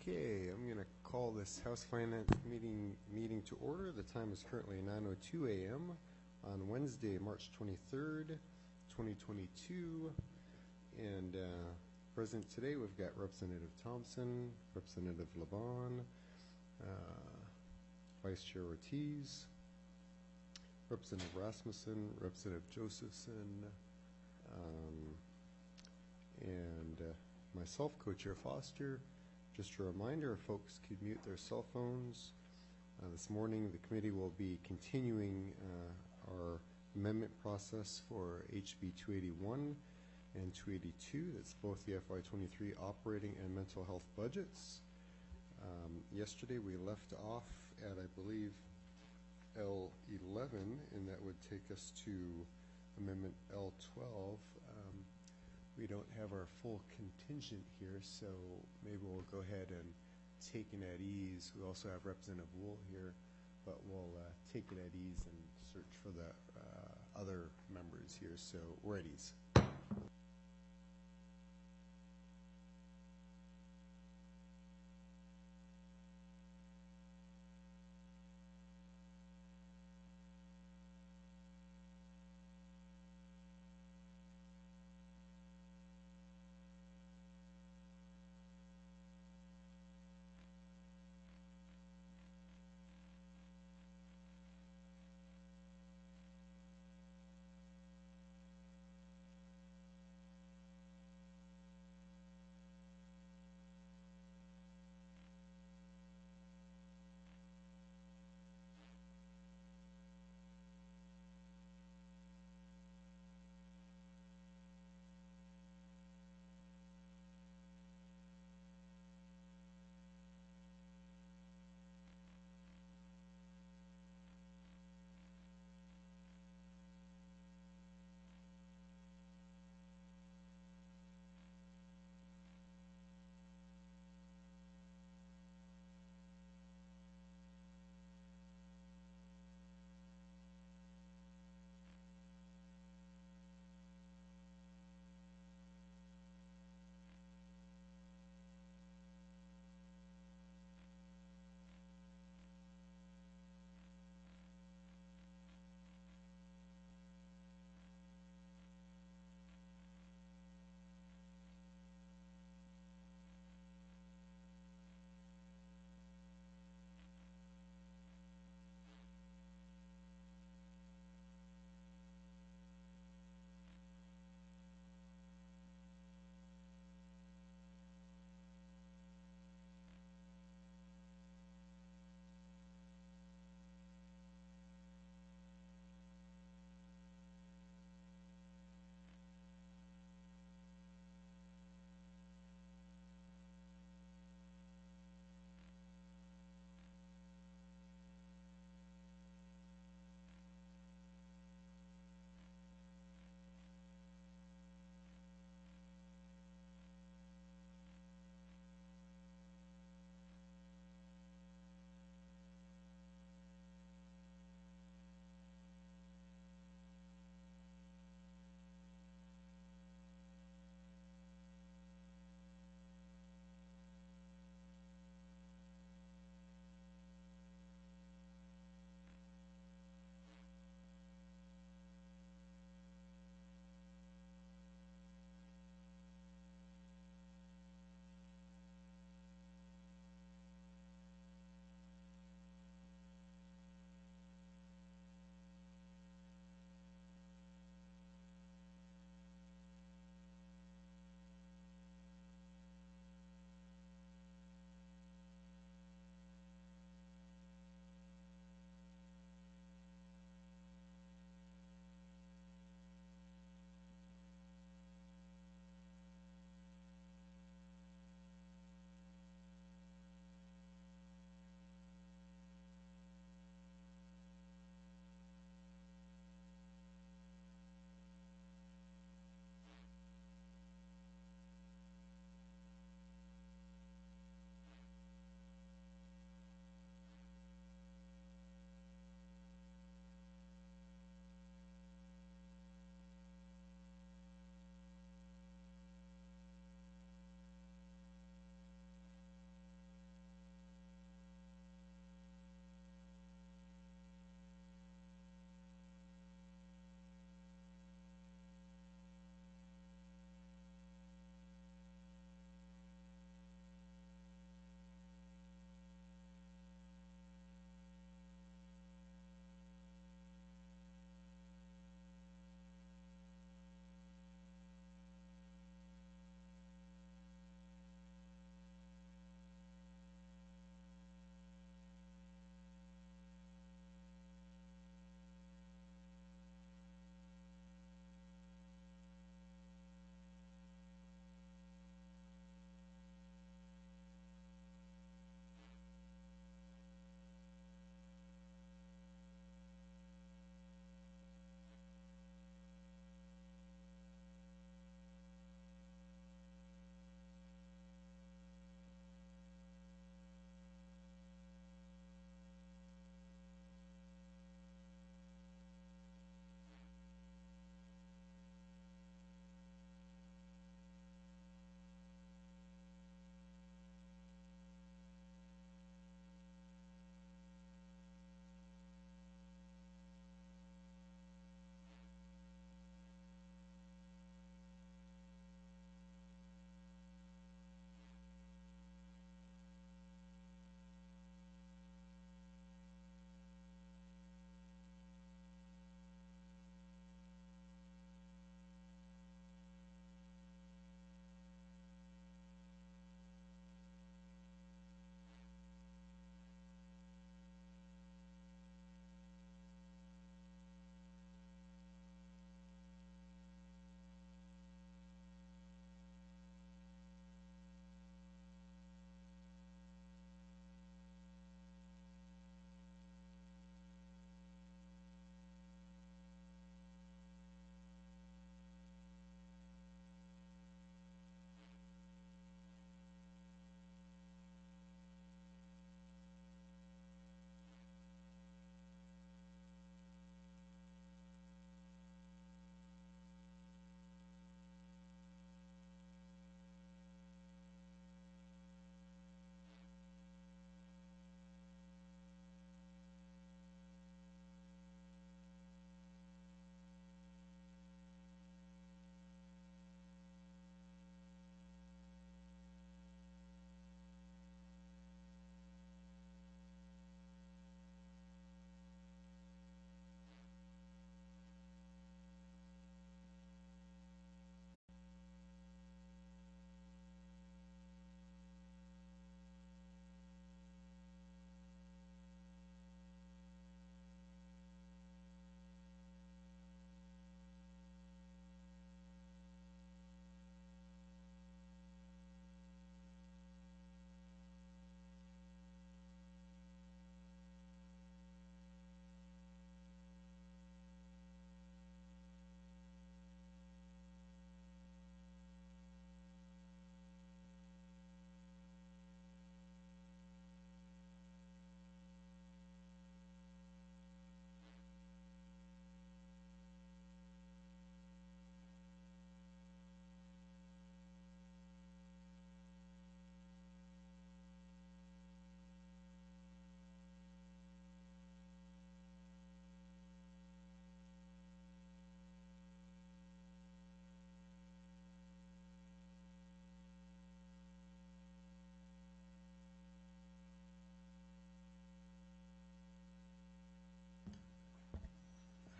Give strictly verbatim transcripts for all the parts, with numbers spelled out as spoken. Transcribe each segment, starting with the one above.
Okay, I'm going to call this House Finance meeting meeting to order. The time is currently nine oh two a m on Wednesday, March twenty-third, twenty twenty-two. And uh, present today we've got Representative Thompson, Representative Laban, uh, Vice Chair Ortiz, Representative Rasmussen, Representative Josephson, um, and uh, myself, Co-Chair Foster. Just a reminder, if folks could mute their cell phones. Uh, this morning, the committee will be continuing uh, our amendment process for H B two eighty-one and two eighty-two. That's both the F Y twenty-three operating and mental health budgets. Um, yesterday, we left off at, I believe, L eleven, and that would take us to Amendment L twelve. Um, We don't have our full contingent here, so maybe we'll go ahead and take it at ease. We also have Representative Wool here, but we'll uh, take it at ease and search for the uh, other members here, so we're at ease.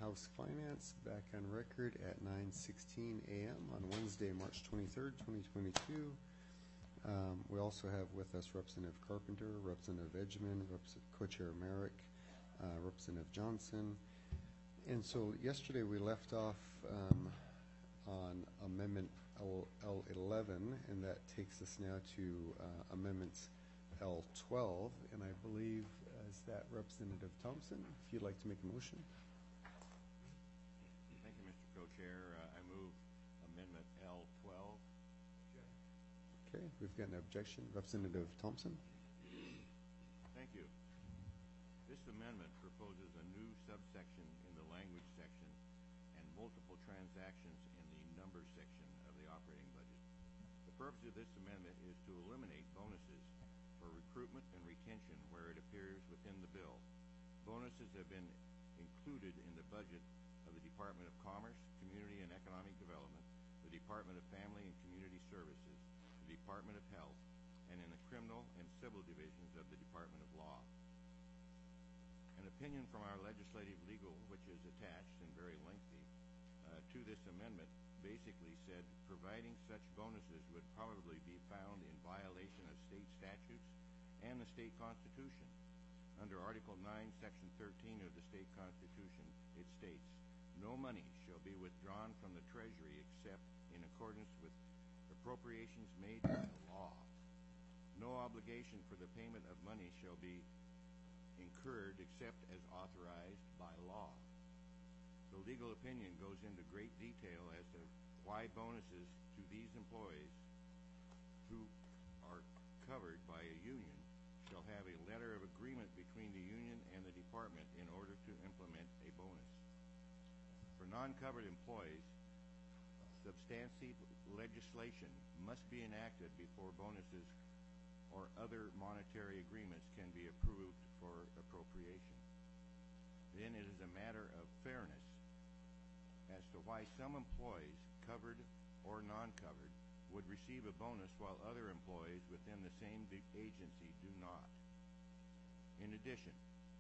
House Finance back on record at nine sixteen a m on Wednesday, March twenty-third, twenty twenty-two. Um, we also have with us Representative Carpenter, Representative Edgman, Representative Co-Chair Merrick, uh, Representative Johnson. And so yesterday we left off um, on Amendment L eleven, and that takes us now to uh, Amendments L twelve, and I believe uh, is that Representative Thompson, if you'd like to make a motion. Thank you, Mister Co-Chair. Uh, I move Amendment L twelve. Okay, we've got an objection. Representative Thompson. Thank you. This amendment proposes a new subsection in the language section and multiple transactions in the numbers section of the operating budget. The purpose of this amendment is to eliminate bonuses for recruitment and retention where it appears within the bill. Bonuses have been included in the budget of the Department of Commerce, Community and Economic Development, the Department of Family and Community Services, the Department of Health, and in the criminal and civil divisions of the Department of Law. An opinion from our legislative legal, which is attached and very lengthy, uh, to this amendment basically said providing such bonuses would probably be found in violation of state statutes and the state constitution. Under Article nine, Section thirteen of the state constitution, it states, "No money shall be withdrawn from the Treasury except in accordance with appropriations made by law. No obligation for the payment of money shall be incurred except as authorized by law." The legal opinion goes into great detail as to why bonuses to these employees who are covered by a union shall have a letter of agreement between the union and the department in order to implement a bonus. For non-covered employees, substantive legislation must be enacted before bonuses or other monetary agreements can be approved for appropriation. Then it is a matter of fairness as to why some employees, covered or non-covered, would receive a bonus while other employees within the same agency do not. In addition,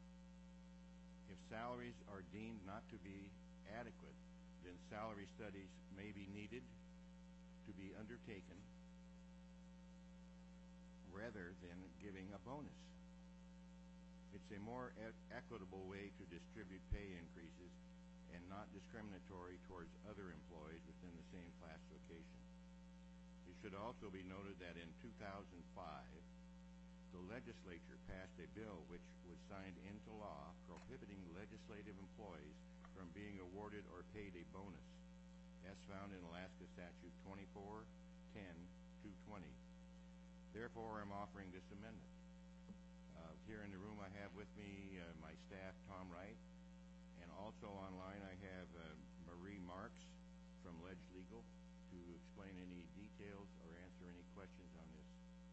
if salaries are deemed not to be adequate, then salary studies may be needed to be undertaken rather than giving a bonus. It's a more e- equitable way to distribute pay increases and not discriminatory towards other employees within the same classification. It should also be noted that in two thousand five, the legislature passed a bill which was signed into law prohibiting legislative employees from being awarded or paid a bonus, as found in Alaska Statute twenty-four ten two twenty. Therefore, I'm offering this amendment. Uh, here in the room I have with me uh, my staff, Tom Wright, and also online I have uh, Marie Marks from Ledge Legal to explain any details or answer any questions on this.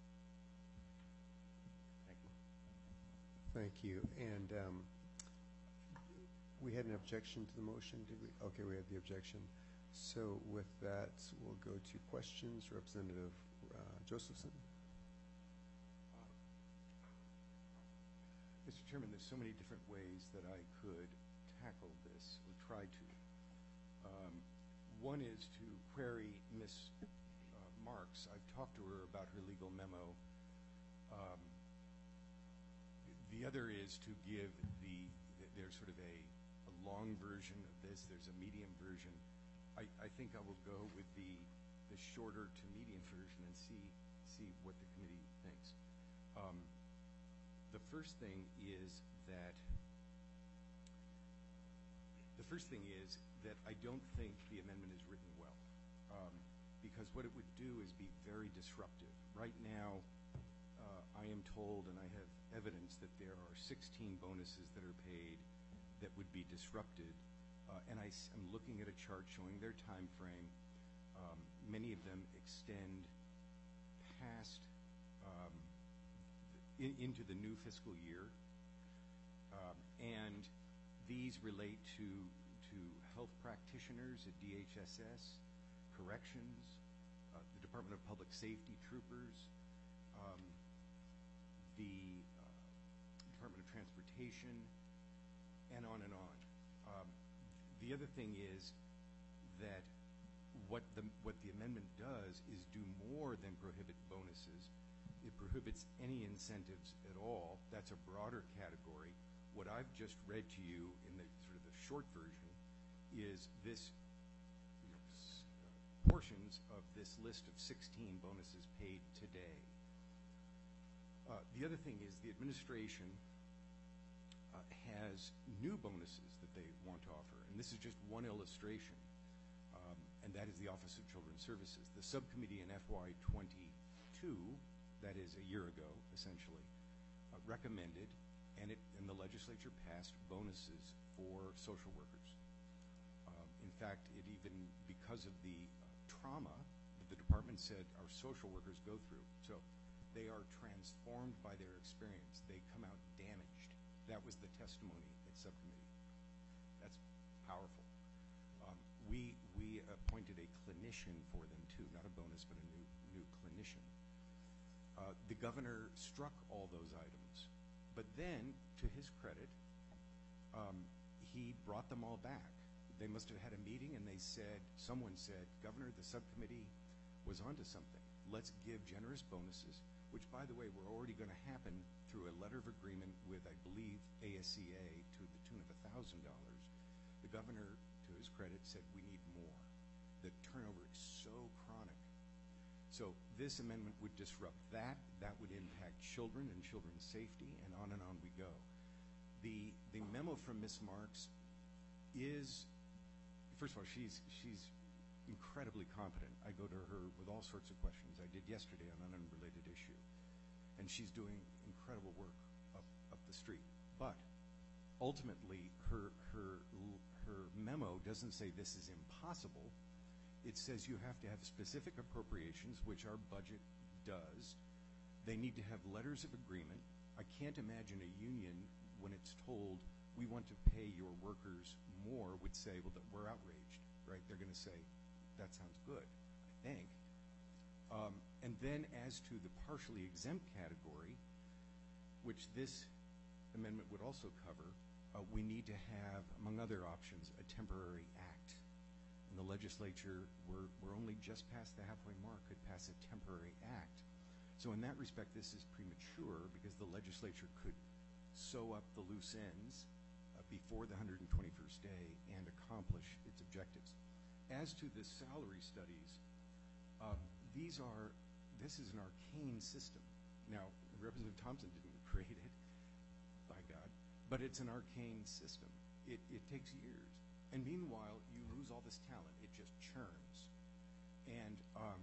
Thank you. Thank you. And um, we had an objection to the motion, did we? Okay, we had the objection. So with that, we'll go to questions. Representative uh, Josephson. Mister Chairman, there's so many different ways that I could tackle this, or try to. Um, one is to query Miz Uh, Marks. I've talked to her about her legal memo. Um, the other is to give the, there's sort of a, a long version of this, there's a medium version. I, I think I will go with the, the shorter to medium version and see, see what the committee thinks. Um, The first thing is that the first thing is that I don't think the amendment is written well, um, because what it would do is be very disruptive. Right now, uh, I am told, and I have evidence, that there are sixteen bonuses that are paid that would be disrupted, uh, and I, I'm looking at a chart showing their time frame. Um, many of them extend past um, In, into the new fiscal year, um, and these relate to to health practitioners at D H S S, corrections, uh, the Department of Public Safety troopers, um, the uh, Department of Transportation, and on and on. Um, the other thing is that what the, what the amendment does is do more than prohibit bonuses. It prohibits any incentives at all. That's a broader category. What I've just read to you in the sort of the short version is this you know, s- uh, portions of this list of sixteen bonuses paid today. Uh, the other thing is the administration uh, has new bonuses that they want to offer, and this is just one illustration, um, and that is the Office of Children's Services. The subcommittee in F Y twenty-two, that is a year ago, essentially, uh, recommended, and it and the legislature passed bonuses for social workers. Um, in fact, it even, because of the uh, trauma that the department said our social workers go through, so they are transformed by their experience. They come out damaged. That was the testimony at subcommittee. That's powerful. Um, we we appointed a clinician for them too, not a bonus, but a new new clinician. Uh, the governor struck all those items, but then, to his credit, um, he brought them all back. They must have had a meeting, and they said, someone said, Governor, the subcommittee was onto something. Let's give generous bonuses, which, by the way, were already going to happen through a letter of agreement with, I believe, A S C A to the tune of one thousand dollars. The governor, to his credit, said we need more. The turnover is so chronic. So this amendment would disrupt that. That would impact children and children's safety, and on and on we go. The the memo from Miz Marks is, first of all, she's she's incredibly competent. I go to her with all sorts of questions. I did yesterday on an unrelated issue, and she's doing incredible work up up the street. But ultimately, her her her memo doesn't say this is impossible. It says you have to have specific appropriations, which our budget does. They need to have letters of agreement. I can't imagine a union, when it's told we want to pay your workers more, would say, well, that we're outraged, right? They're going to say, that sounds good, I think. Um, and then as to the partially exempt category, which this amendment would also cover, uh, we need to have, among other options, a temporary act. And the legislature, we're, we're only just past the halfway mark, could pass a temporary act. So in that respect, this is premature because the legislature could sew up the loose ends uh, before the one hundred twenty-first day and accomplish its objectives. As to the salary studies, um, these are, this is an arcane system. Now, Representative Thompson didn't create it, by God, but it's an arcane system. It, it takes years. And meanwhile, you lose all this talent. It just churns. And um,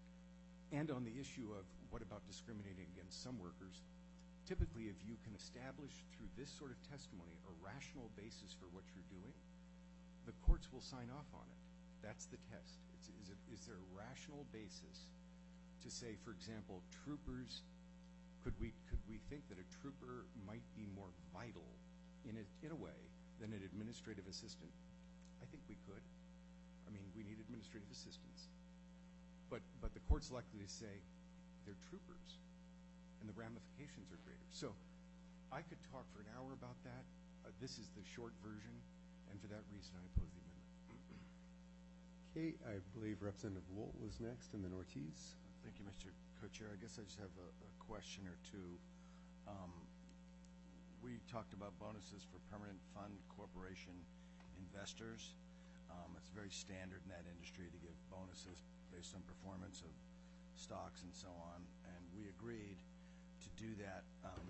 and on the issue of what about discriminating against some workers, typically if you can establish through this sort of testimony a rational basis for what you're doing, the courts will sign off on it. That's the test. It's, is, it, is there a rational basis to say, for example, troopers, could we, could we think that a trooper might be more vital in a, in a way than an administrative assistant? I think we could. I mean, we need administrative assistants. But but the court's likely to say they're troopers, and the ramifications are greater. So I could talk for an hour about that. Uh, this is the short version, and for that reason, I oppose the amendment. Okay, I believe Representative Wolt was next, and then Ortiz. Thank you, Mister Co-Chair. I guess I just have a, a question or two. Um, we talked about bonuses for permanent fund corporation investors. Um, it's very standard in that industry to give bonuses based on performance of stocks and so on, and we agreed to do that um,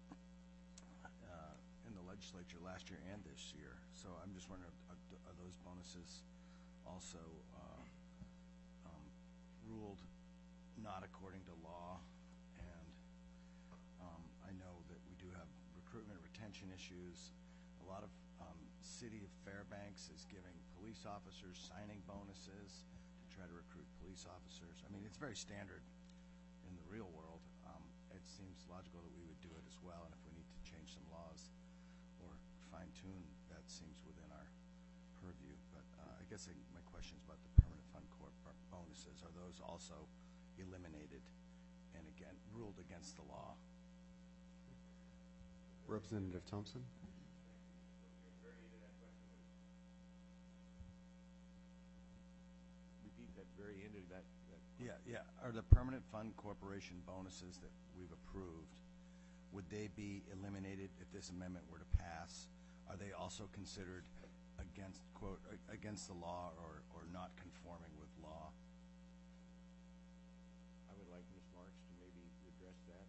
uh, in the legislature last year and this year. So I'm just wondering, are, are those bonuses also uh, um, ruled not according to law? And um, I know that we do have recruitment retention issues. A lot of um, City of Fairbanks is giving police officers signing bonuses to try to recruit police officers. I mean, it's very standard in the real world. Um, it seems logical that we would do it as well, and if we need to change some laws or fine-tune, that seems within our purview. But uh, I guess I, my question is about the permanent fund corp bonuses. Are those also eliminated and again ruled against the law? Representative Thompson. that very end of that, that Yeah, yeah. Are the permanent fund corporation bonuses that we've approved, would they be eliminated if this amendment were to pass? Are they also considered against, quote, a- against the law or, or not conforming with law? I would like Miz Marks to maybe address that.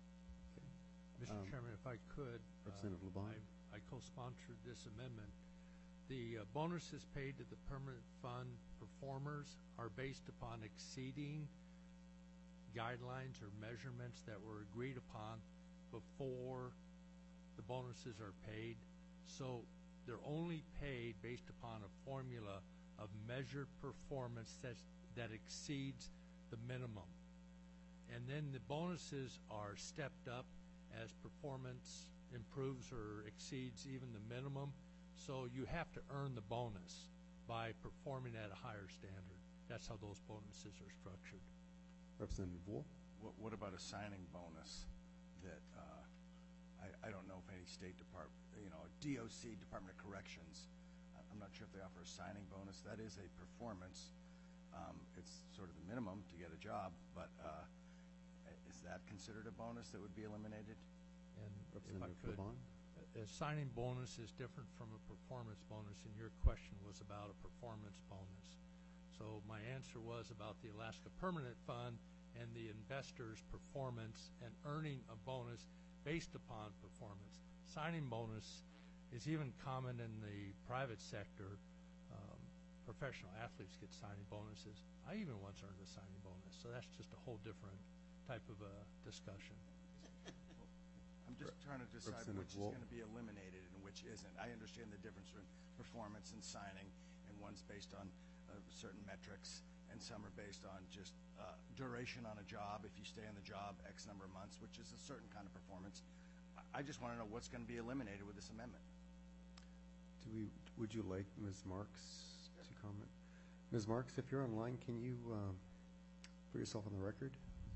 Mister Um, Chairman, if I could. uh, Representative LeBon? I I co-sponsored this amendment. The uh, bonuses paid to the permanent fund performers are based upon exceeding guidelines or measurements that were agreed upon before the bonuses are paid. So they're only paid based upon a formula of measured performance that's, that exceeds the minimum. And then the bonuses are stepped up as performance improves or exceeds even the minimum. So you have to earn the bonus by performing at a higher standard. That's how those bonuses are structured. Representative Wool? What, what about a signing bonus that, uh, I, I don't know if any state department, you know, D O C, Department of Corrections, I- I'm not sure if they offer a signing bonus. That is a performance. Um, it's sort of the minimum to get a job, but uh, is that considered a bonus that would be eliminated? And if I Representative could, LeBon? a signing bonus is different from a performance bonus, and your question was about a performance bonus. So my answer was about the Alaska Permanent Fund and the investor's performance and earning a bonus based upon performance. Signing bonus is even common in the private sector. Um, professional athletes get signing bonuses. I even once earned a signing bonus, so that's just a whole different type of a discussion. I'm just trying to decide Representative which is Wool. going to be eliminated and which isn't. I understand the difference between performance and signing, and one's based on uh, certain metrics, and some are based on just uh, duration on a job. If you stay on the job X number of months, which is a certain kind of performance. I- I just want to know what's going to be eliminated with this amendment. Do we, would you like Miz Marks to comment? Miz Marks, if you're online, can you um, put yourself on the record?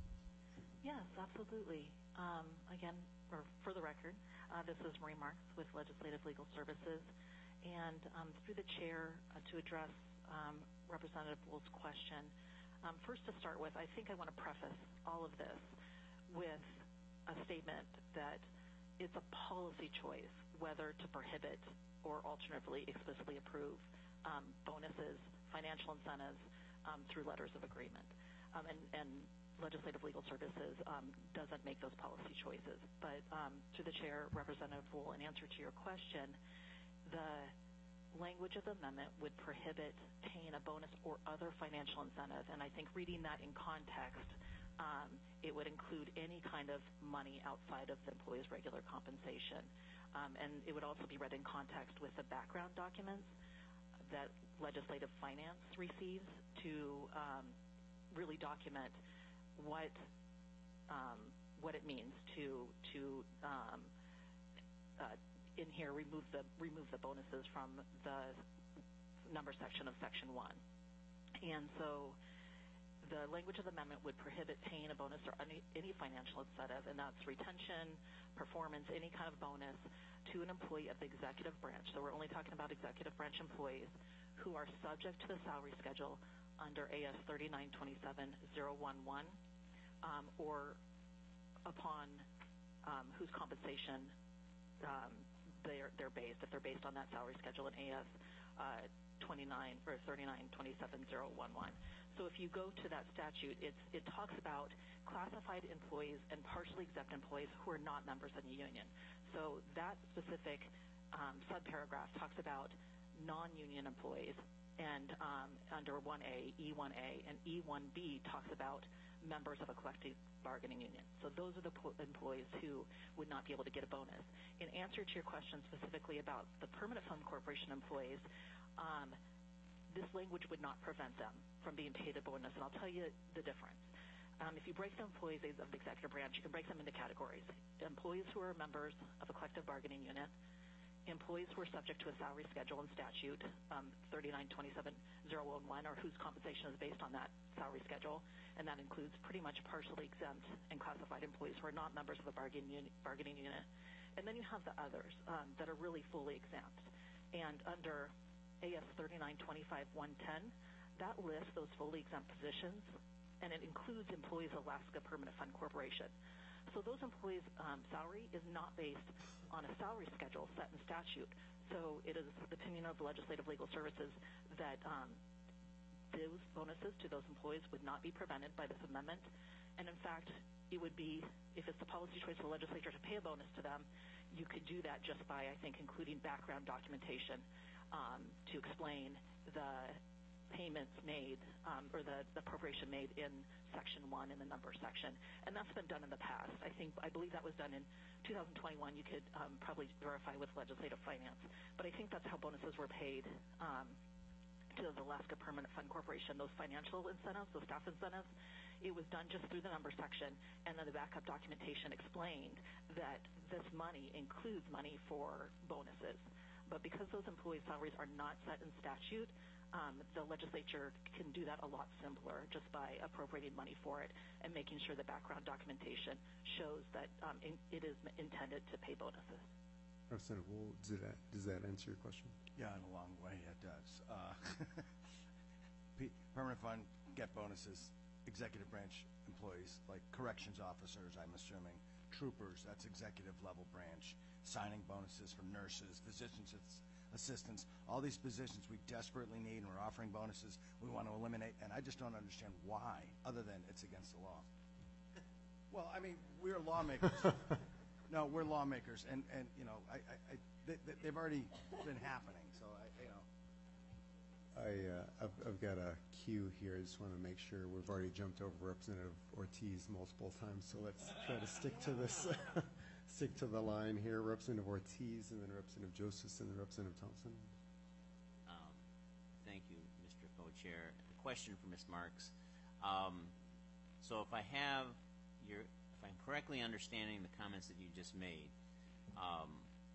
Yes, absolutely. Um, again, or for the record, uh, this is Marie Marks with Legislative Legal Services, and um, through the chair uh, to address um, Representative Wool's question. Um, first to start with, I think I want to preface all of this with a statement that it's a policy choice whether to prohibit or alternatively explicitly approve um, bonuses, financial incentives um, through letters of agreement. Um, and, and Legislative Legal Services um, doesn't make those policy choices. But um, to the chair, Representative Wool, in answer to your question, the language of the amendment would prohibit paying a bonus or other financial incentive. And I think reading that in context, um, it would include any kind of money outside of the employee's regular compensation. Um, and it would also be read in context with the background documents that Legislative Finance receives to um, really document what um, what it means to to um, uh, in here remove the remove the bonuses from the number section of Section One, and so the language of the amendment would prohibit paying a bonus or any, any financial incentive, and that's retention, performance, any kind of bonus to an employee of the executive branch. So we're only talking about executive branch employees who are subject to the salary schedule under A S thirty-nine twenty-seven oh eleven, um, or upon um, whose compensation um, they're, they're based, if they're based on that salary schedule in A S uh, twenty-nine or thirty-nine twenty-seven oh eleven. So if you go to that statute, it's, it talks about classified employees and partially exempt employees who are not members of the union. So that specific um, subparagraph talks about non-union employees, and um, under one A, E one A, and E one B talks about members of a collective bargaining union. So those are the po- employees who would not be able to get a bonus. In answer to your question specifically about the permanent fund corporation employees, um, this language would not prevent them from being paid a bonus, and I'll tell you the difference. Um, if you break the employees of the executive branch, you can break them into categories. Employees who are members of a collective bargaining unit, employees who are subject to a salary schedule and statute, um, thirty-nine twenty-seven oh eleven, or whose compensation is based on that salary schedule, and that includes pretty much partially exempt and classified employees who are not members of a bargaining unit. Bargaining unit. And then you have the others um, that are really fully exempt. And under A S thirty-nine twenty-five one ten, that lists those fully exempt positions, and it includes employees of Alaska Permanent Fund Corporation. So those employees' um, salary is not based on a salary schedule set in statute. So it is the opinion of Legislative Legal Services that um, those bonuses to those employees would not be prevented by this amendment. And in fact, it would be, if it's the policy choice of the legislature to pay a bonus to them, you could do that just by, I think, including background documentation um, to explain the payments made um, or the, the appropriation made in Section one in the number section. And that's been done in the past. I think, I believe that was done in two thousand twenty-one. You could um, probably verify with legislative finance. But I think that's how bonuses were paid um, to the Alaska Permanent Fund Corporation, those financial incentives, those staff incentives. It was done just through the number section, and then the backup documentation explained that this money includes money for bonuses. But because those employees' salaries are not set in statute, um, the legislature can do that a lot simpler just by appropriating money for it and making sure the background documentation shows that um, in, it is intended to pay bonuses. Representative Wool, does that, does that answer your question? Yeah, in a long way, it does. Uh, P- Permanent fund get bonuses. Executive branch employees, like corrections officers, I'm assuming, troopers, that's executive level branch, signing bonuses for nurses, physicians assistants, all these positions we desperately need, and we're offering bonuses we want to eliminate, and I just don't understand why, other than it's against the law. Well, I mean, we're lawmakers. No, we're lawmakers, and, and you know, I, I, I they, they've already been happening, so I, you know. I, uh, I've, I've got a queue here. I just want to make sure we've already jumped over Representative Ortiz multiple times, so let's try to stick to this, stick to the line here. Representative Ortiz, and then Representative Josephson, and then Representative Thompson. Um, thank you, Mister Co-Chair. A question for Miz Marks. Um, so if I have your, if I'm correctly understanding the comments that you just made, um,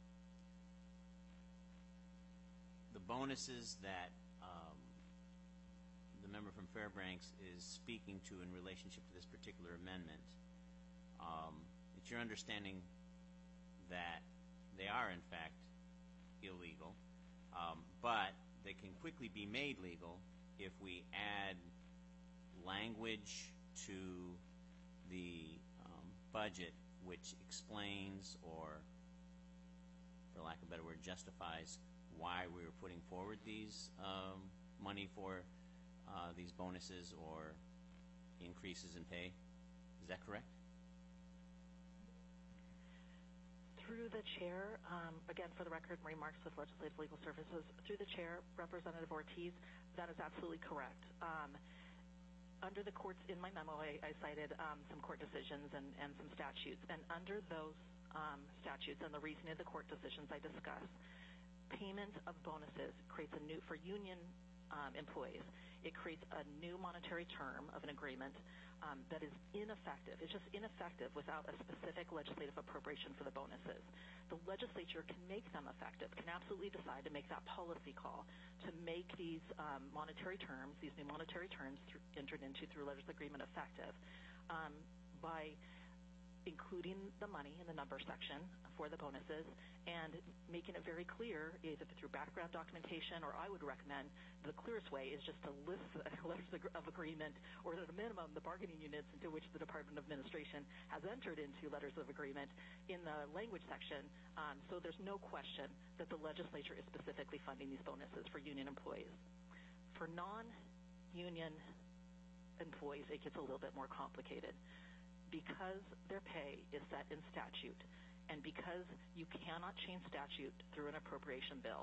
the bonuses that um, the member from Fairbanks is speaking to in relationship to this particular amendment, um, it's your understanding that they are in fact illegal, um, but they can quickly be made legal if we add language to the um, budget which explains, or for lack of a better word, justifies why we were putting forward these um, money for uh, these bonuses or increases in pay. Is that correct? Through the chair, um, again, for the record, Marie Marks with Legislative Legal Services. Through the chair, Representative Ortiz, that is absolutely correct. Um, under the courts, in my memo, I, I cited um, some court decisions and, and some statutes. And under those um, statutes and the reasoning of the court decisions I discussed, payment of bonuses creates a new, for union um, employees, it creates a new monetary term of an agreement um, that is ineffective. It's just ineffective without a specific legislative appropriation for the bonuses. The legislature can make them effective, can absolutely decide to make that policy call to make these um, monetary terms, these new monetary terms through, entered into through legislative agreement effective um, by including the money in the number section for the bonuses and making it very clear, either through background documentation, or I would recommend the clearest way is just to list the letters of agreement, or at a minimum the bargaining units into which the Department of Administration has entered into letters of agreement in the language section, um, so there's no question that the legislature is specifically funding these bonuses for union employees. For non-union employees, it gets a little bit more complicated. Because their pay is set in statute, and because you cannot change statute through an appropriation bill,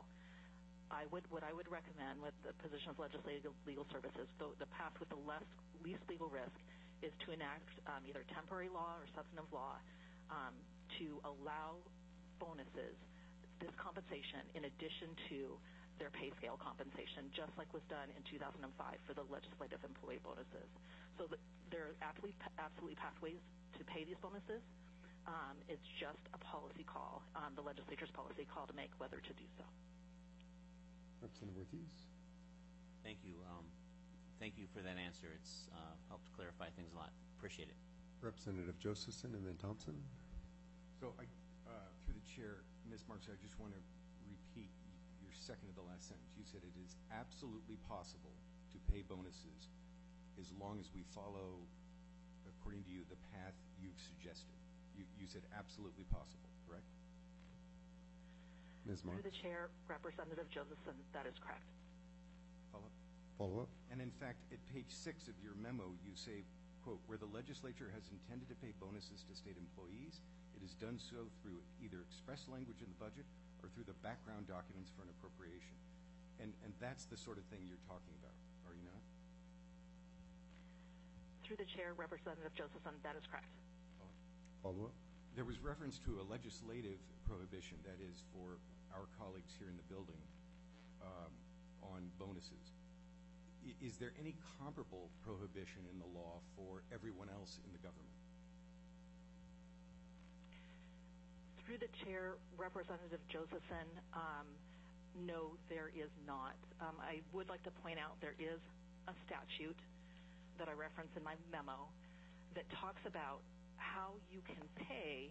I would what I would recommend with the position of Legislative Legal Services, the, the path with the less, least legal risk, is to enact um, either temporary law or substantive law um, to allow bonuses, this compensation, in addition to their pay scale compensation, just like was done in two thousand five for the legislative employee bonuses. So the, there are absolutely, absolutely pathways to pay these bonuses. Um, it's just a policy call, um, the legislature's policy call to make whether to do so. Representative Ortiz. Thank you. Um, thank you for that answer. It's uh, helped clarify things a lot. Appreciate it. Representative Josephson, and then Thompson. So I, uh, through the chair, Miz Marks, I just want to repeat your second to the last sentence. You said it is absolutely possible to pay pay bonuses as long as we follow, according to you, the path you've suggested. You, you said absolutely possible, correct? Miz Marks? Through the chair, Representative Josephson, that is correct. Follow up? Follow up? And in fact, at page six of your memo, you say, quote, where the legislature has intended to pay bonuses to state employees, it has done so through either express language in the budget or through the background documents for an appropriation. And, and that's the sort of thing you're talking about, are you not? Through the chair, Representative Josephson, that is correct. Follow up? There was reference to a legislative prohibition, that is for our colleagues here in the building, um, on bonuses. I, is there any comparable prohibition in the law for everyone else in the government? Through the chair, Representative Josephson, um, no, there is not. Um, I would like to point out there is a statute that I reference in my memo that talks about how you can pay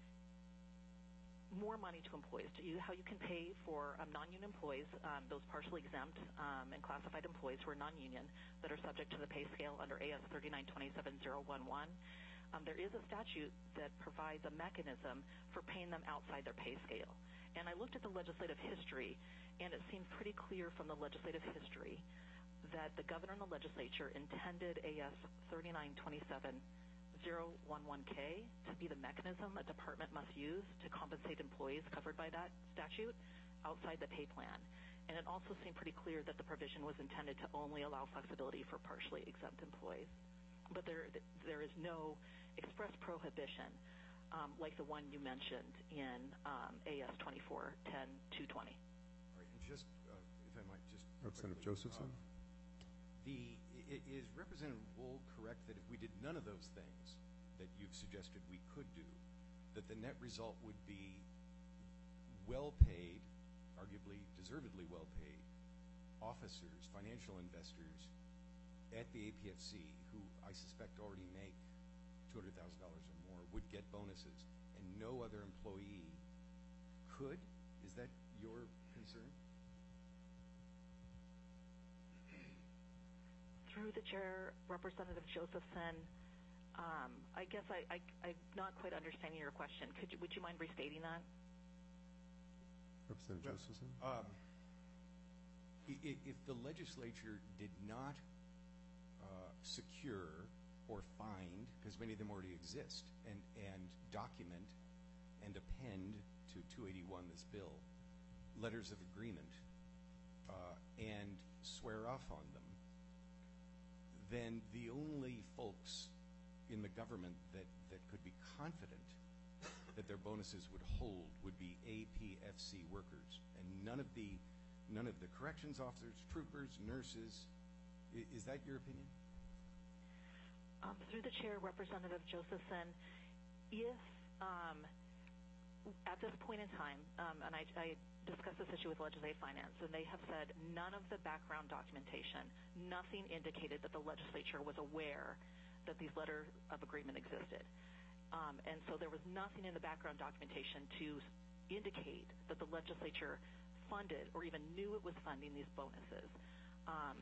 more money to employees, to you, how you can pay for um, non-union employees, um, those partially exempt um, and classified employees who are non-union that are subject to the pay scale under A S thirty-nine twenty-seven oh eleven. Um, there is a statute that provides a mechanism for paying them outside their pay scale. And I looked at the legislative history, and it seemed pretty clear from the legislative history that the governor and the legislature intended A S thirty-nine twenty-seven oh eleven K to be the mechanism a department must use to compensate employees covered by that statute outside the pay plan. And it also seemed pretty clear that the provision was intended to only allow flexibility for partially exempt employees. But there, there is no express prohibition um, like the one you mentioned in um, A S twenty-four ten two twenty. All right, and just, uh, if I might, just Representative quickly, Josephson? uh, The, i- is Representative Wool correct that if we did none of those things that you've suggested we could do, that the net result would be well-paid, arguably deservedly well-paid, officers, financial investors at the A P F C, who I suspect already make two hundred thousand dollars or more, would get bonuses, and no other employee could? Is that your concern? Through the chair, Representative Josephson, um, I guess I, I, I'm not quite understanding your question. Could you, would you mind restating that? Representative Well, Josephson? Um, i- i- if the legislature did not uh, secure or find, because many of them already exist, and, and document and append to two eighty-one, this bill, letters of agreement, uh, and swear off on them, then the only folks in the government that, that could be confident that their bonuses would hold would be A P F C workers, and none of the none of the corrections officers, troopers, nurses. I- is that your opinion? Um, through the chair, Representative Josephson, if um, at this point in time, um, and I, I discussed this issue with Legislative Finance, and they have said none of the background documentation, nothing indicated that the legislature was aware that these letters of agreement existed. Um, and so there was nothing in the background documentation to indicate that the legislature funded or even knew it was funding these bonuses. Um,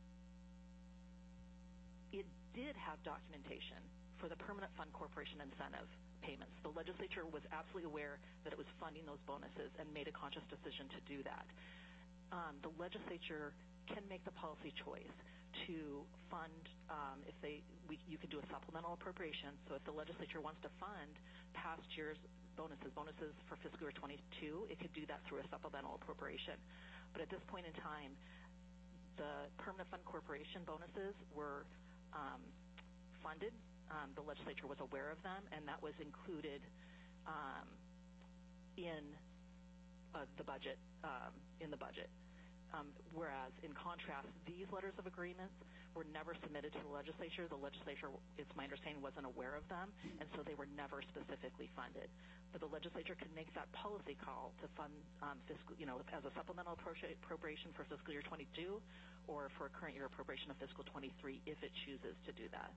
it did have documentation for the Permanent Fund Corporation incentive payments. The legislature was absolutely aware that it was funding those bonuses and made a conscious decision to do that. Um, the legislature can make the policy choice to fund, um, if they, we, you could do a supplemental appropriation. So if the legislature wants to fund past year's bonuses, bonuses for fiscal year twenty-two, it could do that through a supplemental appropriation. But at this point in time, the Permanent Fund Corporation bonuses were um, funded. Um, the legislature was aware of them, and that was included um, in uh, the budget. Um, in the budget. Um, whereas, in contrast, these letters of agreements were never submitted to the legislature. The legislature, it's my understanding, wasn't aware of them, and so they were never specifically funded. But the legislature can make that policy call to fund um, fiscal, you know, as a supplemental appropriation for fiscal year twenty-two, or for a current year appropriation of fiscal twenty-three, if it chooses to do that.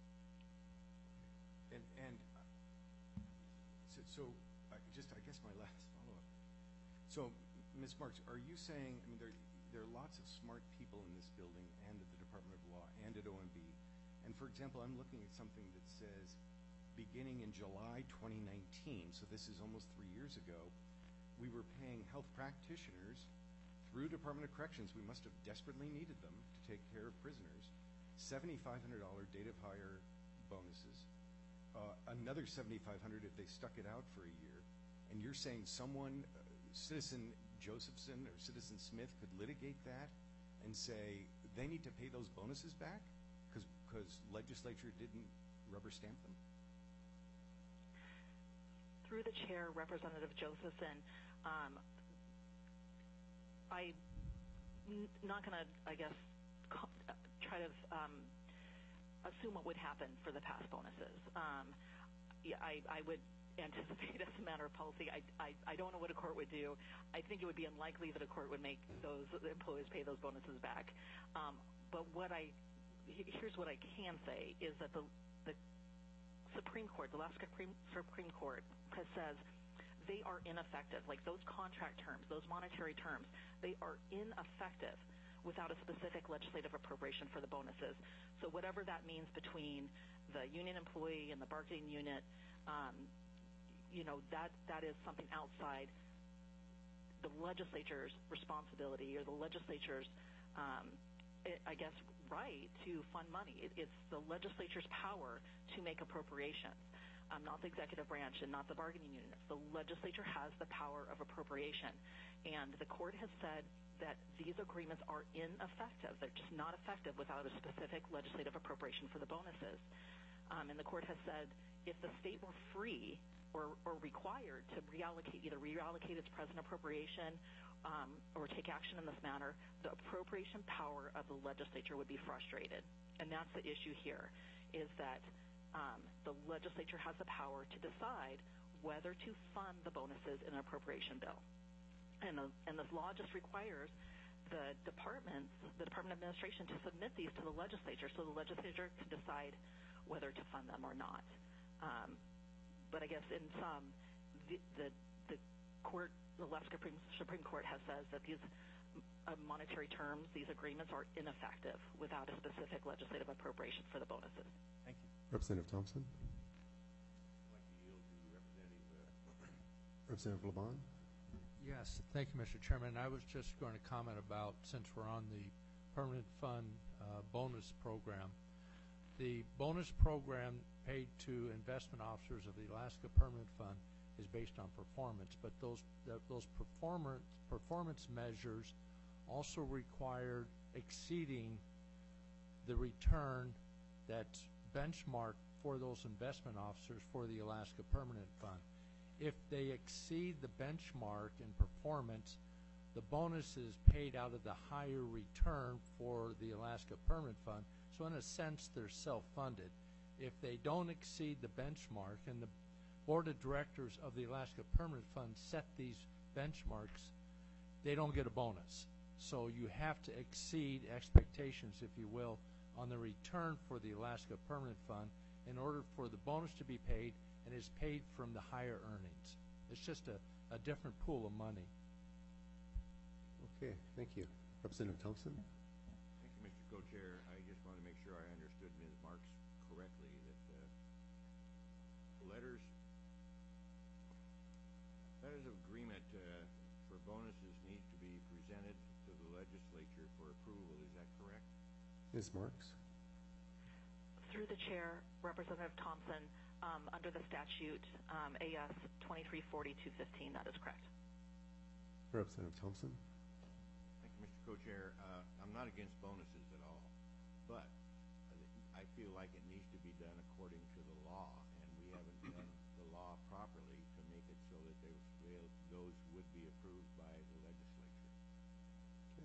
And, and uh, so, so I just, I guess my last follow-up. So, Miz Marks, are you saying, I mean, there, there are lots of smart people in this building and at the Department for example, I'm looking at something that says, beginning in July twenty nineteen, so this is almost three years ago, we were paying health practitioners through Department of Corrections, we must have desperately needed them to take care of prisoners, seventy-five hundred dollars date of hire bonuses, uh, another seventy-five hundred dollars if they stuck it out for a year, and you're saying someone, uh, Citizen Josephson or Citizen Smith could litigate that and say they need to pay those bonuses back because legislature didn't rubber stamp them? Through the chair, Representative Josephson, um, I'm n- not going to, I guess, co- uh, try to um, assume what would happen for the past bonuses. Um, yeah, I, I would anticipate as a matter of policy. I, I, I don't know what a court would do. I think it would be unlikely that a court would make those employees pay those bonuses back. Um, but what I here's what I can say is that the the Supreme Court, the Alaska Supreme, Supreme Court, has says they are ineffective. Like those contract terms, those monetary terms, they are ineffective without a specific legislative appropriation for the bonuses. So whatever that means between the union employee and the bargaining unit, um, you know, that that is something outside the legislature's responsibility or the legislature's, um, I guess, right to fund money. It, it's the legislature's power to make appropriations, um, not the executive branch and not the bargaining units. The legislature has the power of appropriation, and the court has said that these agreements are ineffective. They're just not effective without a specific legislative appropriation for the bonuses. Um, and the court has said if the state were free or, or required to reallocate, either reallocate its present appropriation um, or take action in this manner, the appropriation power of the legislature would be frustrated. And that's the issue here, is that um, the legislature has the power to decide whether to fund the bonuses in an appropriation bill. And, the, and this law just requires the departments, the Department of Administration, to submit these to the legislature so the legislature can decide whether to fund them or not. Um, but I guess in some, the, the, the court, the Alaska Supreme, Supreme Court has says that these uh, monetary terms, these agreements are ineffective without a specific legislative appropriation for the bonuses. Thank you. Representative Thompson? I'd like to yield to Representative uh, Representative LeBon? Yes, thank you, Mister Chairman. I was just going to comment about, since we're on the permanent fund uh, bonus program, the bonus program paid to investment officers of the Alaska Permanent Fund is based on performance, but those the, those performance performance measures also required exceeding the return that's benchmarked for those investment officers for the Alaska Permanent Fund. If they exceed the benchmark in performance, the bonus is paid out of the higher return for the Alaska Permanent Fund. So in a sense, they're self-funded. If they don't exceed the benchmark, and the board of directors of the Alaska Permanent Fund set these benchmarks, they don't get a bonus. So you have to exceed expectations, if you will, on the return for the Alaska Permanent Fund in order for the bonus to be paid, and is paid from the higher earnings. It's just a, a different pool of money. Okay, thank you. Representative Thompson? Thank you, Mister Co-Chair. I just want to make sure I understood Miz Marks correctly, that uh, letters letters of agreement uh, for bonuses need to be presented to the legislature for approval. Is that correct? Miz Marks? Through the chair, Representative Thompson, um, under the statute um, A S twenty-three forty dash two fifteen, that is correct. Representative Thompson? Thank you, Mister Co-Chair. Uh, I'm not against bonuses at all, but I feel like it needs to be done according to the law, and we haven't done the law properly to make it so that those, those would be approved by the legislature. Okay.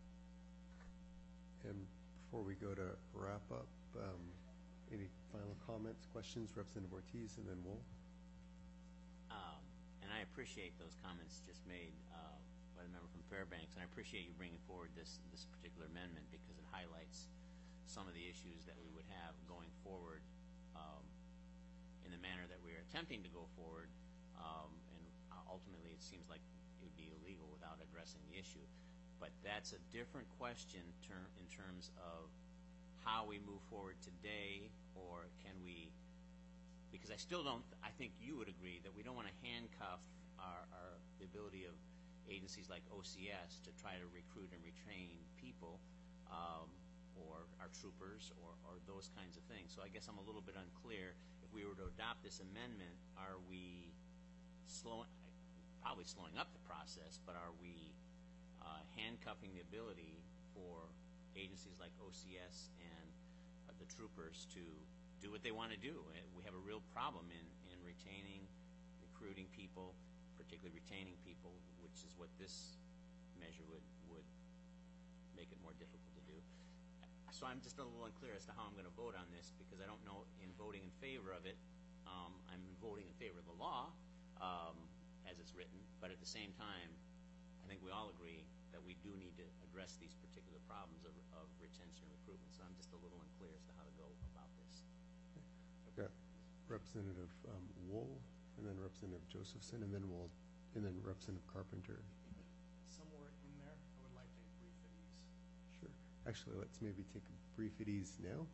And before we go to wrap up, um, any final comments, questions? Representative Ortiz and then Wolf. Um, and I appreciate those comments just made uh, by the member from Fairbanks, and I appreciate you bringing forward this this particular amendment because it highlights some of the issues that we would have going forward um, in the manner that we are attempting to go forward, um, and ultimately it seems like it would be illegal without addressing the issue. But that's a different question ter in terms of how we move forward today, or can we, because I still don't, I think you would agree that we don't want to handcuff our, our, the ability of agencies like O C S to try to recruit and retrain people, um, or our troopers, or, or those kinds of things. So I guess I'm a little bit unclear. If we were to adopt this amendment, are we slowing, probably slowing up the process, but are we uh, handcuffing the ability for agencies like O C S and uh, the troopers to do what they want to do? Uh, We have a real problem in, in retaining, recruiting people, particularly retaining people, which is what this measure would, would make it more difficult to do. So I'm just a little unclear as to how I'm going to vote on this, because I don't know, in voting in favor of it, um, I'm voting in favor of the law um, as it's written, but at the same time, I think we all agree that we do need to address these particular problems of, of retention and recruitment. So I'm just a little unclear as to how to go about this. I've got Representative um, Wool, and then Representative Josephson, and then we'll, and then Representative Carpenter. Somewhere in there, I would like a brief at ease. Sure. Actually, let's maybe take a brief at ease now.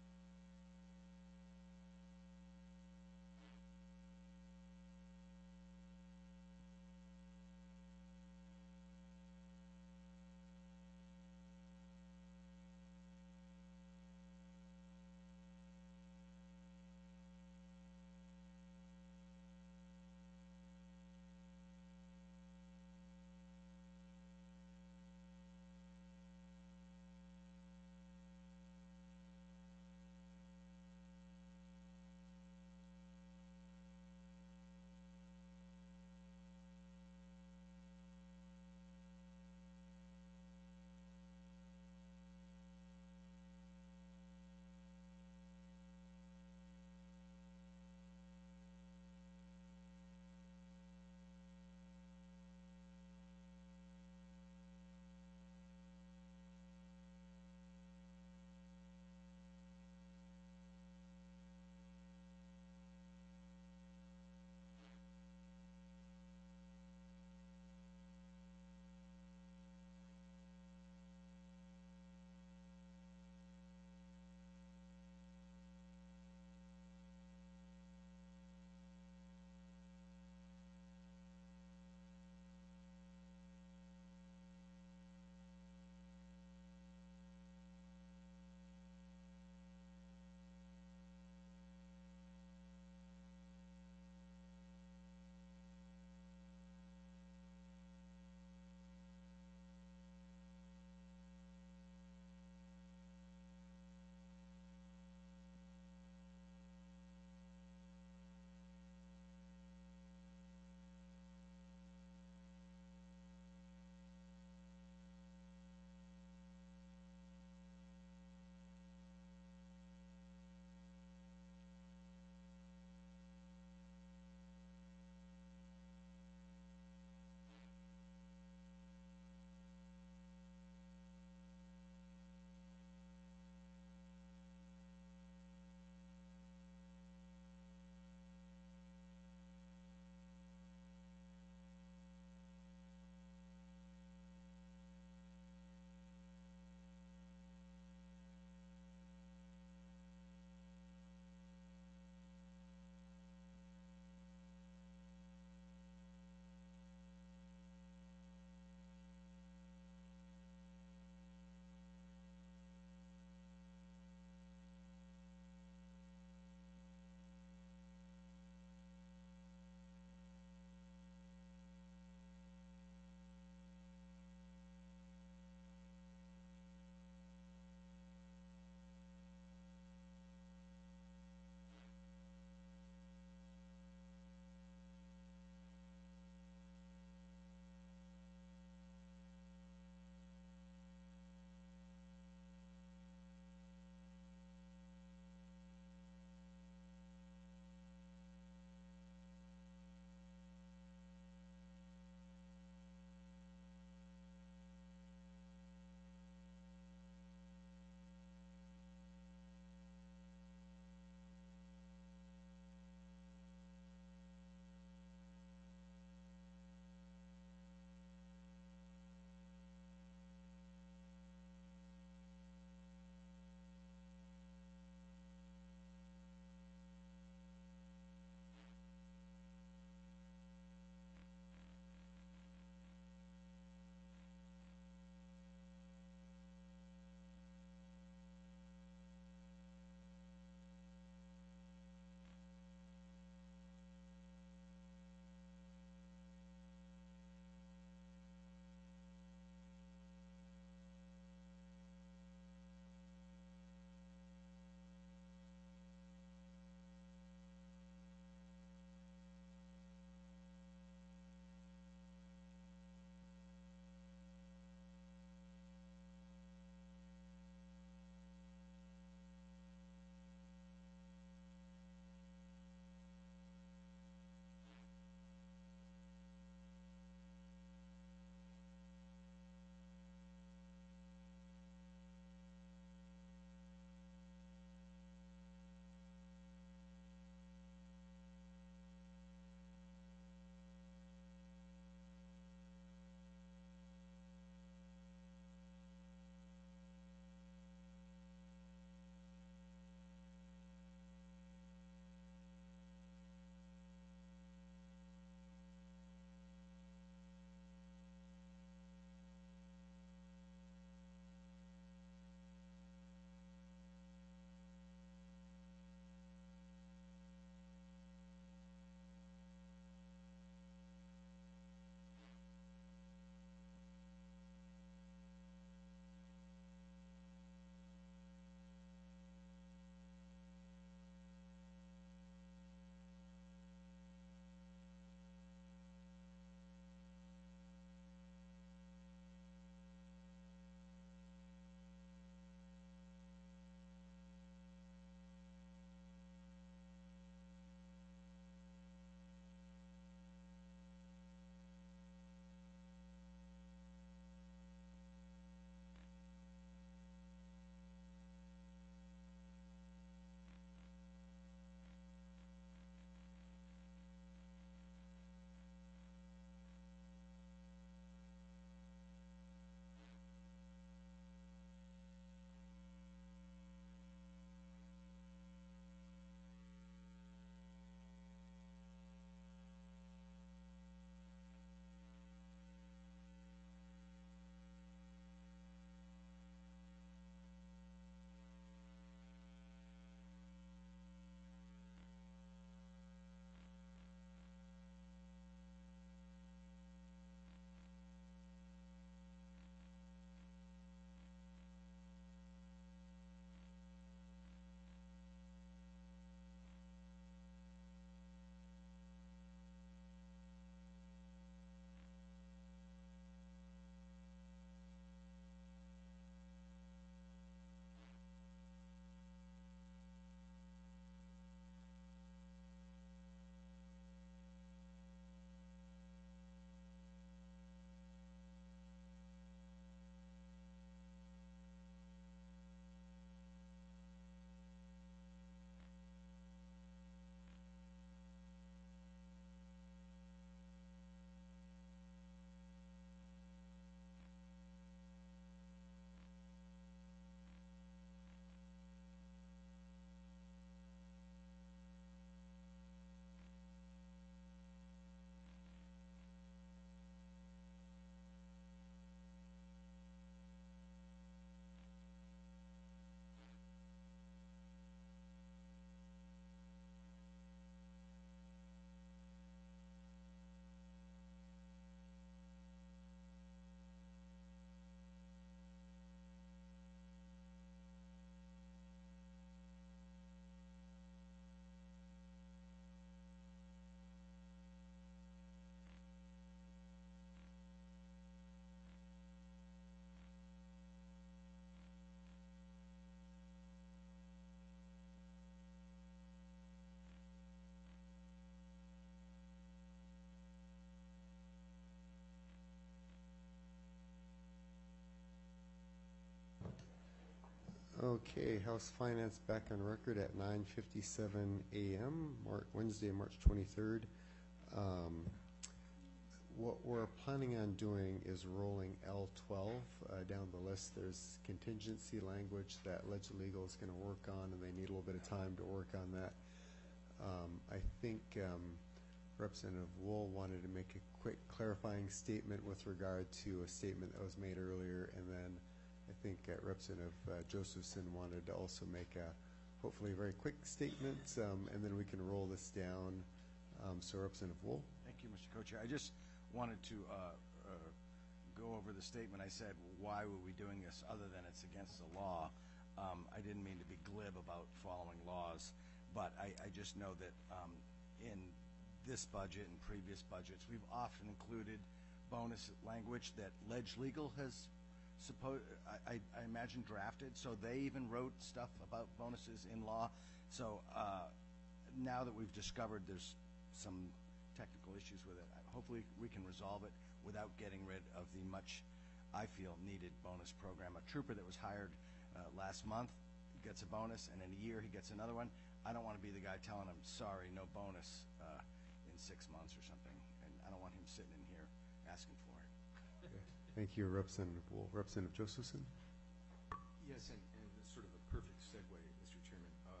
Okay, House Finance back on record at nine fifty-seven a.m., Mar- Wednesday, March twenty-third. Um, What we're planning on doing is rolling L twelve uh, down the list. There's contingency language that Ledge Legal is going to work on, and they need a little bit of time to work on that. Um, I think um, Representative Wool wanted to make a quick clarifying statement with regard to a statement that was made earlier, and then I think uh, Representative uh, Josephson wanted to also make a hopefully a very quick statement, um, and then we can roll this down. Um, so Representative Wool. Thank you, Mister Co-Chair. I just wanted to uh, uh, go over the statement. I said, why were we doing this other than it's against the law? Um, I didn't mean to be glib about following laws, but I, I just know that um, in this budget and previous budgets, we've often included bonus language that Ledge Legal has supposed, I, I, I imagine, drafted. So they even wrote stuff about bonuses in law. So uh, now that we've discovered there's some technical issues with it, hopefully we can resolve it without getting rid of the much, I feel, needed bonus program. A trooper that was hired uh, last month gets a bonus, and in a year he gets another one. I don't want to be the guy telling him, sorry, no bonus uh, in six months or something, and I don't want him sitting in here asking for it. Thank you, Representative Wool. Representative Josephson. Yes, and, and it's sort of a perfect segue, Mister Chairman. Um,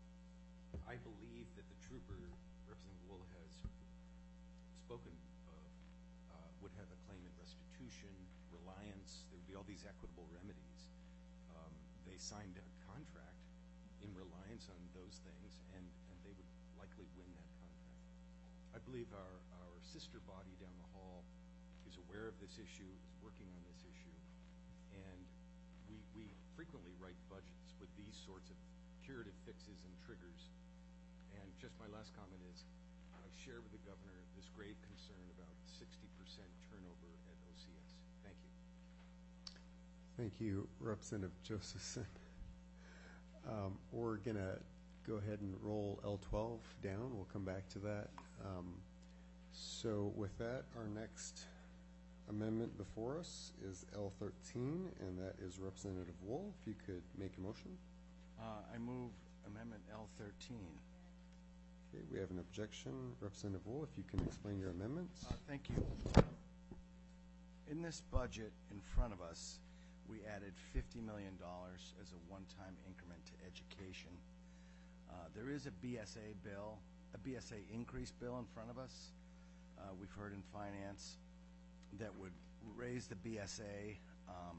I believe that the trooper, Representative Wool, has spoken of, uh, would have a claim at restitution, reliance. There would be all these equitable remedies. Um, they signed a contract in reliance on those things, and, and they would likely win that contract. I believe our, our sister body down the hall is aware of this issue, is working on this issue, and we, we frequently write budgets with these sorts of curative fixes and triggers. And just my last comment is, I share with the governor this grave concern about sixty percent turnover at O C S. Thank you. Thank you, Representative Josephson. Um, we're going to go ahead and roll L twelve down. We'll come back to that. Um, so with that, our next amendment before us is L thirteen, and that is Representative Wool. If you could make a motion. Uh, I move Amendment L thirteen. Okay, we have an objection. Representative Wool, if you can explain your amendment. Uh, thank you. In this budget in front of us, we added fifty million dollars as a one-time increment to education. Uh, there is a B S A bill, a B S A increase bill in front of us. Uh, we've heard in finance that would raise the B S A. Um,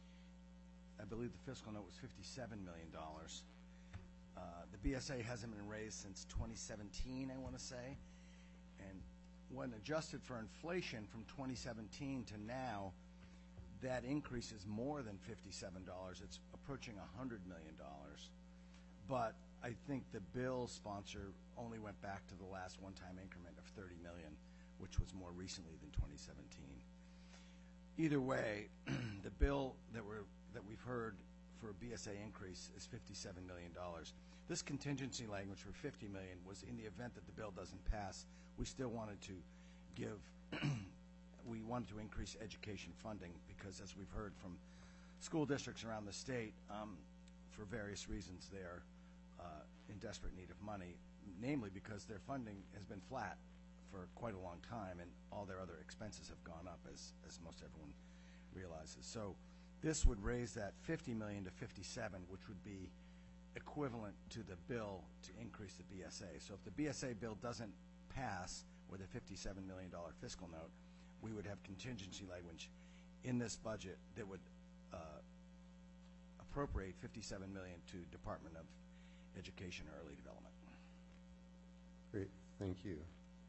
I believe the fiscal note was fifty-seven million dollars. Uh, the B S A hasn't been raised since twenty seventeen, I want to say. And when adjusted for inflation from twenty seventeen to now, that increase is more than fifty-seven dollars. It's approaching one hundred million dollars. But I think the bill sponsor only went back to the last one-time increment of thirty million dollars, which was more recently than twenty seventeen. Either way, the bill that we're that we've heard for a B S A increase is fifty-seven million dollars. This contingency language for fifty million dollars was in the event that the bill doesn't pass. We still wanted to give, we wanted to increase education funding because, as we've heard from school districts around the state, um, for various reasons they are uh, in desperate need of money, namely because their funding has been flat for quite a long time, and all their other expenses have gone up, as, as most everyone realizes. So this would raise that fifty million dollars to fifty-seven, which would be equivalent to the bill to increase the B S A. So if the B S A bill doesn't pass with a fifty-seven million dollars fiscal note, we would have contingency language in this budget that would uh, appropriate fifty-seven million dollars to Department of Education Early Development. Great, thank you.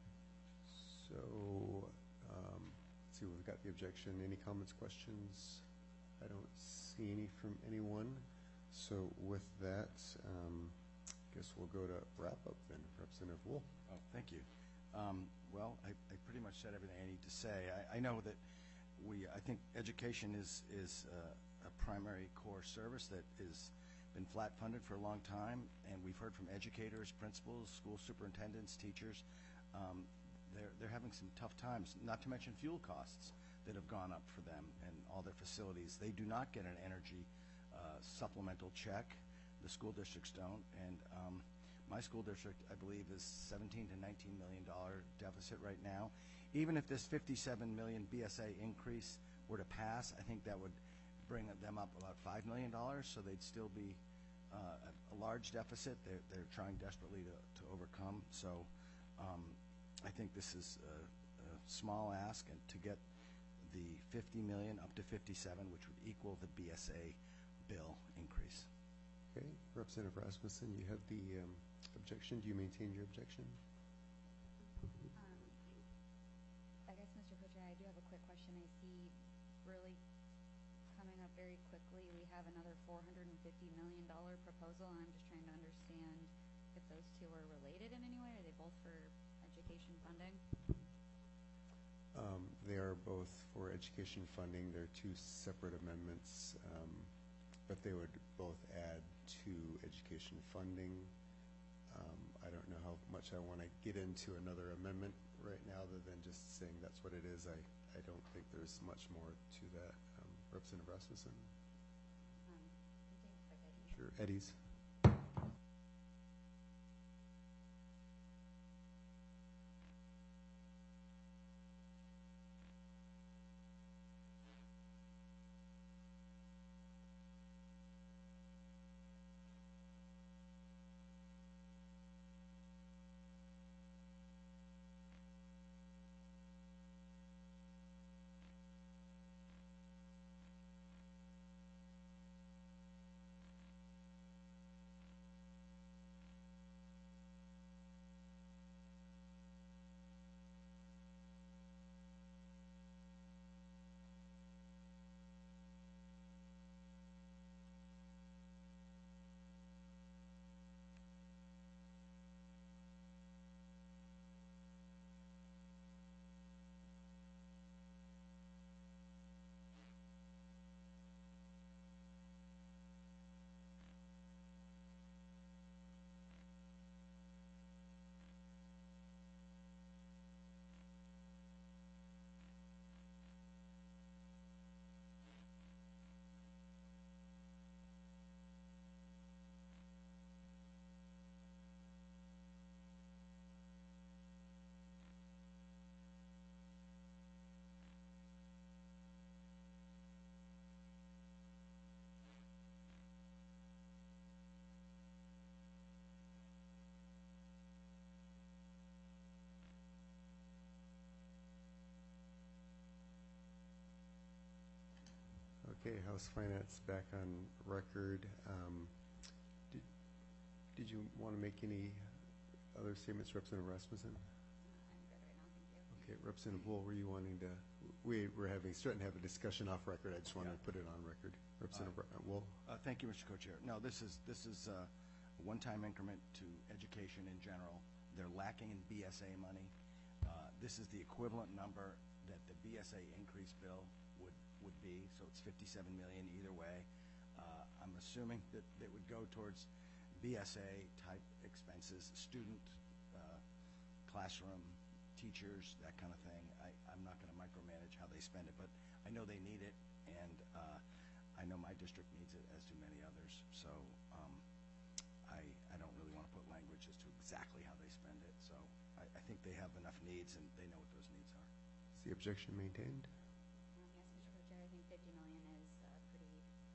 So, um, let's see, we've got the objection. Any comments, questions? I don't see any from anyone. So with that, um, I guess we'll go to wrap up then. Representative Wool. Oh, thank you. Um, well, I, I pretty much said everything I need to say. I, I know that we, I think education is, is uh, a primary core service that has been flat funded for a long time, and we've heard from educators, principals, school superintendents, teachers. Um, they're, they're having some tough times, not to mention fuel costs that have gone up for them and all their facilities. They do not get an energy uh, uh, supplemental check. The school districts don't. And um, my school district, I believe, is seventeen to nineteen million dollar deficit right now. Even if this fifty-seven million B S A increase were to pass, I think that would bring them up about five million dollars, so they'd still be uh, a, a large deficit. They're, they're trying desperately to, to overcome. So um, I think this is a, a small ask, and to get the fifty million up to fifty-seven, which would equal the B S A bill increase. Okay, Representative Rasmussen, you have the um, objection. Do you maintain your objection? Um, I guess, Mister Co-Chair, I do have a quick question. I see really coming up very quickly, we have another four hundred fifty million dollars proposal, and I'm just trying to understand if those two are related in any way. Are they both for education funding? Um, they are both for education funding. They're two separate amendments, um, but they would both add to education funding. Um, I don't know how much I want to get into another amendment right now, other than just saying that's what it is. I, I don't think there's much more to that. Um, Representative Rasmussen? Um, I think like I do. Sure. Eddie's? Okay, House Finance back on record. Um, did, did you want to make any other statements, Representative Rasmussen? I'm good right now, thank you. Okay, Representative Wool, were you wanting to, we were having, starting to have a discussion off record. I just wanted to put it on record. Representative uh, Wool? Uh, thank you, Mister Co-Chair. No, this is, this is uh, a one-time increment to education in general. They're lacking in B S A money. Uh, this is the equivalent number that the B S A increase bill would, would be, so it's fifty-seven million dollars either way. Uh, I'm assuming that it would go towards B S A type expenses, student, uh, classroom, teachers, that kind of thing. I, I'm not going to micromanage how they spend it, but I know they need it, and uh, I know my district needs it, as do many others. So um, I, I don't really want to put language as to exactly how they spend it. So I, I think they have enough needs, and they know what those needs are. Is the objection maintained? Um, yes, Mister Co-Chair, I think fifty million is a pretty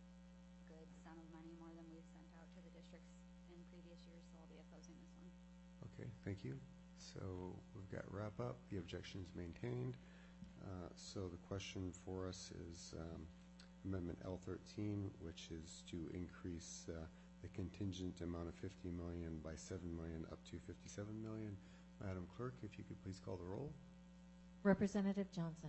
good sum of money, more than we've sent out to the districts in previous years, so I'll be opposing this one. Okay, thank you. So we've got wrap up. The objection is maintained. Uh, so the question for us is um, Amendment L thirteen, which is to increase uh, the contingent amount of fifty million dollars by seven million dollars up to fifty-seven million dollars. Madam Clerk, if you could please call the roll. Representative Johnson.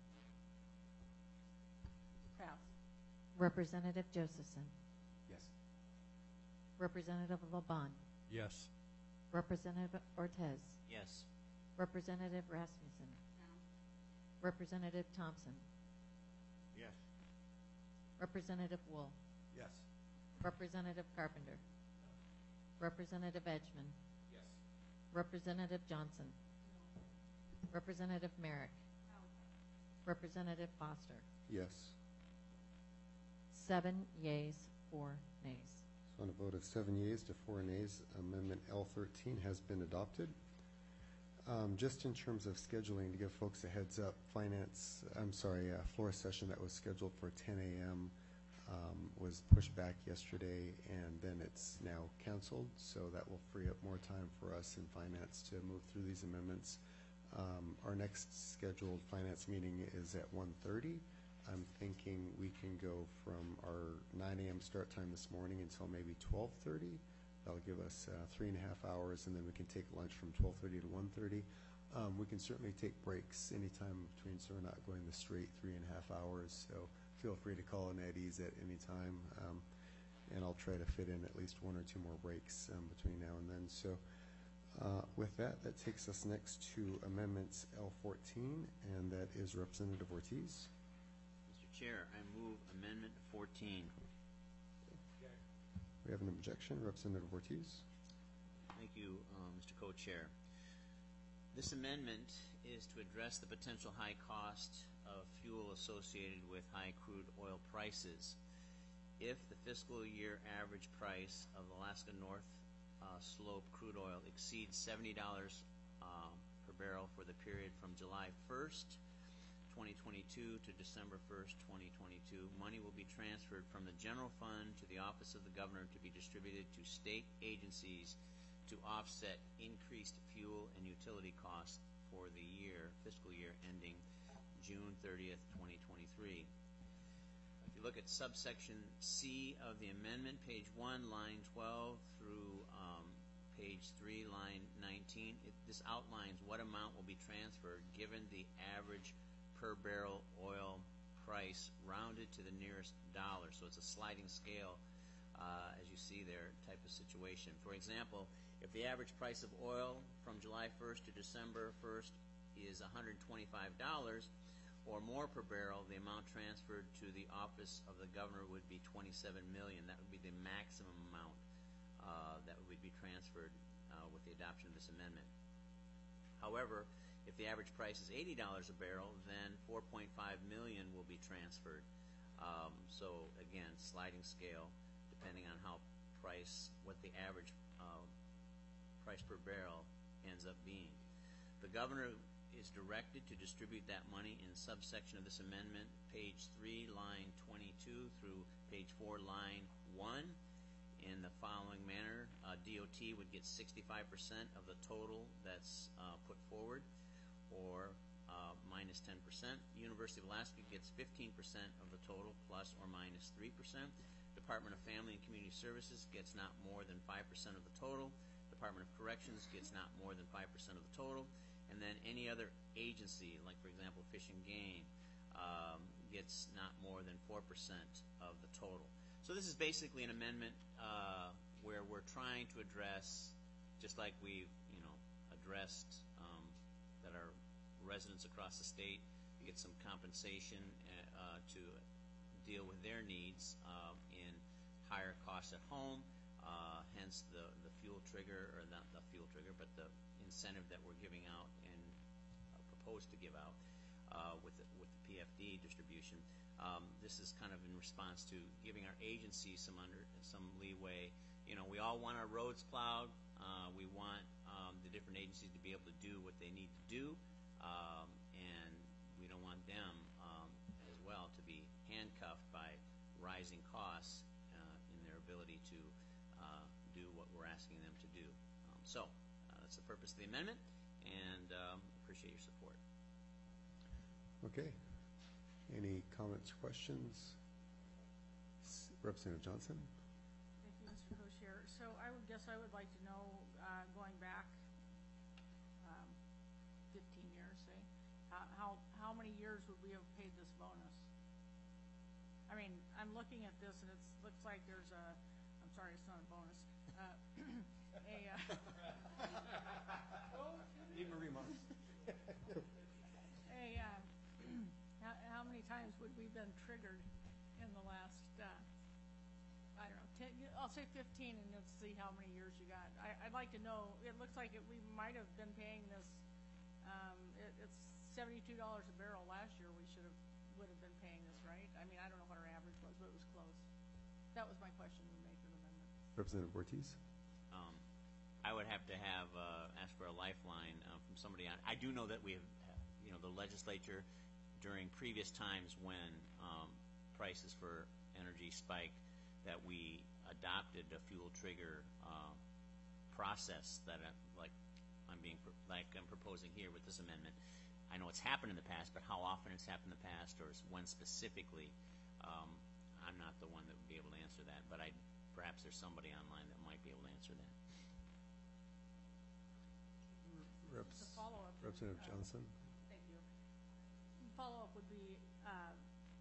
Kraft. Representative Josephson. Yes. Representative Laban. Yes. Representative Ortez. Yes. Representative Rasmussen. No. Representative Thompson. Yes. Representative Wool. Yes. Representative Carpenter. Representative Edgman. Yes. Representative Johnson. Representative Merrick. Representative Foster. Yes. Seven yeas, four nays. So on a vote of seven yeas to four nays, Amendment L thirteen has been adopted. Um, Just in terms of scheduling, to give folks a heads up, finance, I'm sorry, uh, floor session that was scheduled for ten a.m. um, was pushed back yesterday, and then it's now canceled, so that will free up more time for us in finance to move through these amendments. Um, Our next scheduled finance meeting is at one thirty. I'm thinking we can go from our nine a.m. start time this morning until maybe twelve thirty. That'll give us uh, three and a half hours, and then we can take lunch from twelve thirty to one thirty. Um, we can certainly take breaks anytime between, so we're not going the straight three and a half hours. So feel free to call in at ease at any time, um, and I'll try to fit in at least one or two more breaks um, between now and then. So uh, with that, that takes us next to Amendments L fourteen, and that is Representative Ortiz. Mister Chair, I move Amendment fourteen. We have an objection. Representative Ortiz. Thank you, uh, Mister Co-Chair. This amendment is to address the potential high cost of fuel associated with high crude oil prices. If the fiscal year average price of Alaska North uh, Slope crude oil exceeds seventy dollars uh, per barrel for the period from July first, twenty twenty-two to December first, twenty twenty-two, money will be transferred from the general fund to the Office of the Governor to be distributed to state agencies to offset increased fuel and utility costs for the year, fiscal year ending June thirtieth, twenty twenty-three. If you look at subsection C of the amendment, page one, line twelve through um, page three, line nineteen, it, this outlines what amount will be transferred given the average per barrel oil price rounded to the nearest dollar. So it's a sliding scale, uh, as you see there, type of situation. For example, if the average price of oil from July first to December first is one hundred twenty-five dollars or more per barrel, the amount transferred to the Office of the Governor would be twenty-seven million dollars. That would be the maximum amount uh, that would be transferred uh, with the adoption of this amendment. However, if the average price is eighty dollars a barrel, then four point five million dollars will be transferred. Um, so again, sliding scale, depending on how price, what the average uh, price per barrel ends up being. The Governor is directed to distribute that money in subsection of this amendment, page three, line twenty-two through page four, line one, in the following manner. Uh, D O T would get sixty-five percent of the total that's uh, put forward, or uh, minus ten percent. University of Alaska gets fifteen percent of the total, plus or minus three percent. Department of Family and Community Services gets not more than five percent of the total. Department of Corrections gets not more than five percent of the total. And then any other agency, like for example Fish and Game, um, gets not more than four percent of the total. So this is basically an amendment uh, where we're trying to address, just like we've you know addressed um, that our residents across the state get some compensation uh, to deal with their needs uh, in higher costs at home, uh, hence the, the fuel trigger, or not the fuel trigger, but the incentive that we're giving out and uh, proposed to give out uh, with, the, with the P F D distribution. Um, this is kind of in response to giving our agencies some under some leeway. You know, we all want our roads plowed. Uh, we want um, the different agencies to be able to do what they need to do, um, and we don't want them um, as well to be handcuffed by rising costs uh, in their ability to uh, do what we're asking them to do. Um, so uh, that's the purpose of the amendment, and um, appreciate your support. Okay. Any comments, questions? S- Representative Johnson? Thank you, Mister Co-Chair. So I would guess I would like to know, uh, going back um, fifteen years, say, how, how how many years would we have paid this bonus? I mean, I'm looking at this and it looks like there's a, I'm sorry, it's not a bonus, uh, a, uh, Need Marie Marks. a, uh, how, how many times would we been triggered in the last, uh, I don't know, ten, I'll say fifteen, and let's see how many years you got. I, I'd like to know, it looks like it, we might have been paying this, um, it, it's seventy-two dollars a barrel last year. We should have, would have been paying this, right? I mean, I don't know what our average was, but it was close. that was my question, we make an amendment. Representative Ortiz? Um, I would have to have, uh, ask for a lifeline uh, from somebody on, I do know that we have, you know, the legislature during previous times when um, prices for energy spiked, that we adopted a fuel trigger uh, process that, uh, like I'm being, pro- like I'm proposing here with this amendment. I know it's happened in the past, but how often it's happened in the past, or when specifically, um, I'm not the one that would be able to answer that. But I, perhaps there's somebody online that might be able to answer that. Reps- The follow-up. Representative uh, Johnson? Thank you. Follow-up would be, uh,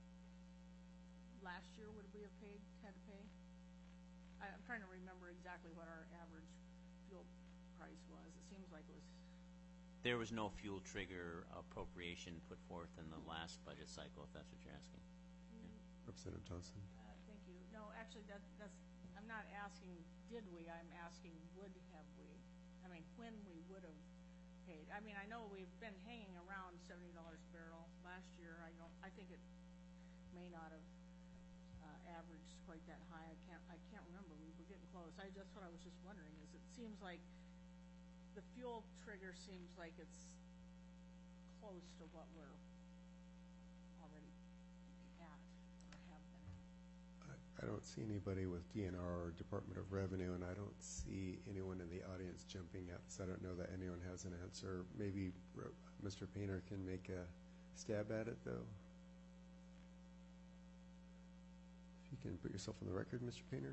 last year, would we have paid, had to pay? I- I'm trying to remember exactly what our average fuel price was. It seems like it was, There was no fuel trigger appropriation put forth in the last budget cycle, if that's what you're asking. Representative Johnson? uh, thank you. No, actually, that, that's, I'm not asking, did we? I'm asking, would have we? I mean, when we would have paid. I mean, I know we've been hanging around seventy dollars a barrel. Last year, I don't, I think it may not have uh, averaged quite that high. I can't, I can't remember. We were getting close. I just, what I was just wondering is, it seems like the fuel trigger seems like it's close to what we're already at or have been at. I- I don't see anybody with D N R or Department of Revenue, and I don't see anyone in the audience jumping up, so I don't know that anyone has an answer. Maybe Re- Mister Painter can make a stab at it, though. If you can put yourself on the record, Mister Painter.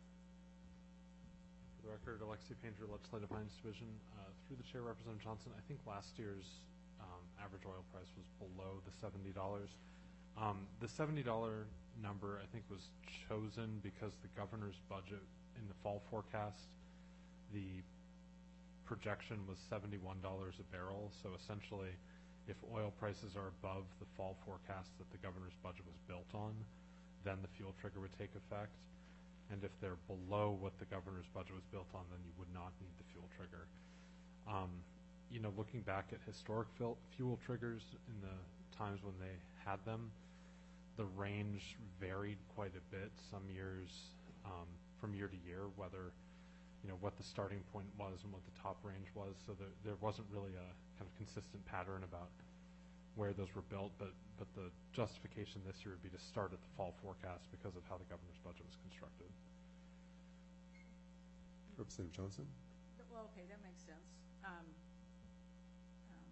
For the record, Alexi Painter, Legislative Finance Division. Uh, through the chair, Representative Johnson, I think last year's um, average oil price was below the seventy dollars. Um, the seventy dollar number, I think, was chosen because the governor's budget in the fall forecast, the projection was seventy-one dollars a barrel. So essentially, if oil prices are above the fall forecast that the governor's budget was built on, then the fuel trigger would take effect. And if they're below what the governor's budget was built on, then you would not need the fuel trigger. Um, you know, looking back at historic fil- fuel triggers in the times when they had them, the range varied quite a bit. Some years, um, from year to year, whether, you know, what the starting point was and what the top range was. So there, there wasn't really a kind of consistent pattern about where those were built, but, but the justification this year would be to start at the fall forecast because of how the governor's budget was constructed. Representative Johnson? Well, okay, that makes sense. Um, um,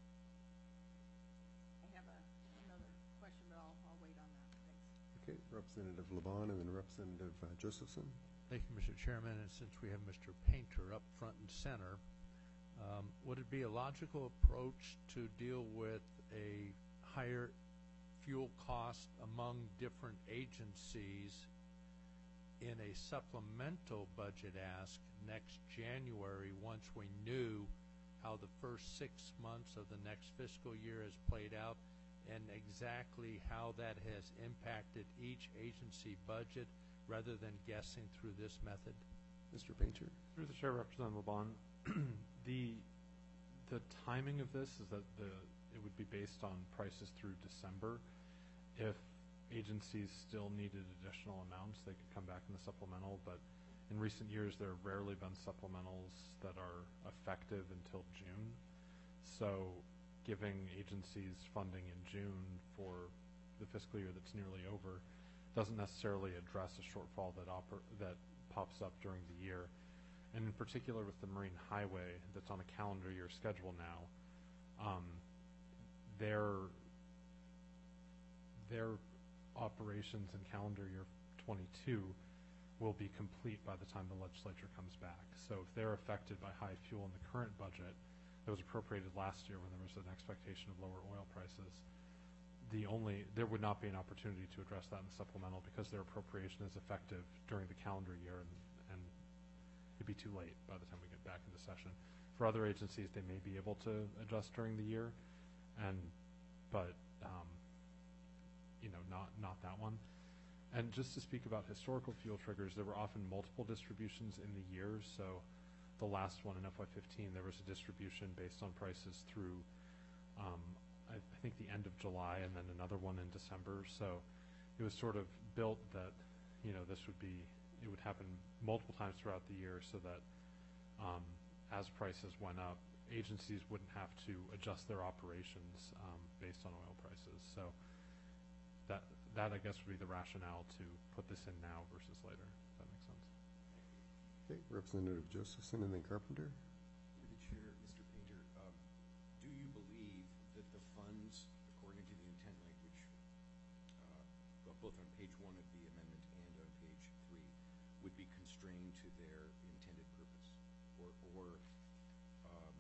I have a, another question, but I'll, I'll wait on that. Thanks. Okay, Representative Laban and then Representative uh, Josephson. Thank you, Mister Chairman, and since we have Mister Painter up front and center, um, would it be a logical approach to deal with a higher fuel cost among different agencies in a supplemental budget ask next January, once we knew how the first six months of the next fiscal year has played out and exactly how that has impacted each agency budget, rather than guessing through this method? Mister Painter? Through the chair, Representative Laban, the the timing of this is that the it would be based on prices through December. If agencies still needed additional amounts, they could come back in the supplemental, but in recent years there have rarely been supplementals that are effective until June. So giving agencies funding in June for the fiscal year that's nearly over doesn't necessarily address a shortfall that oper that pops up during the year. And in particular with the Marine Highway that's on a calendar year schedule now, um, their their operations in calendar year twenty-two will be complete by the time the legislature comes back. So if they're affected by high fuel in the current budget that was appropriated last year when there was an expectation of lower oil prices, the only there would not be an opportunity to address that in the supplemental because their appropriation is effective during the calendar year, and, and it'd be too late by the time we get back into session. For other agencies, they may be able to adjust during the year, and but um, you know, not not that one. And just to speak about historical fuel triggers, there were often multiple distributions in the years. So the last one in F Y fifteen, there was a distribution based on prices through um, I, I think the end of July, and then another one in December. So it was sort of built that, you know, this would be, it would happen multiple times throughout the year so that um, as prices went up, agencies wouldn't have to adjust their operations um, based on oil prices. So that, that, I guess, would be the rationale to put this in now versus later. Does that make sense? Okay, Representative Josephson and then Carpenter. Through the chair, Mister Painter, um, do you believe that the funds, according to the intent language, uh, well, both on page one of the amendment and on page three, would be constrained to their intended purpose? Or, or um,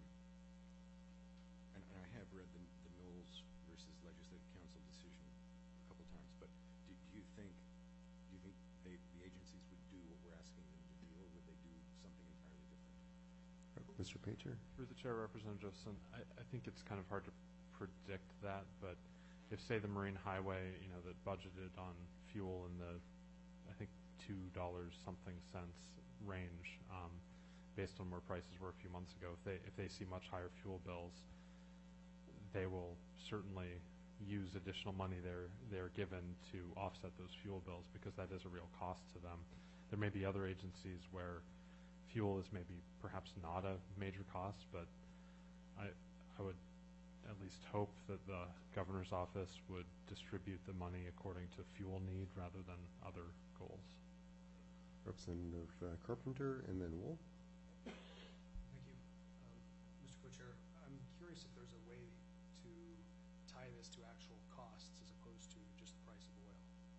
and, and I have read the, the Knowles versus Legislative Council decision a couple times, but do, do you think, do you think they, the agencies would do what we're asking them to do, or would they do something entirely different? Mister Painter. Through the chair, Representative Josephson, I, I think it's kind of hard to predict that, but if, say, the Marine Highway, you know, that budgeted on fuel in the, I think, two dollars something cents range, um, based on where prices were a few months ago, if they, if they see much higher fuel bills, they will certainly use additional money they're, they're given to offset those fuel bills, because that is a real cost to them. There may be other agencies where fuel is maybe perhaps not a major cost, but I, I would at least hope that the governor's office would distribute the money according to fuel need rather than other goals. Representative uh, Carpenter and then Wool. Thank you. Um, Mister Co-Chair, I'm curious if there's a way to tie this to actual costs as opposed to just the price of oil.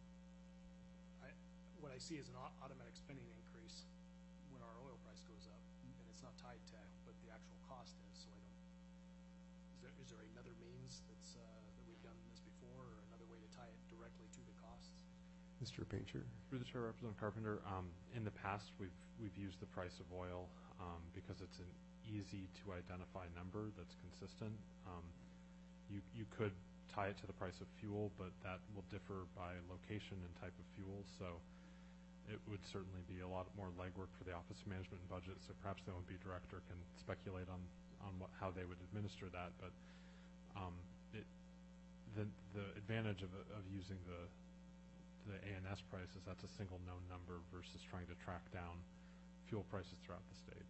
I, what I see is an au- automatic spending increase when our oil price goes up, and it's not tied to what the actual cost is, so I don't, is there, is there another means that's, uh, that we've done this before, or another way to tie it directly to the costs? Mister Painter. Through the chair, Representative Carpenter, um, in the past we've we've used the price of oil um, because it's an easy to identify number that's consistent. Um, you you could tie it to the price of fuel, but that will differ by location and type of fuel. So it would certainly be a lot more legwork for the Office of Management and Budget. So perhaps the O M B director can speculate on on what how they would administer that. But um, it the the advantage of of using the the A N S price is that's a single known number versus trying to track down fuel prices throughout the state.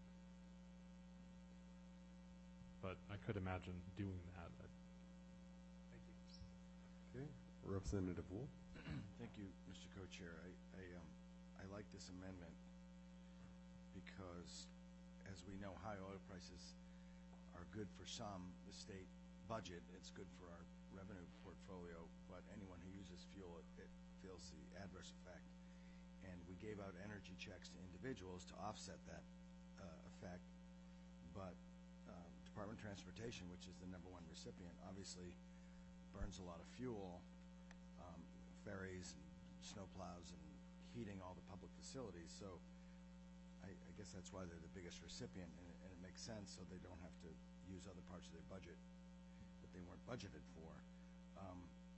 But I could imagine doing that. Thank you. Okay. Representative Wool. Thank you, Mister Co-Chair. I, I, um, I like this amendment because, as we know, high oil prices are good for some, the state budget. It's good for our revenue portfolio, but anyone who uses fuel, it, it feels the adverse effect. And we gave out energy checks to individuals to offset that uh, effect, but uh, Department of Transportation, which is the number one recipient, obviously burns a lot of fuel, um, ferries and snowplows and heating all the public facilities. So I, I guess that's why they're the biggest recipient, and it, and it makes sense, so they don't have to use other parts of their budget that they weren't budgeted for. Um,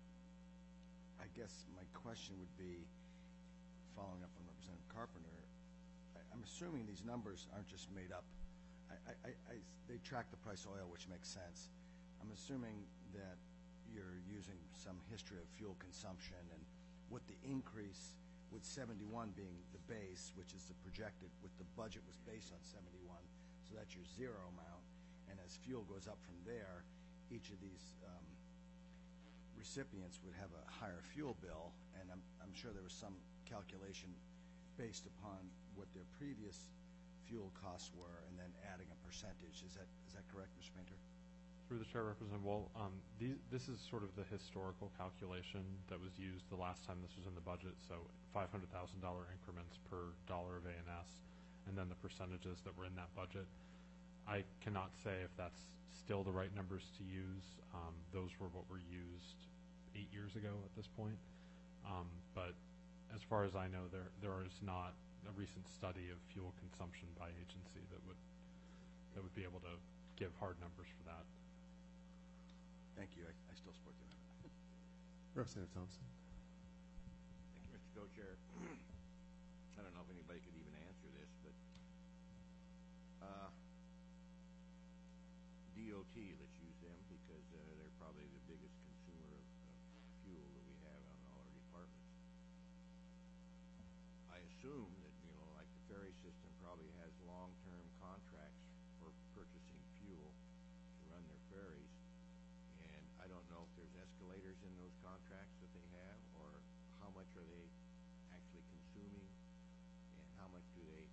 I guess my question would be, following up on Representative Carpenter, I, I'm assuming these numbers aren't just made up. I, I, I, I, they track the price of oil, which makes sense. I'm assuming that you're using some history of fuel consumption and what the increase with seventy-one being the base, which is the projected, with the budget was based on seventy-one, so that's your zero amount. And as fuel goes up from there, each of these um, recipients would have a higher fuel bill, and I'm, I'm sure there was some calculation based upon what their previous fuel costs were and then adding a percentage. Is that is that correct, Mister Painter? Through the chair, Representative Wall, um, these, this is sort of the historical calculation that was used the last time this was in the budget, so five hundred thousand dollars increments per dollar of A N S, and then the percentages that were in that budget. I cannot say if that's still the right numbers to use. Um, those were what were used eight years ago at this point. Um, but as far as I know, there there is not a recent study of fuel consumption by agency that would that would be able to give hard numbers for that. Thank you. I, I still support the amendment. Representative Thompson. Thank you, Mister Co-Chair. I don't know if anybody could even answer this, but uh, D O T, let's use them because uh, they're probably the biggest consumer of, of fuel that we have on all our departments. assume that, you know, like the ferry system probably has long-term contracts for purchasing fuel to run their ferries. And I don't know if there's escalators in those contracts that they have, or how much are they actually consuming, and how much do they,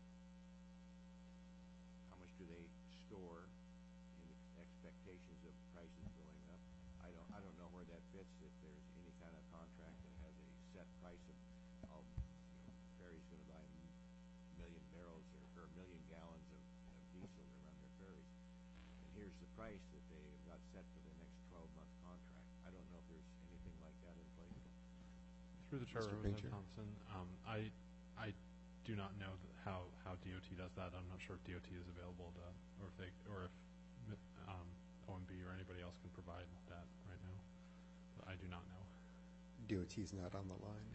how much do they store in expectations of prices going up. I don't, I don't know where that fits, if there's any kind of contract that has a set price of, of you know, ferry's gonna buy a million barrels or, or a million gallons of, of diesel to run their ferries. And here's the price that they have got set for the next twelve-month contract. I don't know if there's anything like that in place. Through the chair, Mister Representative Pincher. Thompson, um, I, I do not know th- how, how D O T does that. I'm not sure if D O T is available to, or if they, or if, um, O M B or anybody else can provide that right now. But I do not know. D O T's not on the line.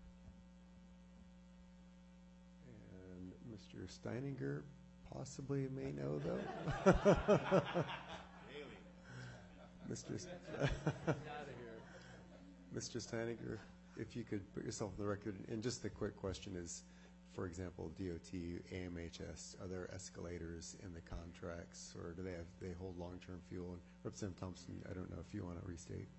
And Mister Steininger possibly may know, though. Mister S- Mister Steininger, if you could put yourself on the record, and just the quick question is, for example, D O T, A M H S, are there escalators in the contracts, or do they have, they hold long-term fuel? And Representative Thompson, I don't know if you want to restate.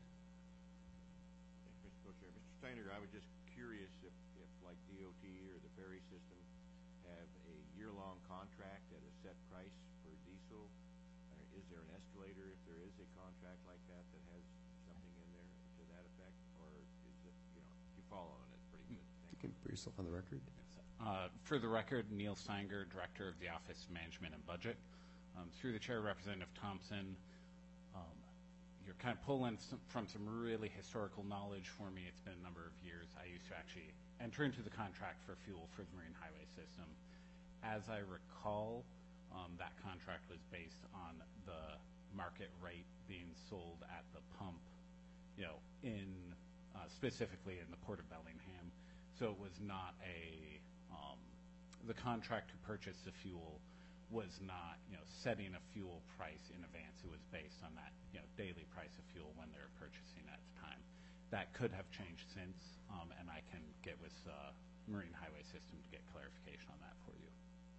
Mister Co-Chair, Mister Steiner, I was just curious if, if like D O T or the ferry system have a year-long contract at a set price for diesel. Or is there an escalator if there is a contract like that that has something in there to that effect? Or is it, you know, you following it pretty good? Thank You can put yourself on the record. Uh, for the record, Neil Steinger, Director of the Office of Management and Budget. Um, through the chair, Representative Thompson, um, you're kind of pulling some, from some really historical knowledge for me. It's been a number of years. I used to actually enter into the contract for fuel for the Marine Highway System. As I recall, um, that contract was based on the market rate being sold at the pump, you know, in uh, specifically in the Port of Bellingham. So it was not a Um, the contract to purchase the fuel was not, you know, setting a fuel price in advance. It was based on that, you know, daily price of fuel when they were purchasing at the time. That could have changed since, um, and I can get with uh, Marine Highway System to get clarification on that for you.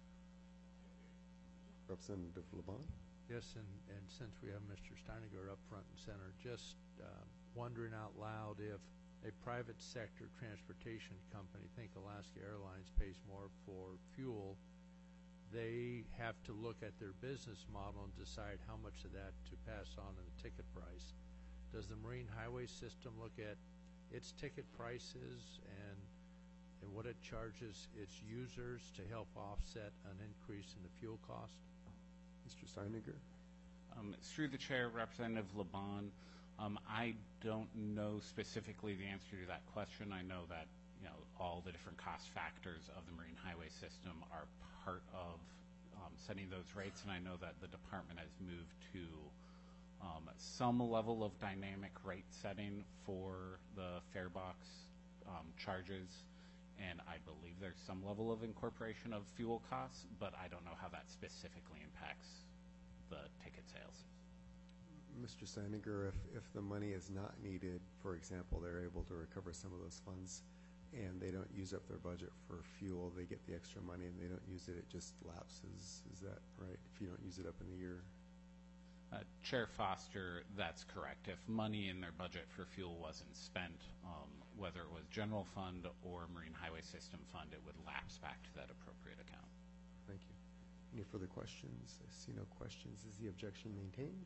Representative LeBon? Yes, and, and since we have Mister Steiniger up front and center, just uh, wondering out loud if a private sector transportation company, think Alaska Airlines, pays more for fuel, they have to look at their business model and decide how much of that to pass on in the ticket price. Does the Marine Highway System look at its ticket prices and, and what it charges its users to help offset an increase in the fuel cost? Mister Steiniger? Um, through the chair, Representative LeBon, Um, I don't know specifically the answer to that question. I know that, you know, all the different cost factors of the Marine Highway System are part of um, setting those rates, and I know that the department has moved to um, some level of dynamic rate setting for the fare box um, charges, and I believe there's some level of incorporation of fuel costs, but I don't know how that specifically impacts the ticket sales. Mister Steininger, if, if the money is not needed, for example, they're able to recover some of those funds and they don't use up their budget for fuel, they get the extra money and they don't use it, it just lapses. Is that right? If you don't use it up in the year? Uh, Chair Foster, that's correct. If money in their budget for fuel wasn't spent, um, whether it was general fund or Marine Highway System fund, it would lapse back to that appropriate account. Thank you. Any further questions? I see no questions. Is the objection maintained?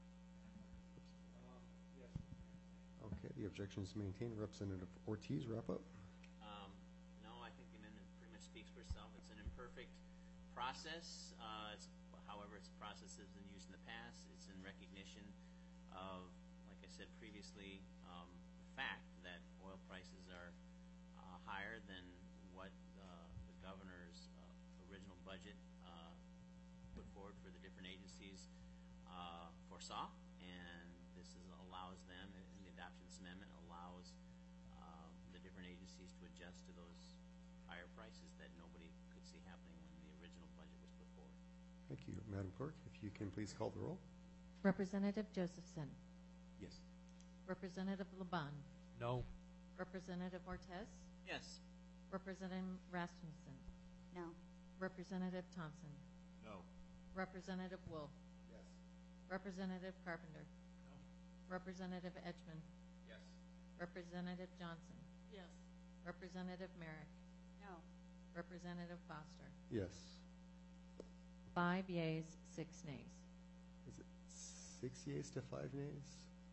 Okay, the objection is maintained. Representative Ortiz, wrap up. Um, no, I think the amendment pretty much speaks for itself. It's an imperfect process. Uh, it's, however, it's a process that's been used in the past. It's in recognition of, like I said previously, um, the fact that oil prices are uh, higher than what the, the governor's uh, original budget uh, put forward for the different agencies uh, foresaw, and this is, allows them, and the adoption of this amendment allows uh, the different agencies to adjust to those higher prices that nobody could see happening when the original budget was put forward. Thank you. Madam Clerk, if you can please call the roll. Representative Josephson. Yes. Representative LeBon. No. Representative Ortez. Yes. Representative Rasmussen. No. Representative Thompson. No. Representative Wolf. Yes. Representative Carpenter. Representative Edgman. Yes. Representative Johnson. Yes. Representative Merrick. No. Representative Foster. Yes. Five yeas, six nays. Is it six yeas to five nays?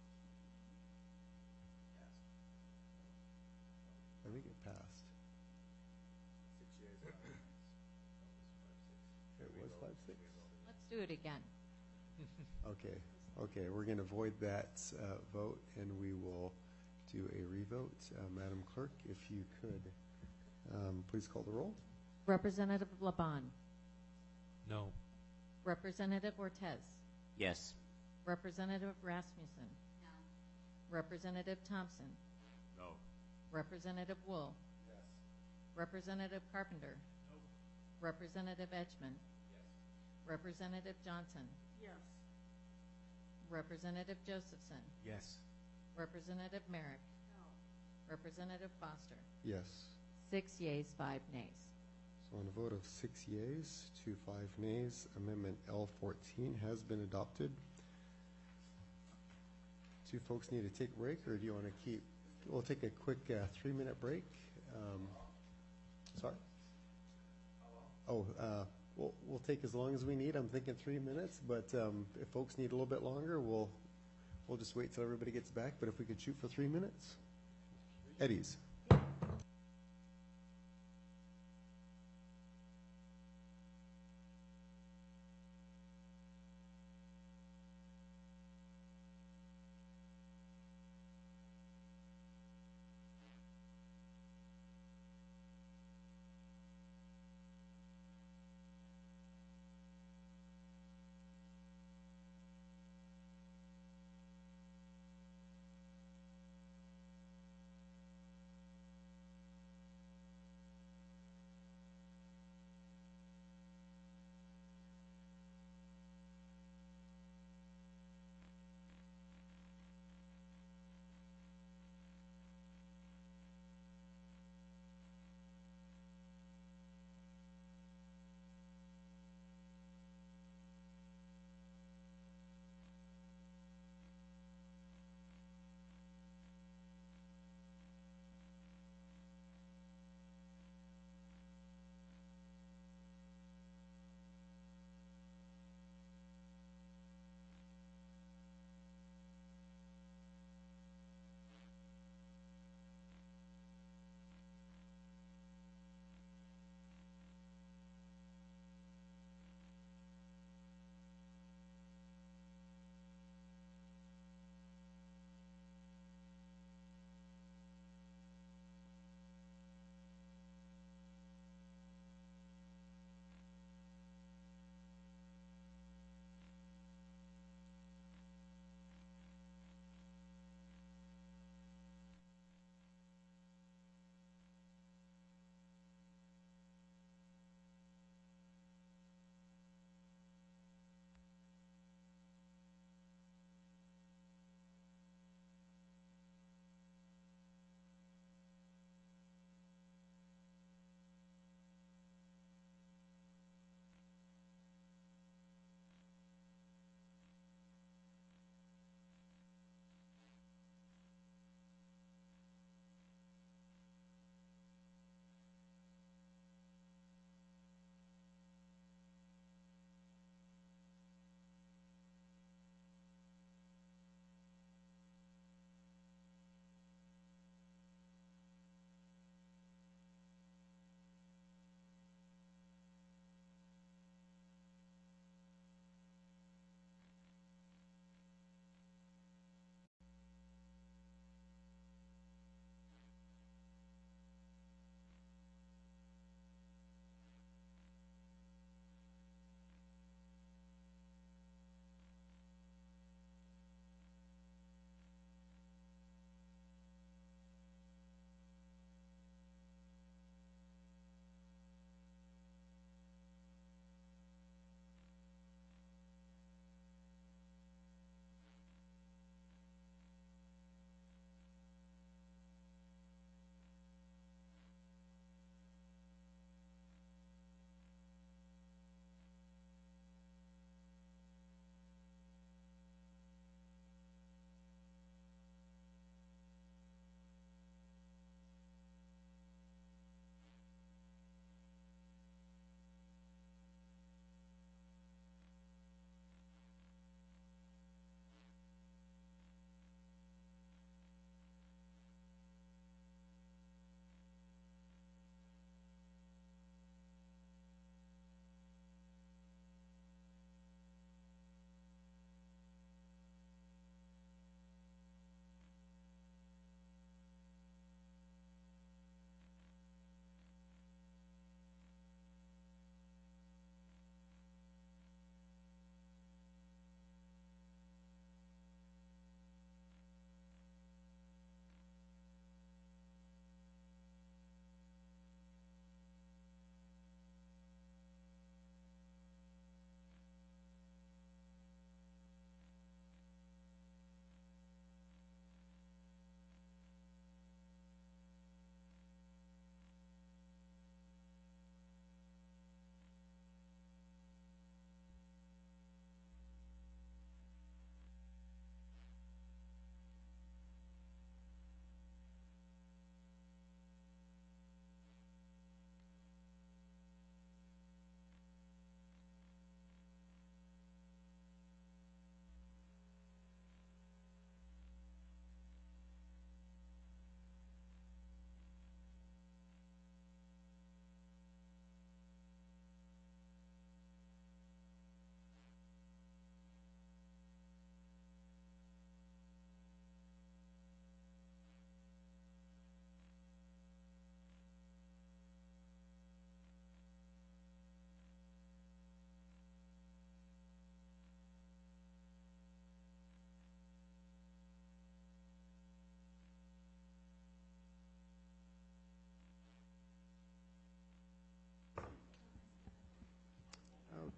I think it passed. Six yeas, five nays. It was five, six? Let's do it again. Okay, okay, we're going to void that uh, vote, and we will do a revote. Uh, Madam Clerk, if you could, um, please call the roll. Representative Laban. No. Representative Ortez. Yes. Representative Rasmussen. No. Representative Thompson. No. Representative Wool. Yes. Representative Carpenter. Representative Edgman. Yes. Representative Johnson. Yes. Representative Josephson. Yes. Representative Merrick. No. Representative Foster. Yes. Six yeas, five nays. So on a vote of six yeas to five nays, Amendment L fourteen has been adopted. Do you folks need to take a break, or do you want to keep? We'll take a quick uh, three-minute break. Um, sorry? Oh, uh, we'll, we'll take as long as we need. I'm thinking three minutes, but um, if folks need a little bit longer, we'll, we'll just wait till everybody gets back. But if we could shoot for three minutes. Eddie's.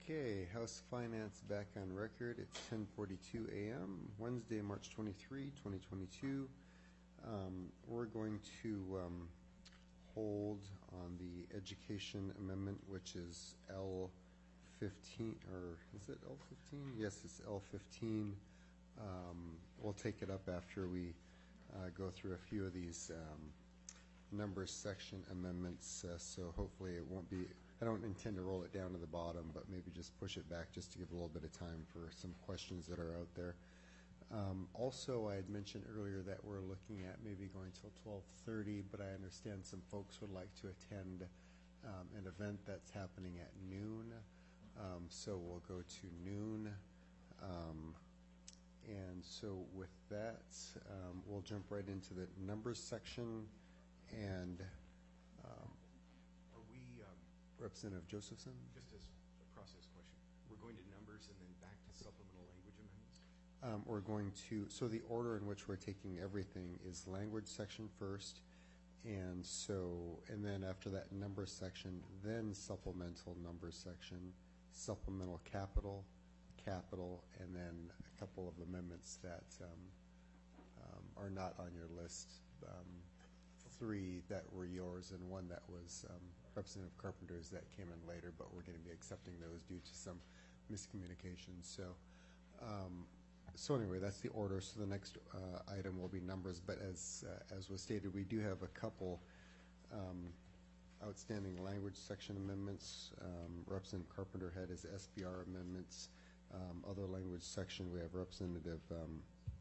Okay, House Finance back on record. It's ten forty-two a m Wednesday, March twenty-third, twenty twenty-two. Um, we're going to um, hold on the education amendment, which is L fifteen, or is it L fifteen? Yes, it's L fifteen. Um, we'll take it up after we uh, go through a few of these um, numbers section amendments, uh, so hopefully it won't be, I don't intend to roll it down to the bottom, but maybe just push it back just to give a little bit of time for some questions that are out there. Um, also, I had mentioned earlier that we're looking at maybe going till twelve thirty, but I understand some folks would like to attend um, an event that's happening at noon, um, so we'll go to noon. Um, and so with that, um, we'll jump right into the numbers section, and um, Are we, um, Representative Josephson? just as a process question, we're going to numbers and then back to supplemental language amendments? Um, we're going to, so the order in which we're taking everything is language section first, and so, and then after that number section, then supplemental number section, supplemental capital, capital, and then a couple of amendments that um, um, are not on your list. Um, three that were yours and one that was um, Representative Carpenter's that came in later, but we're going to be accepting those due to some miscommunication. So, um, so anyway, that's the order. So the next uh, item will be numbers, but as uh, as was stated, we do have a couple um, outstanding language section amendments. Um, Representative Carpenter had his S B R amendments. Um, other language section, we have Representative um,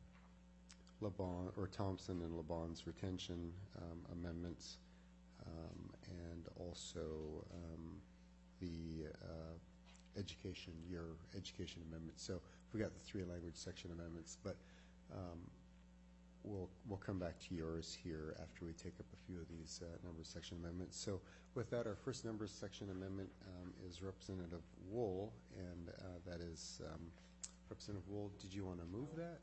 LeBon or Thompson and LeBon's retention um, amendments, um, and also um, the uh, education, your education amendment. So we got the three language section amendments, but um, we'll we'll come back to yours here after we take up a few of these uh, numbers section amendments. So with that, our first numbers section amendment um, is Representative Wool, and uh, that is um, Representative Wool. Did you want to move that?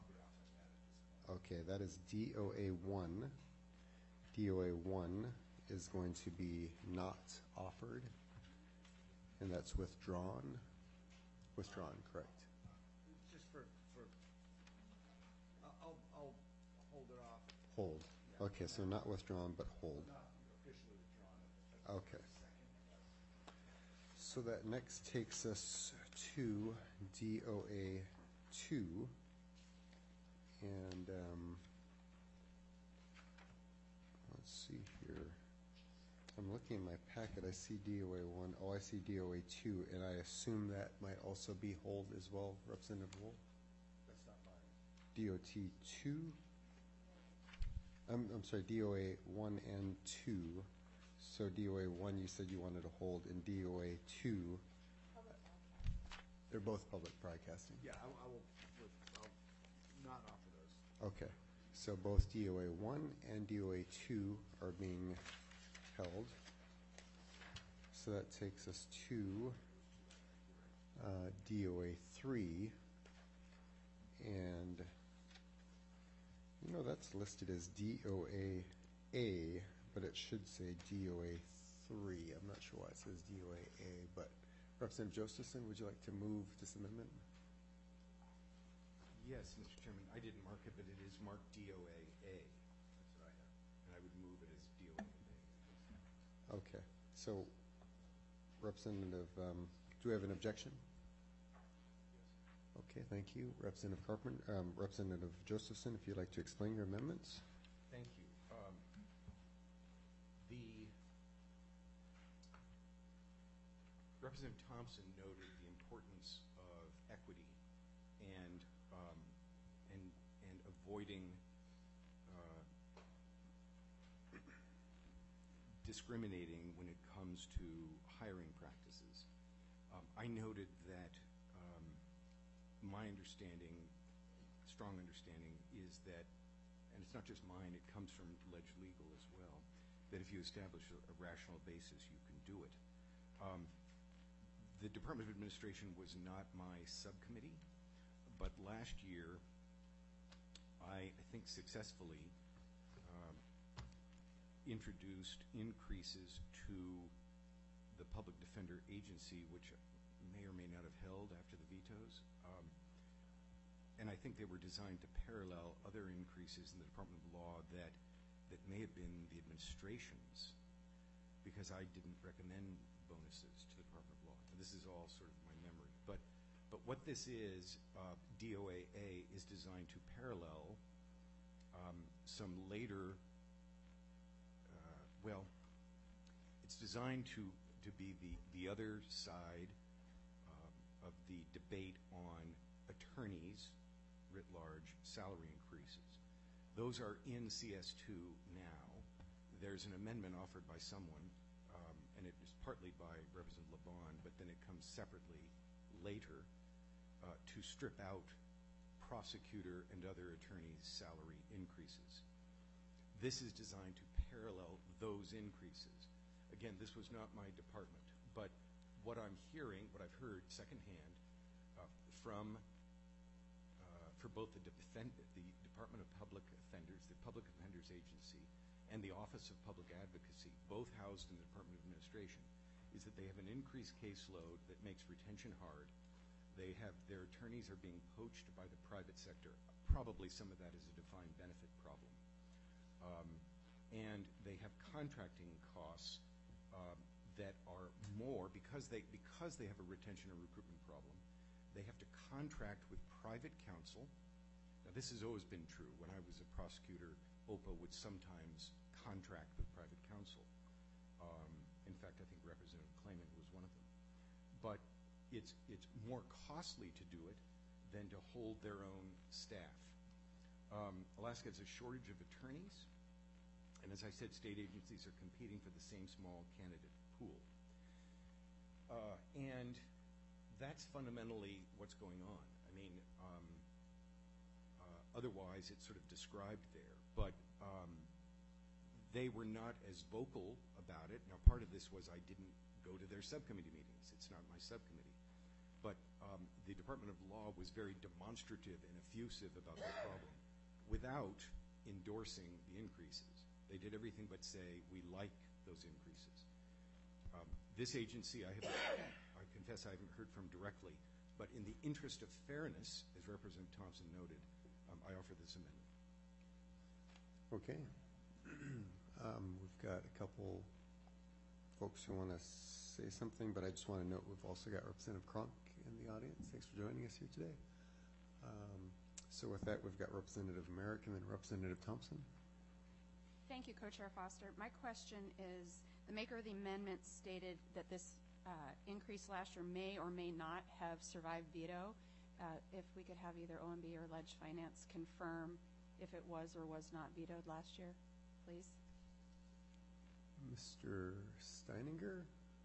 Okay, that is D O A one. D O A one is going to be not offered, and that's withdrawn. Withdrawn, correct. Just for, for, I'll, I'll hold it off. Hold. Okay, so not withdrawn, but hold. Not officially withdrawn. Okay. So that next takes us to D O A two. And um, let's see here. I'm looking in my packet. I see D O A one. Oh, I see D O A two, and I assume that might also be hold as well, Representative Wool? That's not mine. D O T two? I'm, I'm sorry, D O A one and two. So D O A one, you said you wanted to hold, and D O A two, they're both public broadcasting. Yeah, I, I will, I'll not offer those. Okay, so both D O A one and D O A two are being held. So that takes us to uh, D O A three, and you know that's listed as D O A A, but it should say D O A three. I'm not sure why it says D O A A, but Representative Josephson, would you like to move this amendment? Yes, Mister Chairman, I didn't mark it, but it is marked D O A A. That's what I have. And I would move it as D O A A. Okay, so Representative, um, do we have an objection? Okay, thank you. Representative Carpenter, um, Representative Josephson, if you'd like to explain your amendments. Thank you. Um, the Representative Thompson noted the importance of equity and um, and and avoiding uh, discriminating when it comes to hiring practices. Um, I noted that um, my understanding, strong understanding, is that, and it's not just mine, it comes from Ledge Legal as well, that if you establish a, a rational basis, you can do it. Um, the Department of Administration was not my subcommittee, but last year, I, I think successfully um, introduced increases to the Public Defender Agency, which may or may not have held after the vetoes. Um, and I think they were designed to parallel other increases in the Department of Law that, that may have been the administration's, because I didn't recommend bonuses to the Department of Law. This is all sort of my memory. But, but what this is, uh, D O A A is designed to parallel um, some later, uh, well, it's designed to, to be the, the other side um, of the debate on attorneys, writ large, salary increases. Those are in C S two now. There's an amendment offered by someone, um, and it is partly by Representative LeBon, but then it comes separately later uh, to strip out prosecutor and other attorneys' salary increases. This is designed to parallel those increases. Again, this was not my department, but what I'm hearing, what I've heard secondhand uh, from, uh, for both the, defend, the Department of Public Offenders, the Public Offenders Agency, and the Office of Public Advocacy, both housed in the Department of Administration, is that they have an increased caseload that makes retention hard. They have, their attorneys are being poached by the private sector. Probably some of that is a defined benefit problem. Um, and they have contracting costs um, that are more, because they, because they have a retention and recruitment problem, they have to contract with private counsel. Now, this has always been true. When I was a prosecutor, O P A would sometimes contract with private counsel. Um, in fact, I think Representative Clayman was one of them. But it's, it's more costly to do it than to hold their own staff. Um, Alaska has a shortage of attorneys, and as I said, state agencies are competing for the same small candidate pool. Uh, and that's fundamentally what's going on. I mean, um, uh, otherwise it's sort of described there, but um, they were not as vocal about it. Now, part of this was I didn't go to their subcommittee meetings. It's not my subcommittee. But um, the Department of Law was very demonstrative and effusive about the problem without endorsing the increases. They did everything but say, we like those increases. Um, this agency, I, have, I confess I haven't heard from directly, but in the interest of fairness, as Representative Thompson noted, um, I offer this amendment. Okay. um, we've got a couple folks who want to say something, but I just want to note we've also got Representative Cronk in the audience. Thanks for joining us here today. Um, so with that, we've got Representative Merrick and then Representative Thompson. Thank you, Co-Chair Foster. My question is, the maker of the amendment stated that this uh, increase last year may or may not have survived veto. Uh, if we could have either O M B or Ledge Finance confirm if it was or was not vetoed last year, please. Mister Steininger?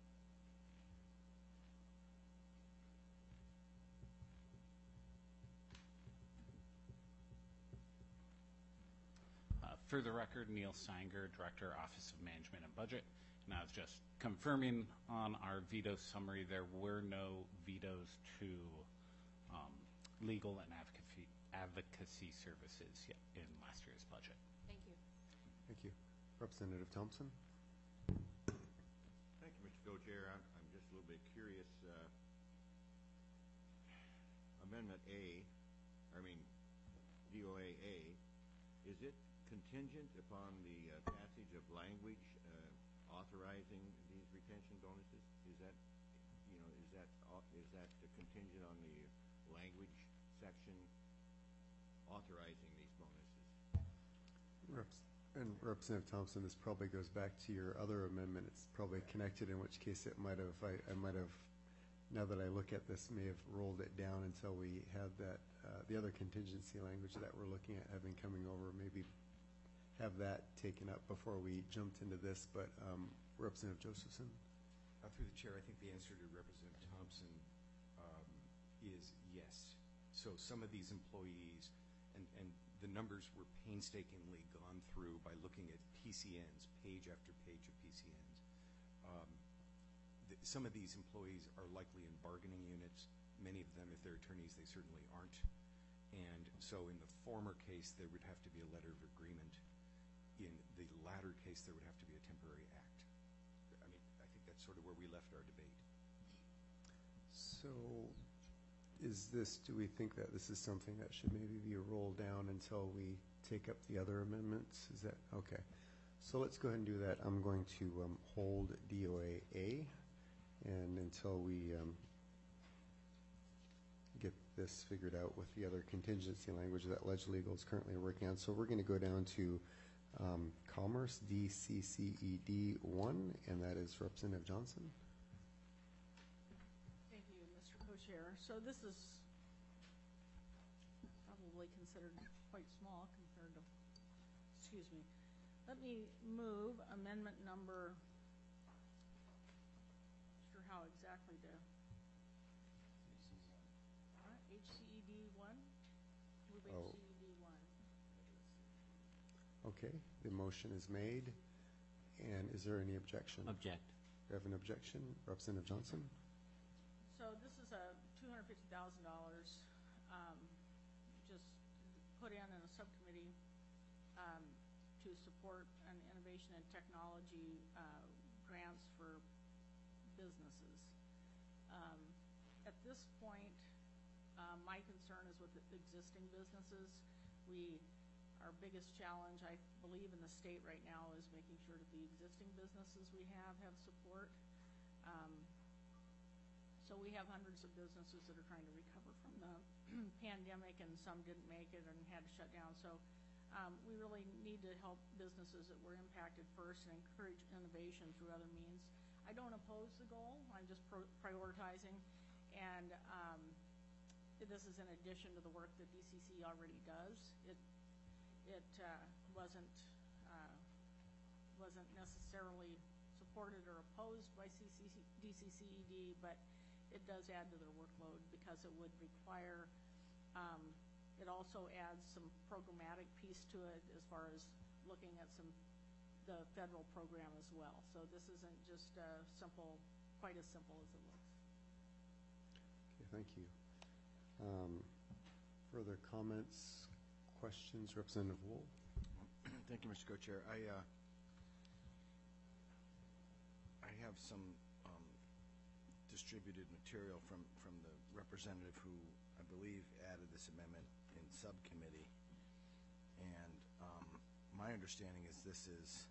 Uh, for the record, Neil Sanger, Director, Office of Management and Budget. And I was just confirming on our veto summary, there were no vetoes to um, legal and advocacy, advocacy services yet in last year's budget. Thank you. Thank you. Representative Thompson? Thank you, Mister Co-Chair. I'm, I'm just a little bit curious. Uh, Amendment A, I mean D O A A, is it contingent upon the uh, passage of language uh, authorizing these retention bonuses? Is that, you know, is that uh, is that contingent on the language section authorizing these bonuses? Reps and Representative Thompson, this probably goes back to your other amendment. It's probably connected, in which case it might have, I, I might have, now that I look at this, may have rolled it down until we had that, uh, the other contingency language that we're looking at having coming over, maybe have that taken up before we jumped into this. But um, Representative Josephson? Uh, through the chair, I think the answer to Representative Thompson um, is yes. So some of these employees, and, and the numbers were painstakingly gone through by looking at P C Ns, page after page of P C Ns. Um, th some of these employees are likely in bargaining units. Many of them, if they're attorneys, they certainly aren't. And so in the former case, there would have to be a letter of agreement. In the latter case, there would have to be a temporary act. I mean, I think that's sort of where we left our debate. So is this, do we think that this is something that should maybe be rolled down until we take up the other amendments? Is that, okay. So let's go ahead and do that. I'm going to um, hold D O A A and until we um, get this figured out with the other contingency language that Ledge Legal is currently working on. So we're going to go down to um, Commerce, D C C E D one, and that is Representative Johnson. Thank you, Mister Co-Chair. So this is probably considered quite small compared to, excuse me. Let me move amendment number, not sure how exactly to, uh, H C E D one? Move Oh. H C E D one. Okay, the motion is made. And is there any objection? Object. We have an objection. Representative Johnson? So this is a two hundred fifty thousand dollars, um, just put in in a subcommittee, um, to support an innovation and technology, uh, grants for businesses. Um, at this point, uh, my concern is with the existing businesses. We, our biggest challenge, I believe, in the state right now is making sure that the existing businesses we have have support. Um, So we have hundreds of businesses that are trying to recover from the pandemic, and some didn't make it and had to shut down. So um, we really need to help businesses that were impacted first and encourage innovation through other means. I don't oppose the goal. I'm just pro prioritizing. And um, this is in addition to the work that D C C already does. It, it uh, wasn't, uh, wasn't necessarily supported or opposed by D C C E D, but it does add to their workload because it would require, um, it also adds some programmatic piece to it as far as looking at some, the federal program as well. So this isn't just uh, simple, quite as simple as it looks. Okay, thank you. Um, further comments, questions? Representative Wool? Thank you, Mister Co-Chair. I, uh, I have some um, distributed material from, from the representative who I believe added this amendment in subcommittee. And um, my understanding is this is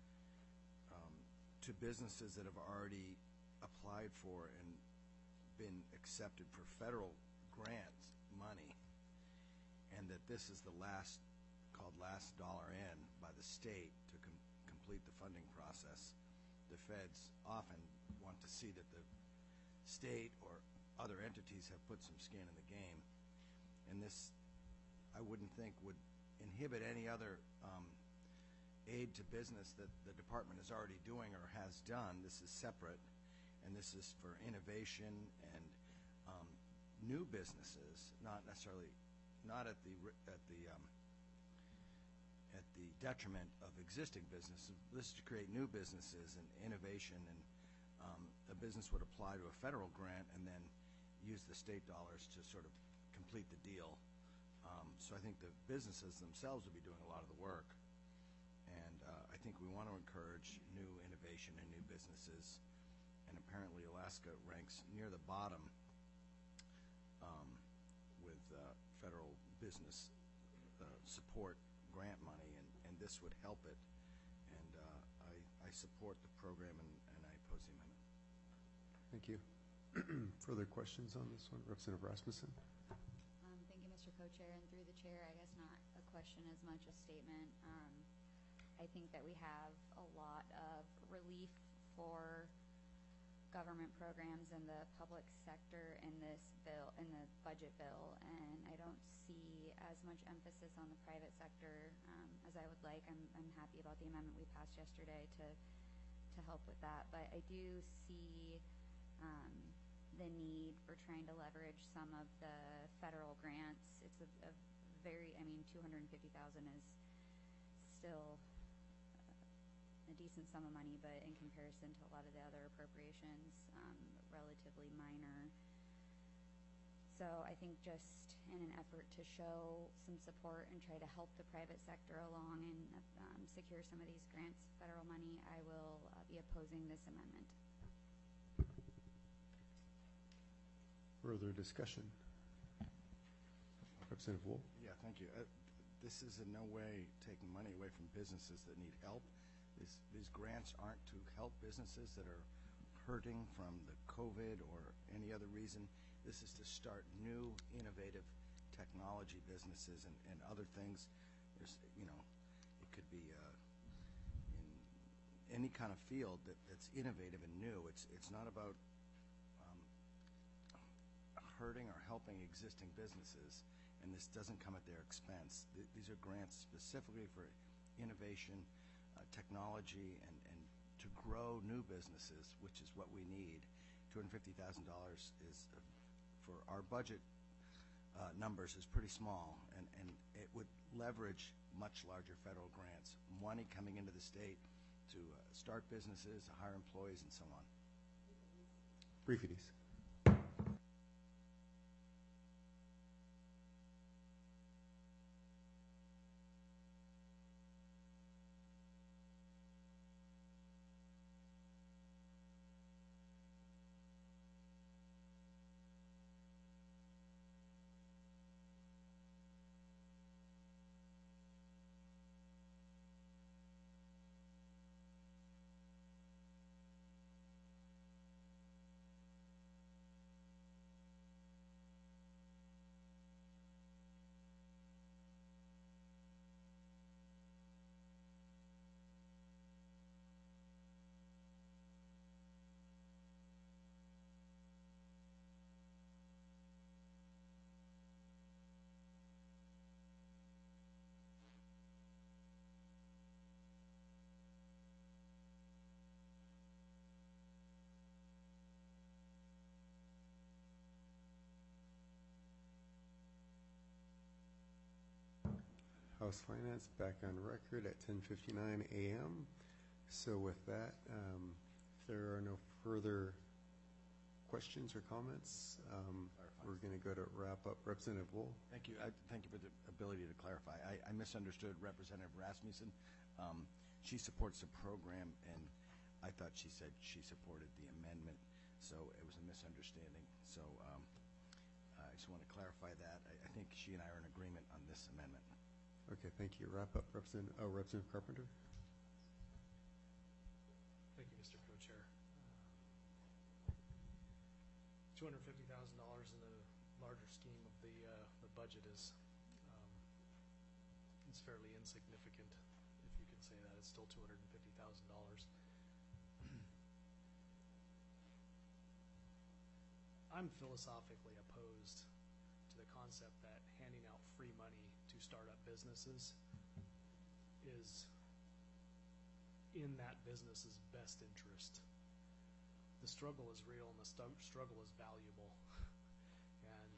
um, to businesses that have already applied for and been accepted for federal grant money, and that this is the last, called last dollar in by the state to com complete the funding process. The feds often want to see that the state or other entities have put some skin in the game, and this, I wouldn't think, would inhibit any other um, aid to business that the department is already doing or has done. This is separate, and this is for innovation and um, new businesses, not necessarily, not at the at the um, at the detriment of existing businesses. This is to create new businesses and innovation, and um, a business would apply to a federal grant and then use the state dollars to sort of complete the deal. Um, so I think the businesses themselves would be doing a lot of the work, and uh, I think we want to encourage new innovation and new businesses, and apparently Alaska ranks near the bottom um, with uh, federal business uh, support grant money, and, and this would help it, and uh, I, I support the program, and, and I oppose the amendment. Thank you. Further questions on this one? Representative Rasmussen? Um, thank you, Mister Co-Chair, and through the chair, I guess not a question as much a statement. Um, I think that we have a lot of relief for government programs in the public sector in this bill, in the budget bill, and I don't see as much emphasis on the private sector um, as I would like. I'm, I'm happy about the amendment we passed yesterday to to help with that, but I do see um, the need for trying to leverage some of the federal grants. It's a, a very, I mean, two hundred fifty thousand is still a decent sum of money, but in comparison to a lot of the other appropriations, um, relatively minor. So I think just in an effort to show some support and try to help the private sector along and um, secure some of these grants, federal money, I will uh, be opposing this amendment. Further discussion? Representative Wool? Yeah, thank you. Uh, This is in no way taking money away from businesses that need help. These, these grants aren't to help businesses that are hurting from the COVID or any other reason. This is to start new, innovative technology businesses and, and other things. There's, you know, it could be uh, in any kind of field that, that's innovative and new. It's, it's not about um, hurting or helping existing businesses, and this doesn't come at their expense. Th these are grants specifically for innovation, uh, technology, and, and to grow new businesses, which is what we need. two hundred fifty thousand dollars is, uh, for our budget uh, numbers, is pretty small, and, and it would leverage much larger federal grants, money coming into the state to uh, start businesses, hire employees, and so on. Briefities. House Finance back on record at ten fifty-nine a m So with that, um, if there are no further questions or comments, um, we're going to go to wrap up. Representative Wool. Thank you. I, thank you for the ability to clarify. I, I misunderstood Representative Rasmussen. Um, she supports the program, and I thought she said she supported the amendment, so it was a misunderstanding. So um, I just want to clarify that. I, I think she and I are in agreement on this amendment. Okay, thank you. Wrap up, Representative, oh, Representative Carpenter. Thank you, Mister Co-Chair. Two hundred fifty thousand dollars in the larger scheme of the uh, the budget is um, it's fairly insignificant, if you can say that. It's still two hundred fifty thousand dollars. I'm philosophically opposed to the concept that handing out free money to startup businesses is in that business's best interest. The struggle is real, and the stu struggle is valuable, and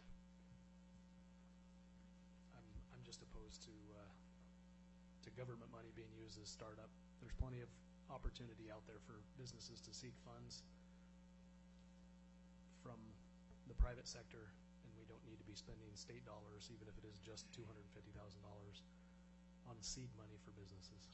I'm I'm just opposed to uh, to government money being used as startup. There's plenty of opportunity out there for businesses to seek funds from the private sector, and we don't need to be spending state dollars, even if it is just two hundred fifty thousand dollars on seed money for businesses.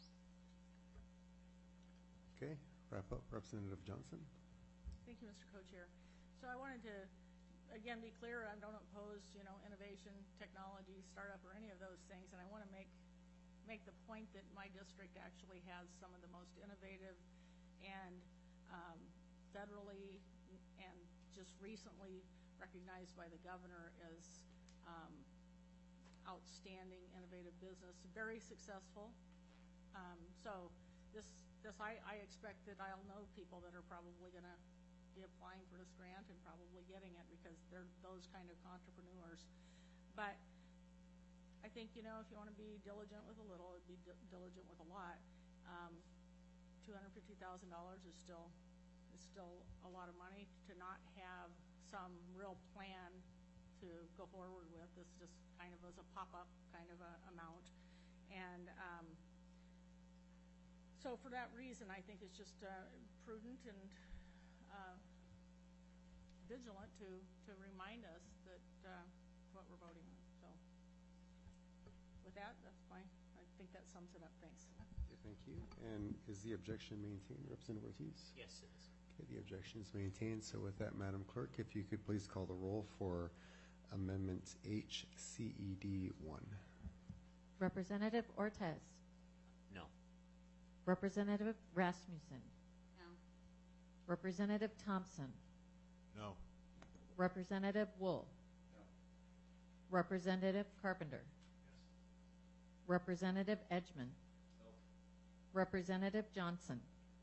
Okay, wrap up, Representative Johnson. Thank you, Mister Co-Chair. So I wanted to, again, be clear, I don't oppose, you know, innovation, technology, startup, or any of those things, and I want to make make the point that my district actually has some of the most innovative and um, federally and just recently recognized by the governor as um, outstanding innovative business, very successful. Um, so this, this I, I expect that I'll know people that are probably going to be applying for this grant and probably getting it because they're those kind of entrepreneurs. But I think, you know, if you want to be diligent with a little, it'd be di diligent with a lot. Um, two hundred fifty thousand dollars is still is still a lot of money to not have some real plan to go forward with. This just kind of was a pop-up kind of a amount. And um, so for that reason, I think it's just uh, prudent and uh, vigilant to, to remind us that uh, what we're voting on. So with that, that's my, I think that sums it up. Thanks. Okay, thank you. And is the objection maintained, Representative Ortiz? Yes, it is. Okay, the objection is maintained. So with that, Madam Clerk, if you could please call the roll for Amendment H C E D one. Representative Ortez. No. Representative Rasmussen. No. Representative Thompson. No. Representative Wool. No. Representative Carpenter. Representative Edgman. No. Representative Johnson.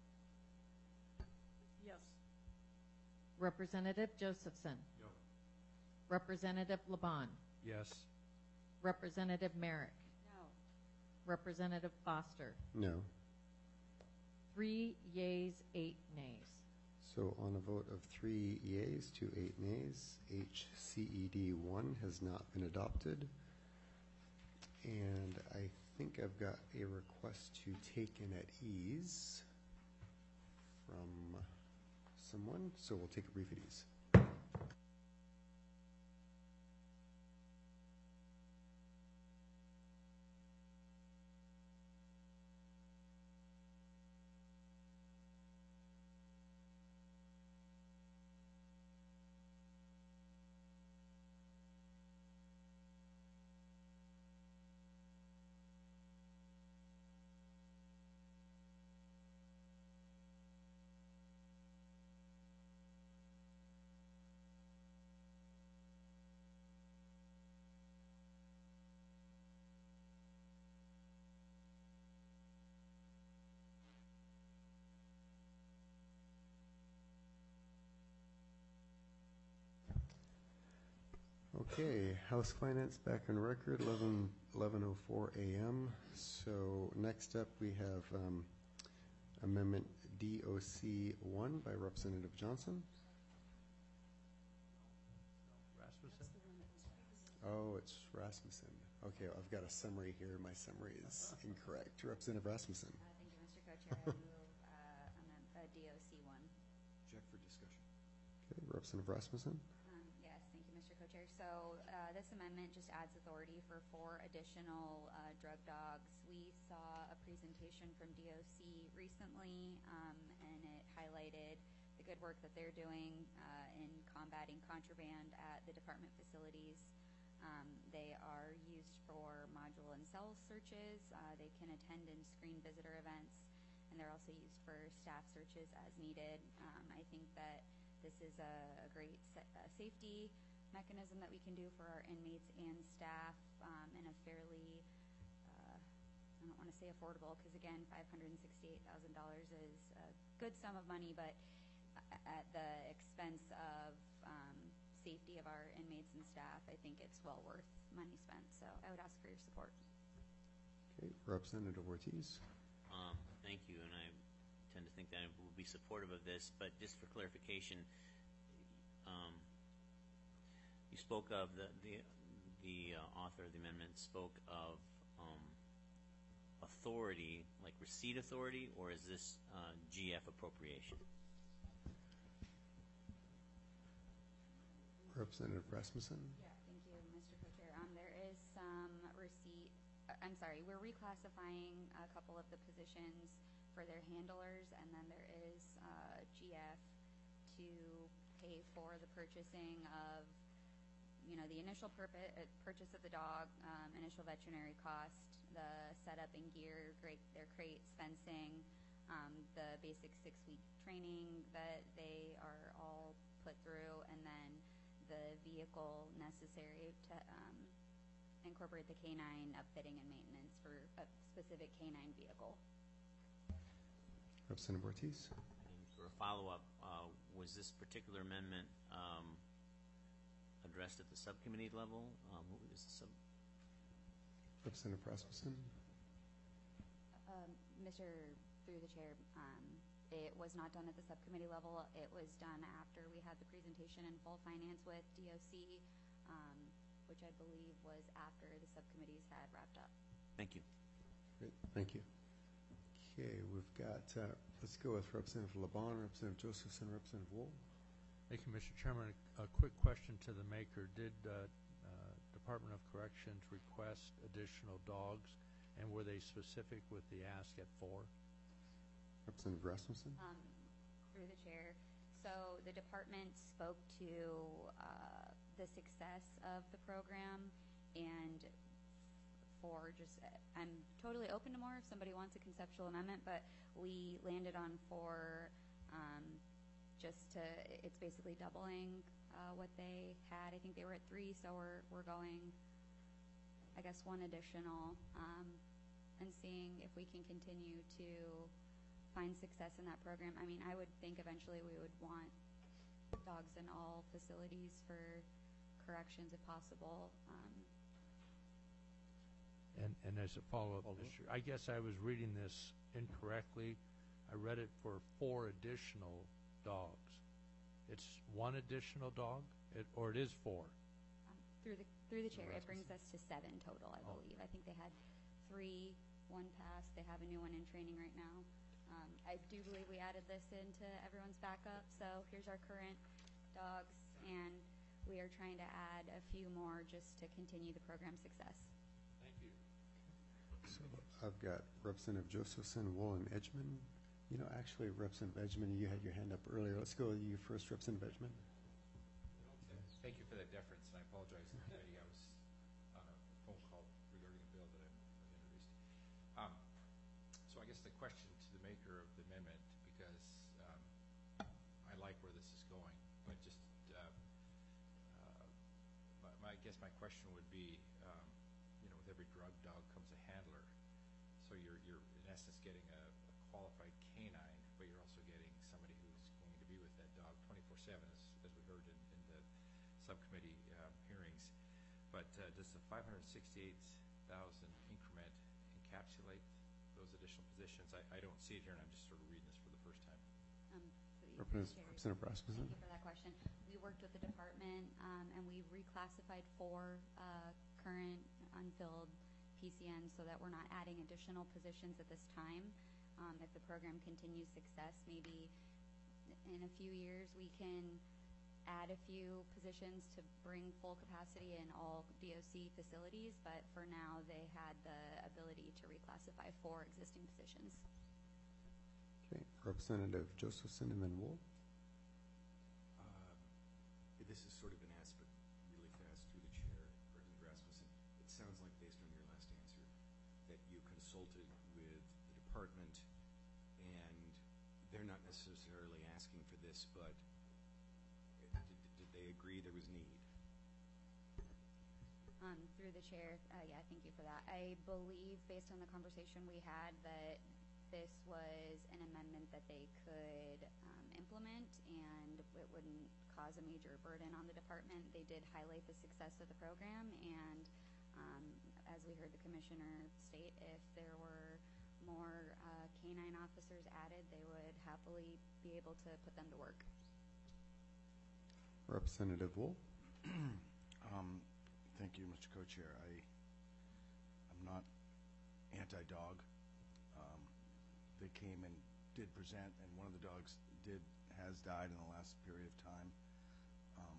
Yes. Representative Josephson. No. Representative Laban. Yes. Representative Merrick. No. Representative Foster. No. Three yeas, eight nays. So on a vote of three yeas to eight nays, H C E D one has not been adopted. And I think I've got a request to take in at ease from someone, so we'll take a brief at ease. Okay, House Finance back on record, eleven oh four a m So next up, we have um, Amendment D O C one by Representative Johnson. Rasmussen? Oh, it's Rasmussen. Okay, I've got a summary here. My summary is incorrect. Representative Rasmussen. Uh, thank you, Mister Co-Chair. I move uh, amend- uh, D O C one. Check for discussion. Okay, Representative Rasmussen. Um, Yes, thank you, Mister Co-Chair. So uh, this amendment just adds authority for four additional uh, drug dogs. We saw a presentation from D O C recently, um, and it highlighted the good work that they're doing uh, in combating contraband at the department facilities. Um, They are used for module and cell searches. Uh, They can attend and screen visitor events, and they're also used for staff searches as needed. Um, I think that this is a, a great sa- uh, safety mechanism that we can do for our inmates and staff um, in a fairly, uh, I don't want to say affordable, because again, five hundred sixty-eight thousand dollars is a good sum of money, but a- at the expense of um, safety of our inmates and staff, I think it's well worth money spent. So I would ask for your support. Okay, Representative Ortiz. Um, thank you, and I tend to think that I will be supportive of this, but just for clarification, um, you spoke of the the, the uh, author of the amendment spoke of um, authority, like receipt authority, or is this uh, G F appropriation? Representative Rasmussen. Yeah, thank you, Mister Co-Chair. Um, there is some receipt, uh, I'm sorry, we're reclassifying a couple of the positions for their handlers, and then there is uh, G F to pay for the purchasing of, you know, the initial purpo- uh, purchase of the dog, um, initial veterinary cost, the setup and gear, great, their crates, fencing, um, the basic six-week training that they are all put through, and then the vehicle necessary to um, incorporate the canine upfitting and maintenance for a specific canine vehicle. Representative Ortiz. And for a follow-up, uh, was this particular amendment um, addressed at the subcommittee level? Um, who is the sub? Representative Rasmussen. Um, Mister Through the chair, um, it was not done at the subcommittee level. It was done after we had the presentation in full finance with D O C, um, which I believe was after the subcommittees had wrapped up. Thank you. Great, thank you. Okay, we've got, uh, let's go with Representative Laban, Representative Josephson, Representative Wool. Thank you, Mister Chairman. A, a quick question to the maker. Did uh, uh, Department of Corrections request additional dogs, and were they specific with the ask at four? Representative Rasmussen. Um, through the chair, So the department spoke to uh, the success of the program, and for just, I'm totally open to more if somebody wants a conceptual amendment, but we landed on four, um, just to, it's basically doubling uh, what they had. I think they were at three, so we're, we're going, I guess, one additional, um, and seeing if we can continue to find success in that program. I mean, I would think eventually we would want dogs in all facilities for corrections if possible. Um, And, and as a follow-up, Mister I guess I was reading this incorrectly. I read it for four additional dogs. It's one additional dog, it, or it is four? um, through the through the chair, it Rasmussen. brings us to seven total, I Oh. believe. I think they had three, one passed. They have a new one in training right now. Um, I do believe we added this into everyone's backup. So here's our current dogs, and we are trying to add a few more just to continue the program success. Thank you. So I've got Representative Josephson, Wool, and Edgman. You know, actually, Representative Edgman, you had your hand up earlier. Let's go with you first, Representative Edgman. Thank you for that deference, and I apologize to the committee. I was on a phone call regarding a bill that I introduced. Um, so I guess the question to the maker of the amendment, because um, I like where this is going, but just, uh, uh, my, my, I guess my question would be, um, you know, with every drug dog comes a handler. So you're, you're in essence getting a, a qualified canine, but you're also getting somebody who's going to be with that dog twenty-four seven, as, as we heard in, in the subcommittee um, hearings. But uh, does the five hundred sixty-eight thousand increment encapsulate those additional positions? I, I don't see it here, and I'm just sort of reading this for the first time. Um, please, Representative Chair. Representative Rasmussen. Thank you for that question. We worked with the department, um, and we reclassified four uh, current unfilled P C Ns so that we're not adding additional positions at this time. Um, if the program continues success, maybe in a few years we can add a few positions to bring full capacity in all D O C facilities, but for now they had the ability to reclassify four existing positions. Okay, Representative Josephson and then Wool. Um, This has sort of been asked, but really fast through the chair, Representative Rasmussen. It sounds like, based on your last answer, that you consulted with the department, and they're not necessarily asking for this, but did, did they agree there was need? Um, through the chair, uh, yeah, thank you for that. I believe, based on the conversation we had, that this was an amendment that they could um, implement, and it wouldn't cause a major burden on the department. They did highlight the success of the program, and um, as we heard the commissioner state, if there were more uh, canine officers added, they would happily be able to put them to work. Representative Wool. Um, Thank you, Mister Co-Chair. I, I'm not anti-dog. Um, they came and did present, and one of the dogs did has died in the last period of time. Um,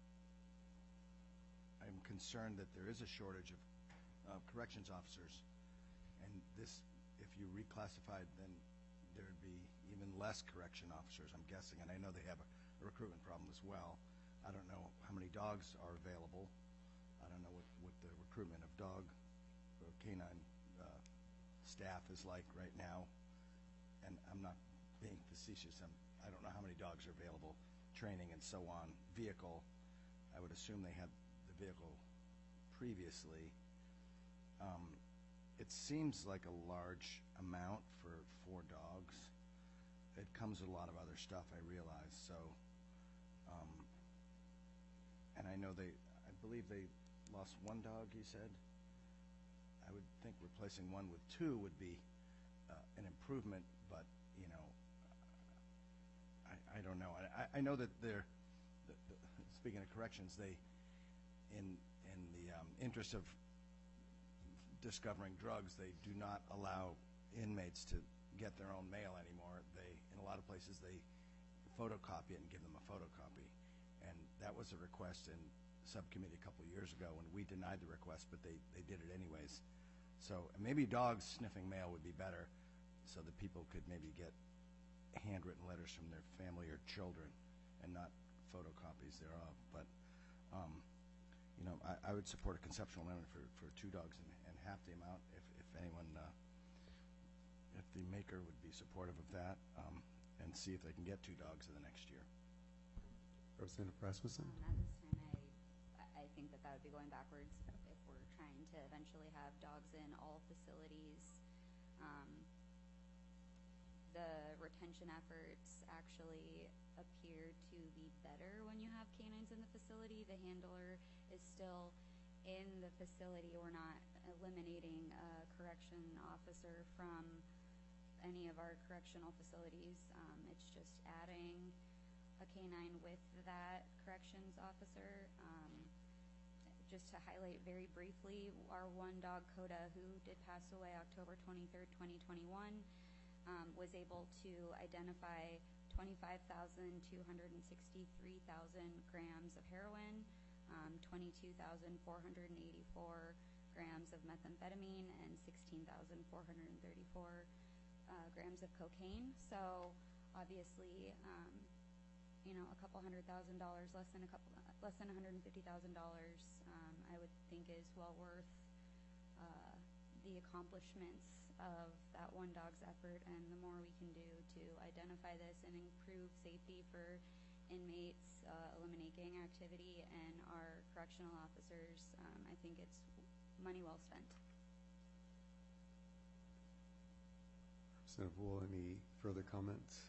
I'm concerned that there is a shortage of uh, corrections officers, and this, if you reclassified, then there'd be even less correction officers, I'm guessing, and I know they have a, a recruitment problem as well. I don't know how many dogs are available. I don't know what, what the recruitment of dog or canine uh, staff is like right now, and I'm not being facetious. I'm, I don't know how many dogs are available, training and so on. Vehicle, I would assume they had the vehicle previously. Um, it seems like a large amount for four dogs. It comes with a lot of other stuff, I realize. So, um, and I know they, I believe they lost one dog, you said? I would think replacing one with two would be uh, an improvement, but, you know, I, I don't know. I, I know that they're, the, the, speaking of corrections, they, in, in the um, interest of discovering drugs, they do not allow inmates to get their own mail anymore. They, in a lot of places, they photocopy it and give them a photocopy. And that was a request in subcommittee a couple of years ago, and we denied the request, but they, they did it anyways. So maybe dogs sniffing mail would be better, so that people could maybe get handwritten letters from their family or children. and not photocopies thereof. But, um, you know, I, I would support a conceptual amendment for, for two dogs and, and half the amount if, if anyone, uh, if the maker would be supportive of that, um, and see if they can get two dogs in the next year. Representative Rasmussen? Um, At this time, I, I think that that would be going backwards if we're trying to eventually have dogs in all facilities. Um, the retention efforts actually appear to be better when you have canines in the facility. The handler is still in the facility. We're not eliminating a correction officer from any of our correctional facilities. Um, it's just adding a canine with that corrections officer. Um, just to highlight very briefly, our one dog, Coda, who did pass away October twenty-third, twenty twenty-one, um, was able to identify twenty-five thousand two hundred sixty-three thousand grams of heroin, um, twenty-two thousand four hundred eighty-four grams of methamphetamine, and sixteen thousand four hundred thirty-four uh, grams of cocaine. So obviously, um, you know, a couple hundred thousand dollars, less than a couple, less than one hundred fifty thousand dollars, um, I would think is well worth uh, the accomplishments of that one dog's effort, and the more we can do to identify this and improve safety for inmates, uh, eliminate gang activity, and our correctional officers, um, I think it's money well spent. Representative Wool, any further comments?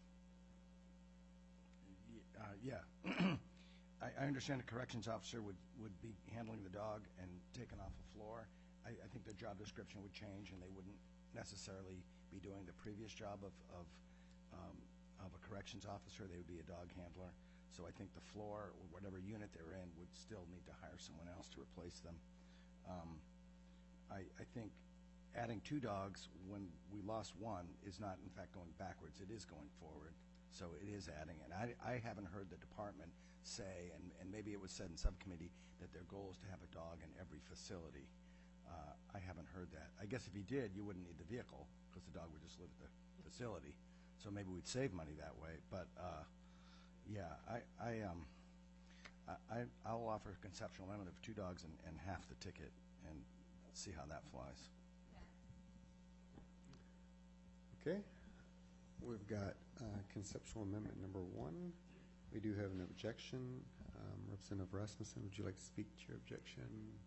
Uh, yeah. I, I understand a corrections officer would, would be handling the dog and taken off the floor. I, I think their job description would change, and they wouldn't necessarily be doing the previous job of, of, um, of a corrections officer. They would be a dog handler. So I think the floor, or whatever unit they're in, would still need to hire someone else to replace them. Um, I, I think adding two dogs when we lost one is not, in fact, going backwards. It is going forward. So it is adding it. I, I haven't heard the department say, and, and maybe it was said in subcommittee, that their goal is to have a dog in every facility. Uh, I haven't heard that. I guess if he did, you wouldn't need the vehicle because the dog would just live at the facility. So maybe we'd save money that way. But uh, yeah, I, I, um, I, I'll offer a conceptual limit of two dogs and, and half the ticket and see how that flies. Okay. We've got uh, conceptual amendment number one. We do have an objection. Um, Representative Rasmussen, would you like to speak to your objection?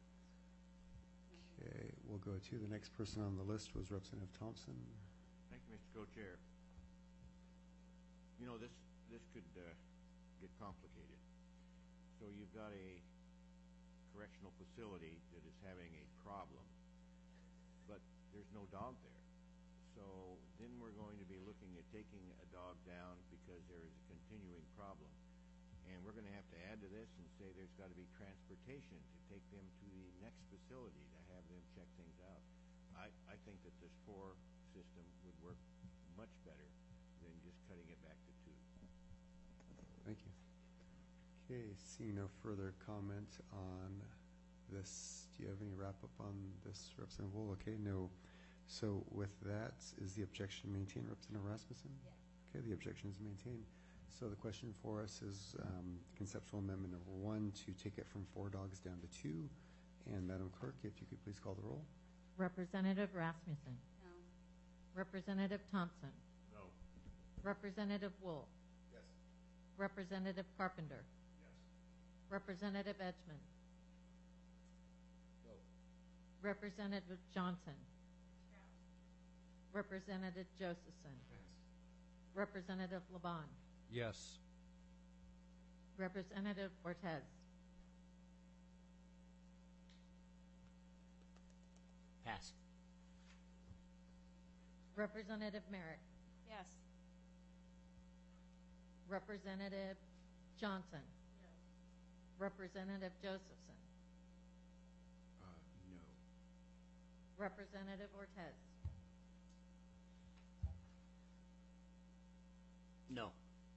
Okay, we'll go to the next person on the list was Representative Thompson. Thank you, Mister Co-Chair. You know, this, this could uh, get complicated. So you've got a correctional facility that is having a problem, but there's no dog there. So then we're going to be looking at taking a dog down because there is a continuing problem. And we're going to have to add to this and say there's got to be transportation to take them to the next facility to have them check things out. I, I think that this four system would work much better than just cutting it back to two. Thank you. Okay, seeing no further comment on this, do you have any wrap up on this, Representative Wool? Okay, no. So with that, is the objection maintained, Representative Rasmussen? Yes. Okay, the objection is maintained. So the question for us is um, conceptual amendment number one to take it from four dogs down to two. And Madam Clerk, if you could please call the roll. Representative Rasmussen. No. Representative Thompson. No. Representative Wool. Yes. Representative Carpenter. Yes. Representative Edgman. No. Representative Johnson. Representative Josephson. Representative Laban. Yes. Representative Ortez. Pass. Representative Merrick. Yes. Representative Johnson. Representative Josephson. Uh, no. Representative Ortez. No.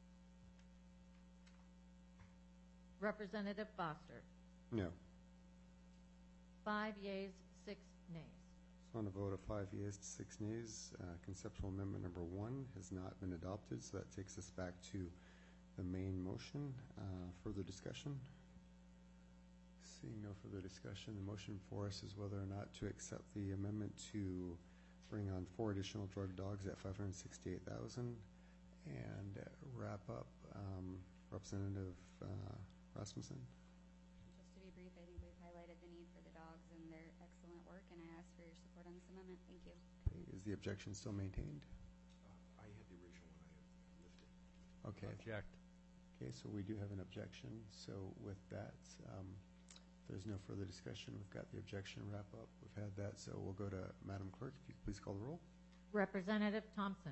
Representative Foster. No. Five yeas, six nays. So on a vote of five yeas to six nays, uh, conceptual amendment number one has not been adopted. So that takes us back to the main motion. Uh, Further discussion? Seeing no further discussion, the motion for us is whether or not to accept the amendment to bring on four additional drug dogs at five hundred sixty-eight thousand dollars and wrap up um, Representative uh, Rasmussen. Just to be brief, I think we've highlighted the need for the dogs and their excellent work, and I ask for your support on this amendment. Thank you. Okay, is the objection still maintained? Uh, I had the original one, I have lifted. Okay. Object. Okay, so we do have an objection. So with that, um, there's no further discussion. We've got the objection wrap up. We've had that, so we'll go to Madam Clerk. If you could please call the roll. Representative Thompson.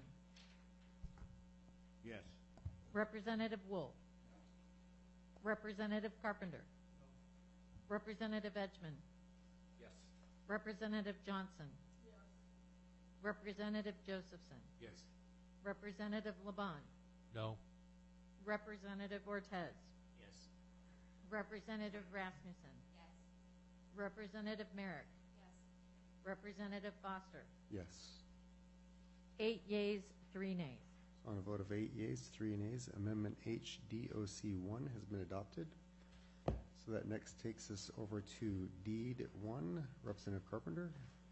Yes. Representative Wool. Representative Carpenter. Representative Edgman. Yes. Representative Johnson. Representative Josephson. Yes. Representative Laban. No. Representative Ortez. Yes. Representative Rasmussen. Yes. Representative Merrick. Yes. Representative Foster. Yes. Eight yeas, three nays. On a vote of eight yeas, three nays, Amendment H D O C one has been adopted. So that next takes us over to Deed one, Representative Carpenter.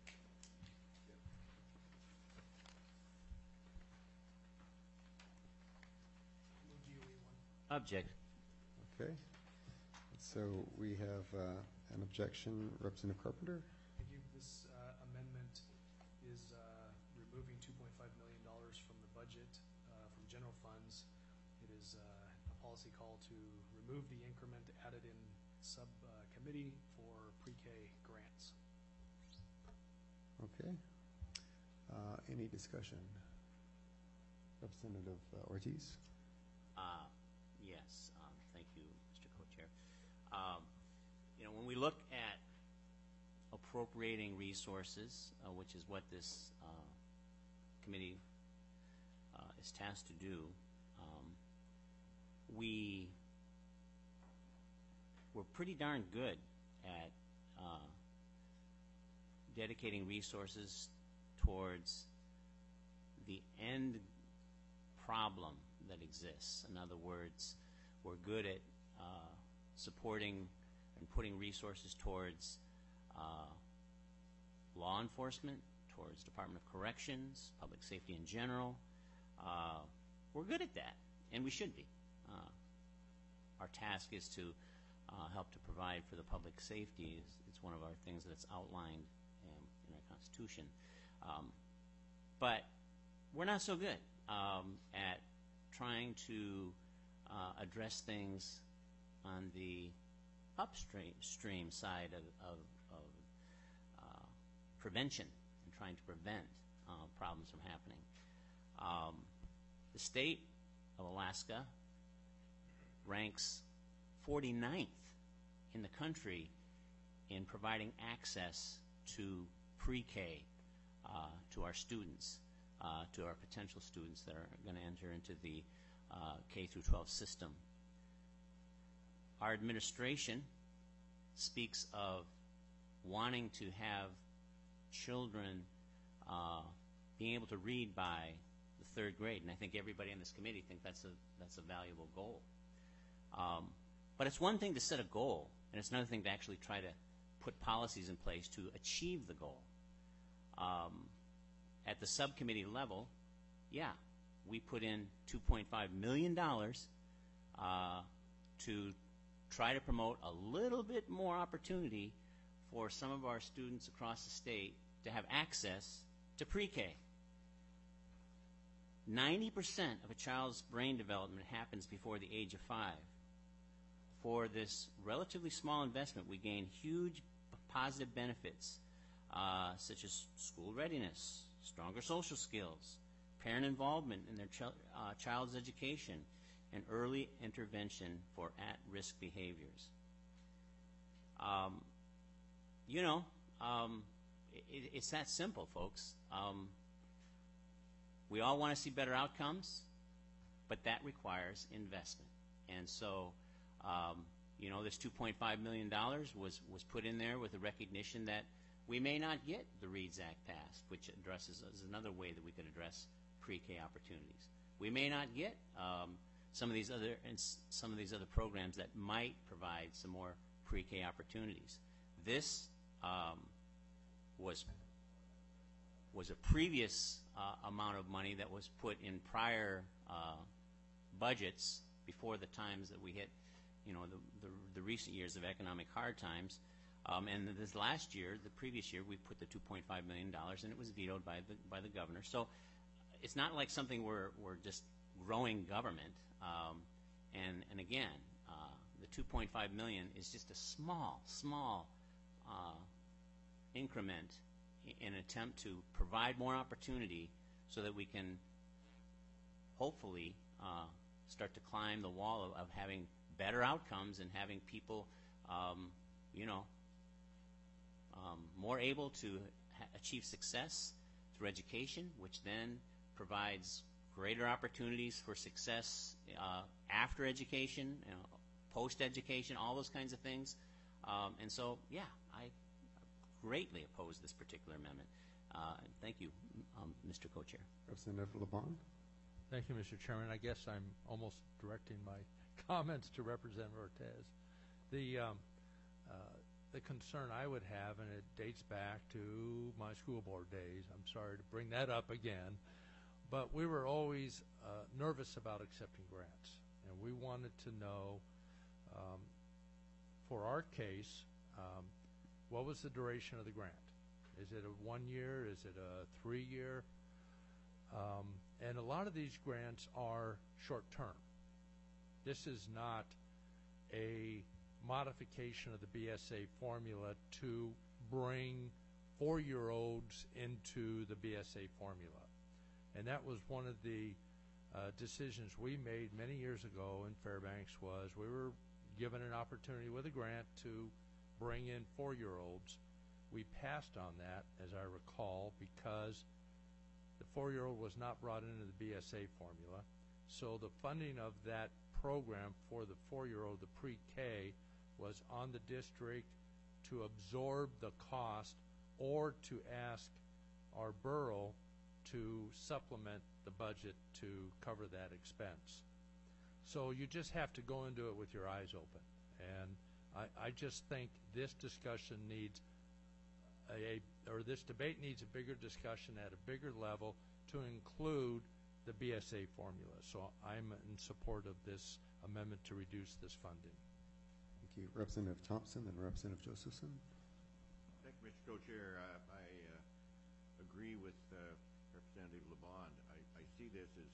Move D O E one. Object. Okay. So we have uh, an objection, Representative Carpenter. Thank you. This uh, amendment is uh, removing two point five million dollars from the budget uh, from general funds. It is uh, a policy call to remove the increment added in subcommittee for pre-K grants. Okay. Uh, Any discussion? Representative uh, Ortiz? Uh, Yes, um, thank you, Mister Co-Chair. Um, You know, when we look at appropriating resources, uh, which is what this uh, committee uh, is tasked to do, um, we we're pretty darn good at uh, dedicating resources towards the end problem that exists. In other words, we're good at uh, supporting and putting resources towards uh, law enforcement, towards Department of Corrections, public safety in general. Uh, we're good at that, and we should be. Uh, our task is to uh, help to provide for the public safety. It's, it's one of our things that's outlined um, in our Constitution. Um, but we're not so good um, at trying to uh, address things on the upstream stream side of, of, of uh, prevention and trying to prevent uh, problems from happening. Um, the state of Alaska ranks forty-ninth in the country in providing access to pre-K uh, to our students, uh, to our potential students that are going to enter into the uh, K through twelve system. Our administration speaks of wanting to have children uh, being able to read by the third grade, and I think everybody in this committee think that's a that's a valuable goal. Um, but it's one thing to set a goal, and it's another thing to actually try to put policies in place to achieve the goal. Um, at the subcommittee level, yeah, we put in two point five million dollars uh, to try to promote a little bit more opportunity for some of our students across the state to have access to pre-K. ninety percent of a child's brain development happens before the age of five. For this relatively small investment, we gain huge positive benefits, uh, such as school readiness, stronger social skills, parent involvement in their ch uh, child's education, and early intervention for at-risk behaviors. Um, you know, um, it, it's that simple, folks. Um, we all want to see better outcomes, but that requires investment. And so, um, you know, this two point five million dollars was, was put in there with a recognition that we may not get the READS Act passed, which addresses is another way that we could address pre-K opportunities. We may not get um, some of these other and s- some of these other programs that might provide some more pre-K opportunities. This um, was was a previous uh, amount of money that was put in prior uh, budgets before the times that we hit, you know, the, the, the recent years of economic hard times. Um, and this last year, the previous year, we put the two point five million dollars, and it was vetoed by the by the governor. So it's not like something we're we're just growing government. Um, and and again, uh, the two point five million dollars is just a small small uh, increment in an attempt to provide more opportunity so that we can hopefully uh, start to climb the wall of, of having better outcomes and having people, um, you know, um, more able to ha- achieve success through education, which then provides greater opportunities for success uh, after education, you know, post-education, all those kinds of things. Um, and so, yeah, I greatly oppose this particular amendment. Uh, thank you, um, Mister Co-Chair. Representative LeBon. Thank you, Mister Chairman. I guess I'm almost directing my comments to Representative Ortez. The um, uh, the concern I would have, and it dates back to my school board days, I'm sorry to bring that up again, but we were always uh, nervous about accepting grants, and we wanted to know, um, for our case, um, what was the duration of the grant? Is it a one year? Is it a three year? Um, and a lot of these grants are short term. This is not a modification of the B S A formula to bring four-year-olds into the B S A formula. And that was one of the uh, decisions we made many years ago in Fairbanks. Was we were given an opportunity with a grant to bring in four-year-olds. We passed on that, as I recall, because the four-year-old was not brought into the B S A formula. So the funding of that program for the four-year-old, the pre-K, was on the district to absorb the cost or to ask our borough to supplement the budget to cover that expense. So you just have to go into it with your eyes open. And I, I just think this discussion needs a, or this debate needs a bigger discussion at a bigger level to include the B S A formula. So I'm in support of this amendment to reduce this funding. Thank you. Representative Thompson, then Representative Josephson. Thank you, Mister Co-Chair. Uh, I uh, agree with uh, Representative LeBon. I, I see this as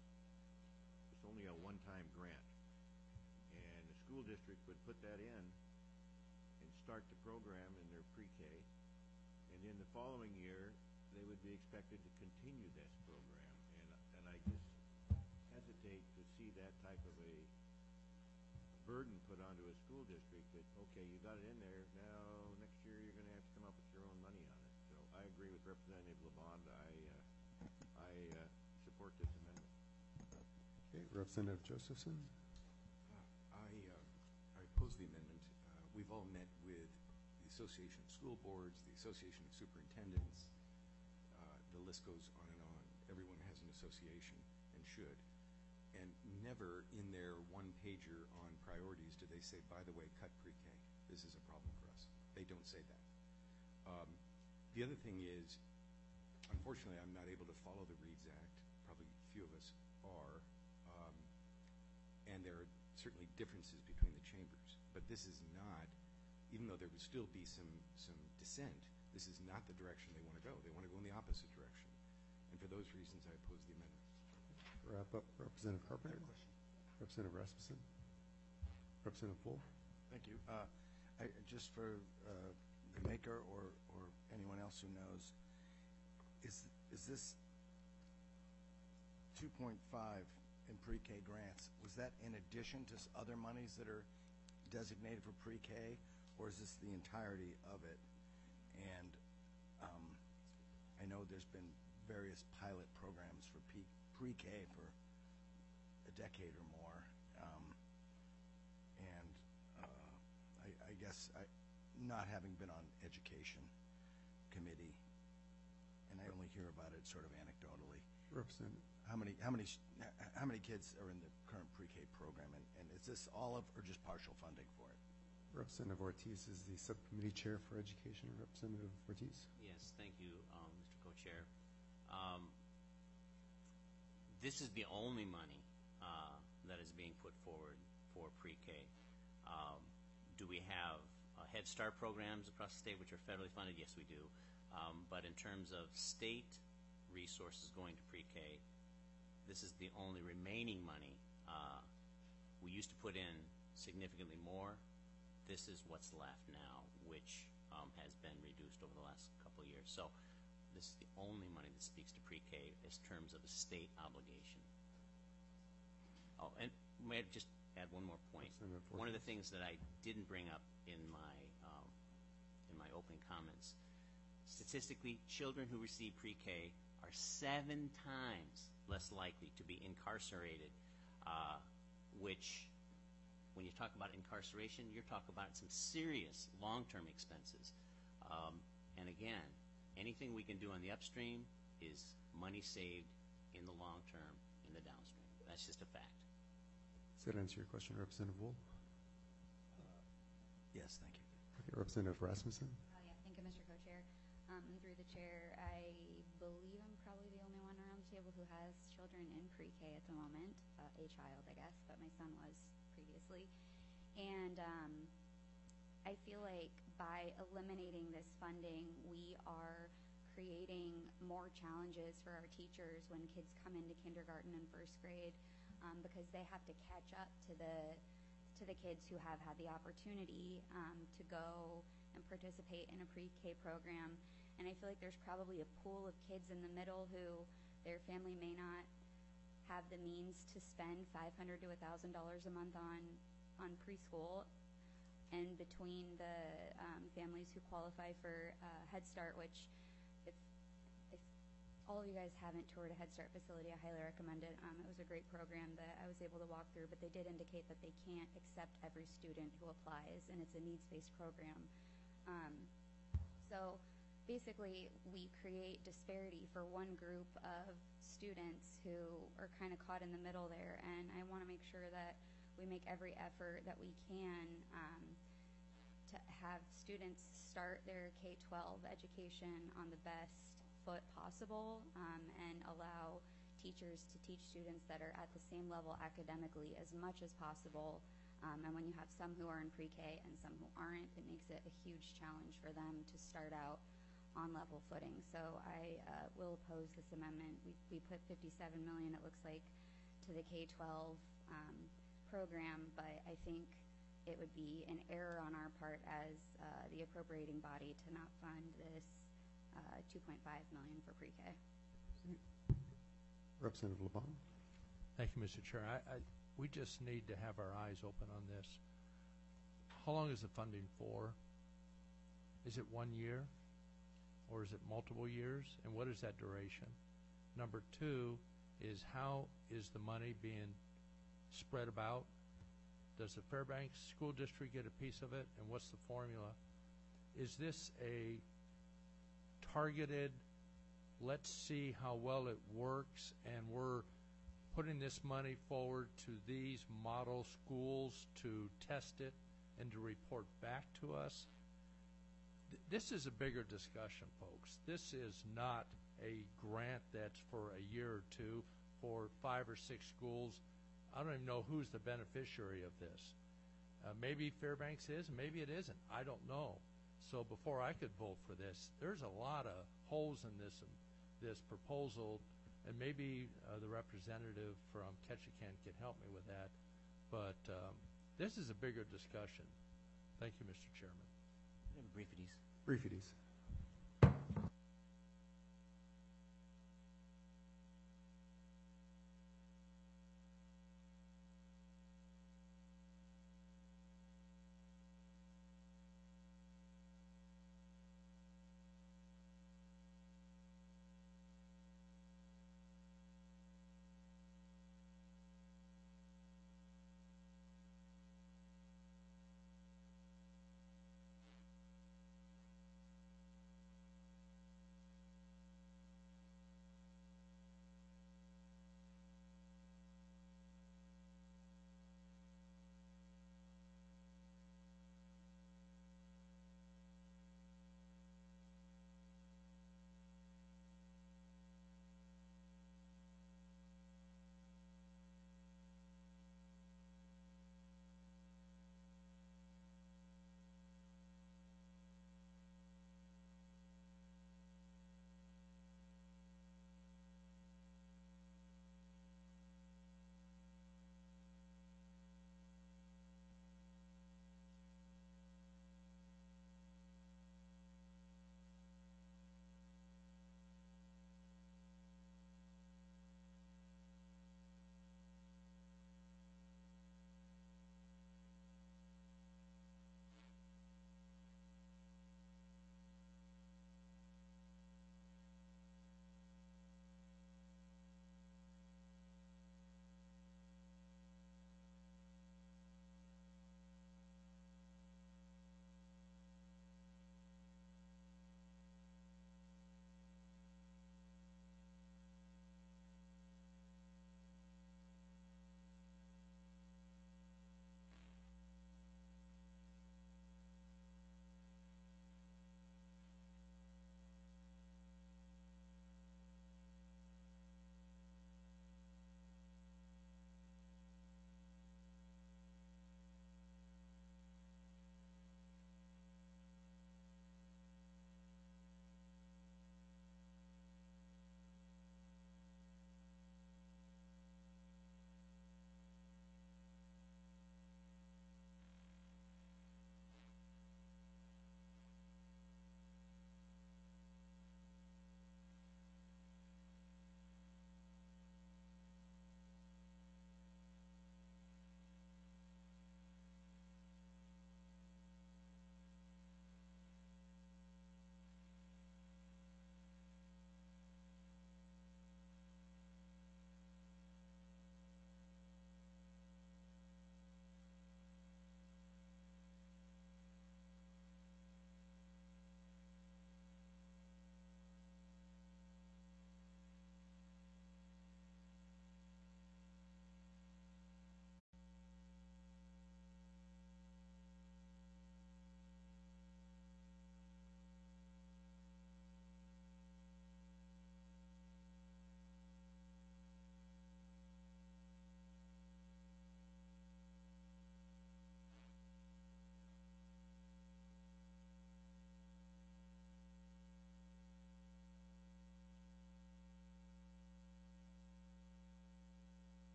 it's only a one-time grant, and the school district would put that in and start the program in their pre-K, and in the following year they would be expected to continue this program. And and I just hesitate to see that type of a burden put onto a school district that, okay, you got it in there, now next year you're going to have to come up with your own money on it. So I agree with Representative LeBon. I, uh, I uh, support this amendment. Okay, Representative Josephson. Uh, I, uh, I oppose the amendment. Uh, we've all met with the Association of School Boards, the Association of Superintendents. Uh, the list goes on and on. Everyone has an association and should. And never in their one-pager on priorities do they say, by the way, cut pre-K. This is a problem for us. They don't say that. Um, the other thing is, unfortunately, I'm not able to follow the READS Act. Probably few of us are. Um, and there are certainly differences between the chambers. But this is not, even though there would still be some, some dissent, this is not the direction they want to go. They want to go in the opposite direction. And for those reasons, I oppose the amendment. Wrap up, Representative Carpenter. Representative Rasmussen. Representative Poole. Thank you. Uh, I, just for uh, the maker or, or anyone else who knows, is is this two point five in pre-K grants, was that in addition to other monies that are designated for pre-K, or is this the entirety of it? And um, I know there's been various pilot programs for P pre-K for a decade or more, um, and uh, I, I guess I, not having been on education committee, and I only hear about it sort of anecdotally, Representative. how many, how many, s- h- how many kids are in the current pre-K program? And, and is this all of, or just partial funding for it? Representative Ortiz is the Subcommittee Chair for Education. Representative Ortiz? Yes, thank you, um, Mister Co-Chair. Um, This is the only money uh, that is being put forward for pre-K. Um, Do we have uh, Head Start programs across the state which are federally funded? Yes, we do. Um, But in terms of state resources going to pre-K, this is the only remaining money. Uh, We used to put in significantly more. This is what's left now, which um, has been reduced over the last couple of years. So this is the only money that speaks to pre-K in terms of a state obligation. Oh, and may I just add one more point? Representative One of the Ortiz. things that I didn't bring up in my um, in my opening comments, statistically, children who receive pre-K are seven times less likely to be incarcerated, uh, which, when you talk about incarceration, you're talking about some serious long-term expenses. Um, and again, anything we can do on the upstream is money saved in the long term in the downstream. That's just a fact. Does that answer your question, Representative Wool? Yes, thank you. Okay, Representative Rasmussen? Oh, yeah, thank you, Mister Co-Chair. Um, and through the chair, I believe I'm probably the only one around the table who has children in pre-K at the moment, uh, a child, I guess, but my son was previously. And um, I feel like by eliminating this funding, we are creating more challenges for our teachers when kids come into kindergarten and first grade, um, because they have to catch up to the to the kids who have had the opportunity um, to go and participate in a pre-K program. And I feel like there's probably a pool of kids in the middle who their family may not have the means to spend five hundred dollars to one thousand dollars a month on on preschool. And between the um, families who qualify for uh, Head Start, which if, if all of you guys haven't toured a Head Start facility, I highly recommend it. Um, it was a great program that I was able to walk through, but they did indicate that they can't accept every student who applies, and it's a needs-based program. Um, so basically, we create disparity for one group of students who are kind of caught in the middle there, and I want to make sure that we make every effort that we can um, to have students start their K twelve education on the best foot possible, um, and allow teachers to teach students that are at the same level academically as much as possible. Um, and when you have some who are in pre-K and some who aren't, it makes it a huge challenge for them to start out on level footing. So I uh, will oppose this amendment. We, we put fifty-seven million dollars, it looks like, to the K twelve um, program, but I think it would be an error on our part as uh, the appropriating body to not fund this uh, two point five million dollars for pre-K. Representative LeBon? Thank you, Mister Chair. I, I, we just need to have our eyes open on this. How long is the funding for? Is it one year? Or is it multiple years? And what is that duration? Number two is, how is the money being spread about? Does the Fairbanks School District get a piece of it? And what's the formula? Is this a targeted, let's see how well it works, and we're putting this money forward to these model schools to test it and to report back to us? Th- This is a bigger discussion, folks. This is not a grant that's for a year or two for five or six schools. I don't even know who's the beneficiary of this. Uh, maybe Fairbanks is, maybe it isn't. I don't know. So before I could vote for this, there's a lot of holes in this um, this proposal, and maybe uh, the representative from Ketchikan can help me with that. But um, this is a bigger discussion. Thank you, Mister Chairman. Briefities. Briefities.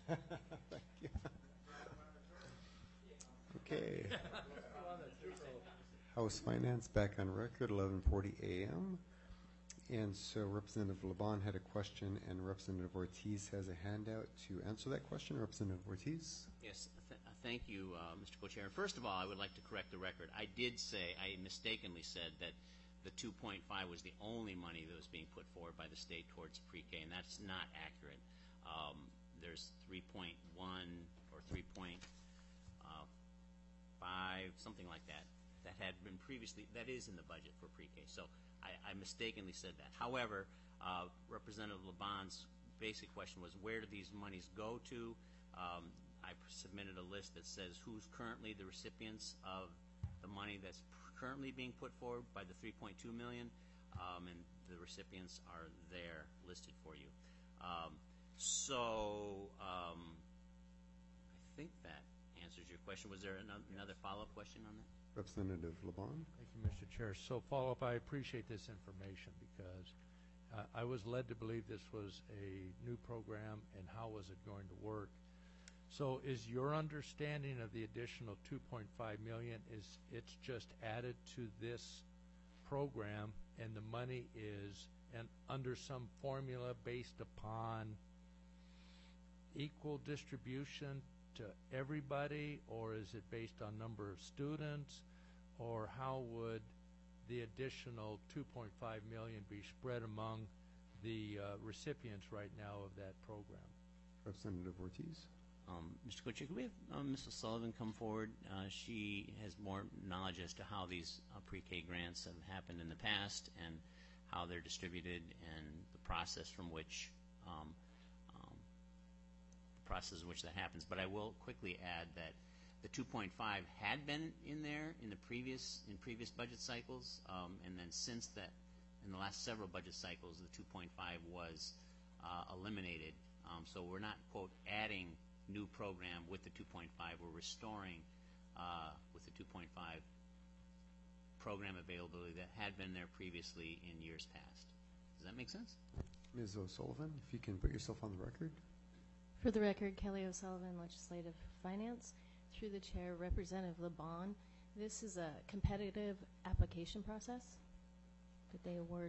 Thank you. Okay. House Finance back on record, eleven forty a m And so Representative Laban had a question, and Representative Ortiz has a handout to answer that question. Representative Ortiz? Yes, th- uh, thank you, uh, Mister Co-Chair. First of all, I would like to correct the record. I did say, I mistakenly said that the two point five was the only money that was being put forward by the state towards pre-K, and that's not accurate. Um, there's three point one or three point five, something like that, that had been previously, that is in the budget for pre-K. So I, I mistakenly said that. However, uh, Representative Laban's basic question was, where do these monies go to? Um, I submitted a list that says who's currently the recipients of the money that's currently being put forward by the three point two million dollars, um, and the recipients are there listed for you. Um, so um, I think that answers your question. Was there another, another follow-up question on that? Representative Laban? Thank you, Mister Chair. So follow-up, I appreciate this information because uh, I was led to believe this was a new program, and how was it going to work? So is your understanding of the additional two point five million dollars is it's just added to this program, and the money is and under some formula based upon equal distribution to everybody, or is it based on number of students, or how would the additional two point five million dollars be spread among the uh, recipients right now of that program? Representative Ortiz? Um, Mister Co-Chair, could we have um, Miz O'Sullivan come forward? Uh, she has more knowledge as to how these uh, pre-K grants have happened in the past and how they're distributed and the process from which um, um, the process in which that happens. But I will quickly add that the two point five had been in there in the previous in previous budget cycles, um, and then since that, in the last several budget cycles, the two point five was uh, eliminated. Um, so we're not, quote, adding new program with the two point five. We're restoring uh, with the two point five program availability that had been there previously in years past. Does that make sense? Miz O'Sullivan, if you can put yourself on the record. For the record, Kelly O'Sullivan, Legislative Finance. Through the Chair, Representative Laban. This is a competitive application process that they award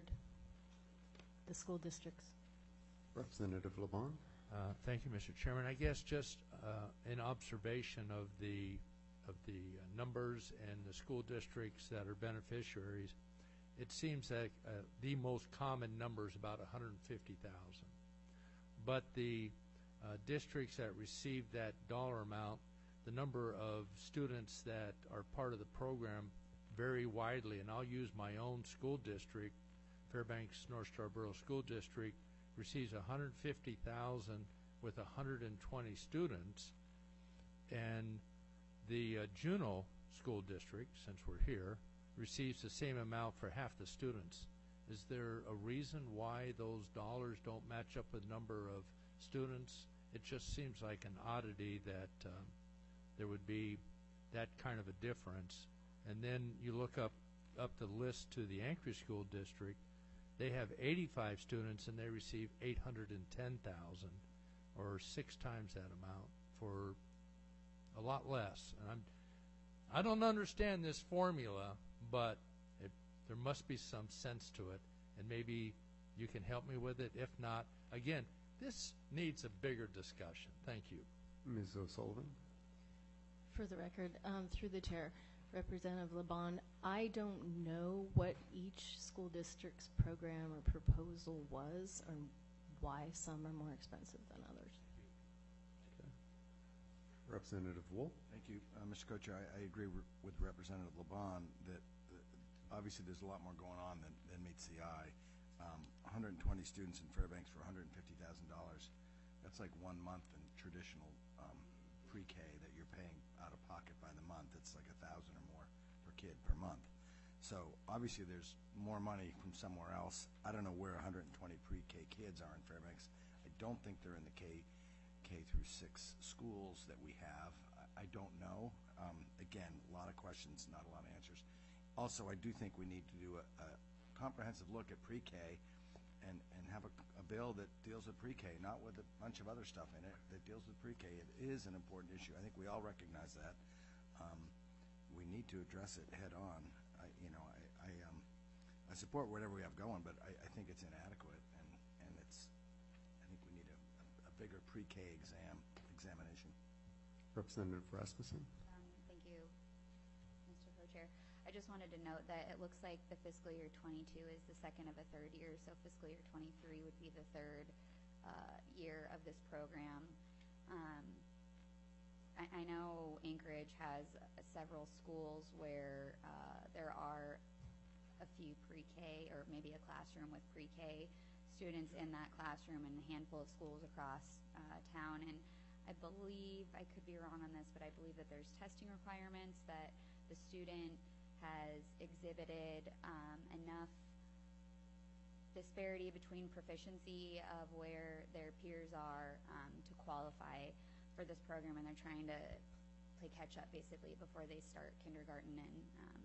the school districts. Representative Laban? Uh, thank you, Mister Chairman. I guess just uh, an observation of the of the uh, numbers and the school districts that are beneficiaries. It seems that uh, the most common number is about one hundred fifty thousand. But the uh, districts that receive that dollar amount, the number of students that are part of the program vary widely. And I'll use my own school district, Fairbanks North Starborough School District, receives one hundred fifty thousand with one hundred twenty students, and the uh, Juneau School District, since we're here, receives the same amount for half the students. Is there a reason why those dollars don't match up with number of students? It just seems like an oddity that um, there would be that kind of a difference. And then you look up up the list to the Anchorage School District. They have eighty-five students, and they receive eight hundred ten thousand, or six times that amount for a lot less. And I'm, I don't understand this formula, but it, there must be some sense to it, and maybe you can help me with it. If not, again, this needs a bigger discussion. Thank you. Miz O'Sullivan? For the record, um, through the Chair, Representative Laban, I don't know what each school district's program or proposal was, or why some are more expensive than others. Okay. Representative Wool? Thank you. Uh, Mister Co-Chair, I, I agree re- with Representative Laban that the, obviously there's a lot more going on than, than meets the eye. Um, one hundred twenty students in Fairbanks for one hundred fifty thousand dollars. That's like one month in traditional um, pre-K that you're paying out of pocket by the month. It's like a thousand or more per kid per month. So obviously there's more money from somewhere else. I don't know where one hundred twenty pre-K kids are in Fairbanks. I don't think they're in the K K through six schools that we have. I, I don't know. Um, again, a lot of questions, not a lot of answers. Also, I do think we need to do a, a comprehensive look at pre-K and, and have a, a bill that deals with pre-K, not with a bunch of other stuff in it, that deals with pre-K. It is an important issue. I think we all recognize that. Um, we need to address it head on. I, you know, I, I, um, I support whatever we have going, but I, I think it's inadequate, and, and it's, I think we need a, a bigger pre-K exam, examination. Representative Rasmussen. Um, thank you, Mister Co-Chair. I just wanted to note that it looks like the fiscal year twenty-two is the second of a third year, so fiscal year twenty-three would be the third uh, year of this program. Um, I, I know Anchorage has uh, several schools where uh, there are a few pre-K or maybe a classroom with pre-K students in that classroom, and a handful of schools across uh, town. And I believe, I could be wrong on this, but I believe that there's testing requirements that the student has exhibited um, enough disparity between proficiency of where their peers are um, to qualify for this program, and they're trying to play catch up basically before they start kindergarten and um,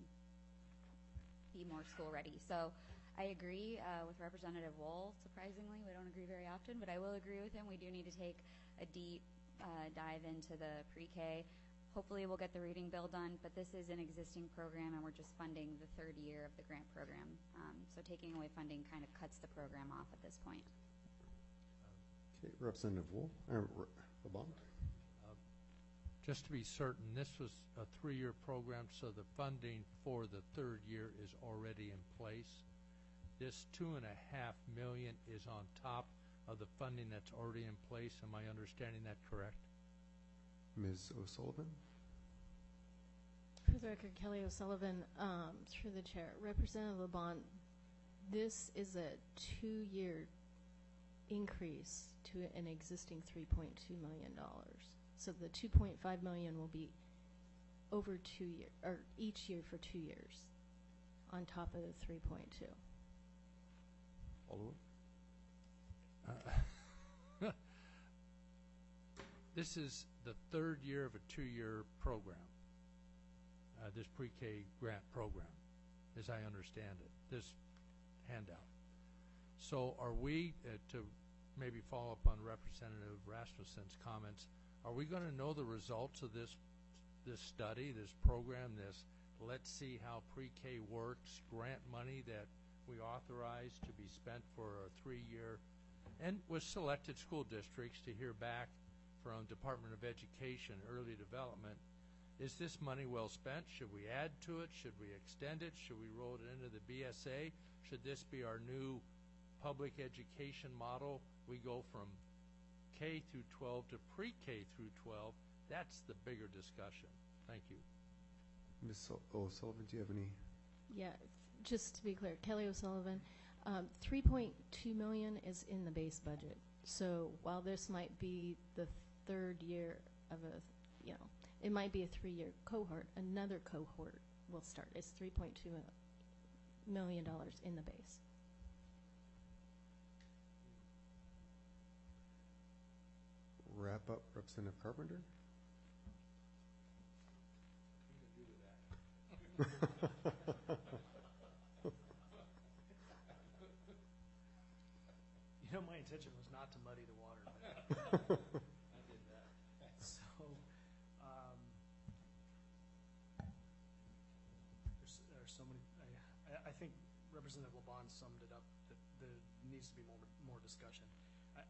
be more school ready. So I agree uh, with Representative Wohl. Surprisingly, we don't agree very often, but I will agree with him. We do need to take a deep uh, dive into the pre-K. Hopefully we'll get the reading bill done, but this is an existing program, and we're just funding the third year of the grant program. Um, so taking away funding kind of cuts the program off at this point. Okay, Representative Wohl, uh, LeBon. Uh, Just to be certain, this was a three-year program, so the funding for the third year is already in place. This two and a half million is on top of the funding that's already in place. Am I understanding that correct? Miz O'Sullivan. For the record, Kelly O'Sullivan, um, through the chair. Representative LeBon, this is a two-year increase to an existing three point two million dollars. So the two point five million dollars will be over two years, or each year for two years, on top of the three point two. Follow Uh, This is the third year of a two-year program, uh, this pre-K grant program, as I understand it, this handout. So are we, uh, to maybe follow up on Representative Rasmussen's comments, are we going to know the results of this this study, this program, this let's see how pre-K works, grant money that we authorize to be spent for a three-year, and with selected school districts to hear back from Department of Education, Early Development, is this money well spent? Should we add to it? Should we extend it? Should we roll it into the B S A? Should this be our new public education model? We go from K through twelve to pre-K through twelve. That's the bigger discussion. Thank you. Miz O'Sullivan, do you have any? Yeah, just to be clear, Kelly O'Sullivan, um, three point two million dollars is in the base budget. So while this might be the third year of a, you know, it might be a three-year cohort, another cohort will start. It's three point two million dollars in the base. Wrap up, Representative Carpenter. You know, my intention was not to muddy the water, but I did that. So, um, there's, there's so many, I, I think Representative LeBon summed it up, that there needs to be more, more discussion. I,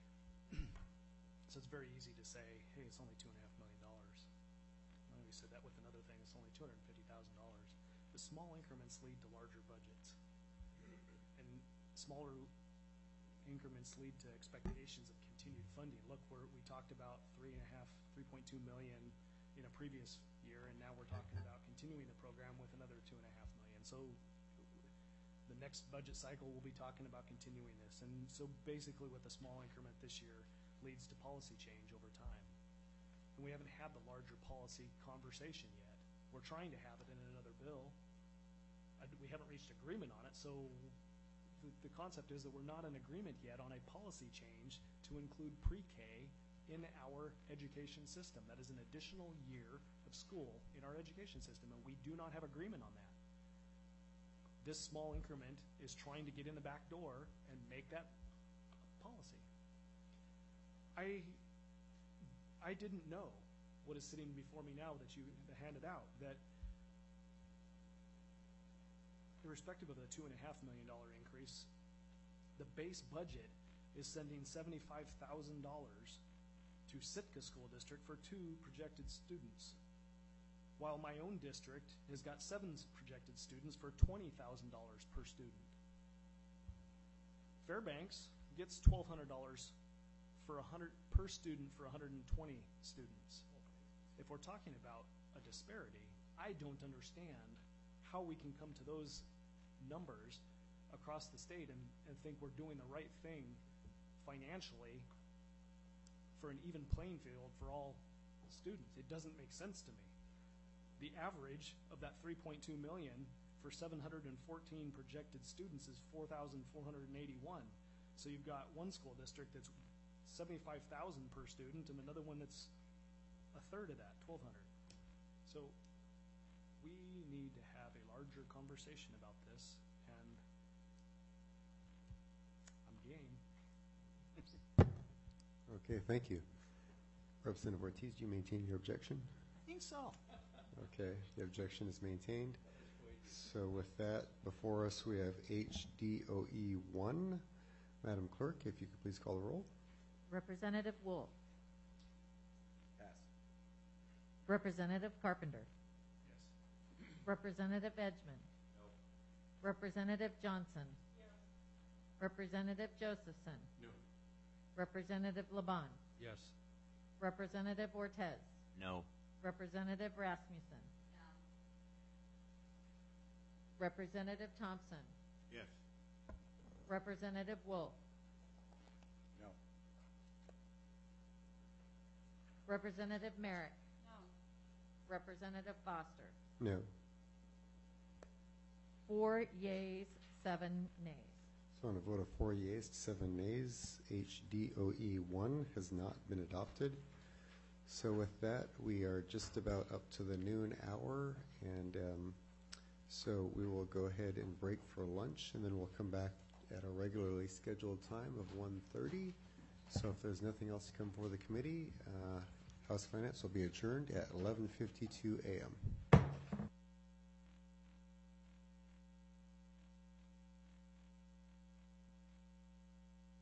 so it's very easy to say, hey, it's only two and a half million dollars. And we said that with another thing, it's only two hundred fifty thousand dollars. The small increments lead to larger budgets. And smaller increments lead to expectations of continued funding. Look, we're, we talked about three and a half, three point two million in a previous year, and now we're talking about continuing the program with another two and a half million. So the next budget cycle, we'll be talking about continuing this. And so basically with a small increment this year leads to policy change over time. And we haven't had the larger policy conversation yet. We're trying to have it in another bill. I, we haven't reached agreement on it, so the, the concept is that we're not in agreement yet on a policy change to include pre-K in our education system. That is an additional year of school in our education system, and we do not have agreement on that. this small increment is trying to get in the back door and make that policy. I, I didn't know what is sitting before me now that you handed out, that irrespective of the two and a half million dollar increase, the base budget is sending seventy-five thousand dollars to Sitka School District for two projected students, while my own district has got seven projected students for twenty thousand dollars per student. Fairbanks gets twelve hundred dollars for a hundred per student for one hundred twenty students. If we're talking about a disparity, I don't understand how we can come to those numbers across the state and, and think we're doing the right thing financially for an even playing field for all students. It doesn't make sense to me. The average of that three point two million for seven hundred fourteen projected students is four thousand four hundred eighty-one. So you've got one school district that's seventy-five thousand per student and another one that's a third of that, twelve hundred. So we need to have a larger conversation about this, and I'm game. Okay, thank you. Representative Ortiz, do you maintain your objection? I think so. Okay, the objection is maintained. So with that, before us we have H D O E one. Madam Clerk, if you could please call the roll. Representative Wolf. Pass. Representative Carpenter. Yes. Representative Edgman. No. Representative Johnson. Yes. Representative Josephson. No. Representative Laban. Yes. Representative Ortez. No. Representative Rasmussen. No. Representative Thompson. Yes. Representative Wolf. No. Representative Merrick. No. Representative Foster. No. Four yeas, seven nays. So on a vote of four yeas to seven nays, H D O E one has not been adopted. So with that, we are just about up to the noon hour, and um, so we will go ahead and break for lunch, and then we'll come back at a regularly scheduled time of one thirty. So if there's nothing else to come before the committee, uh, House Finance will be adjourned at eleven fifty-two a m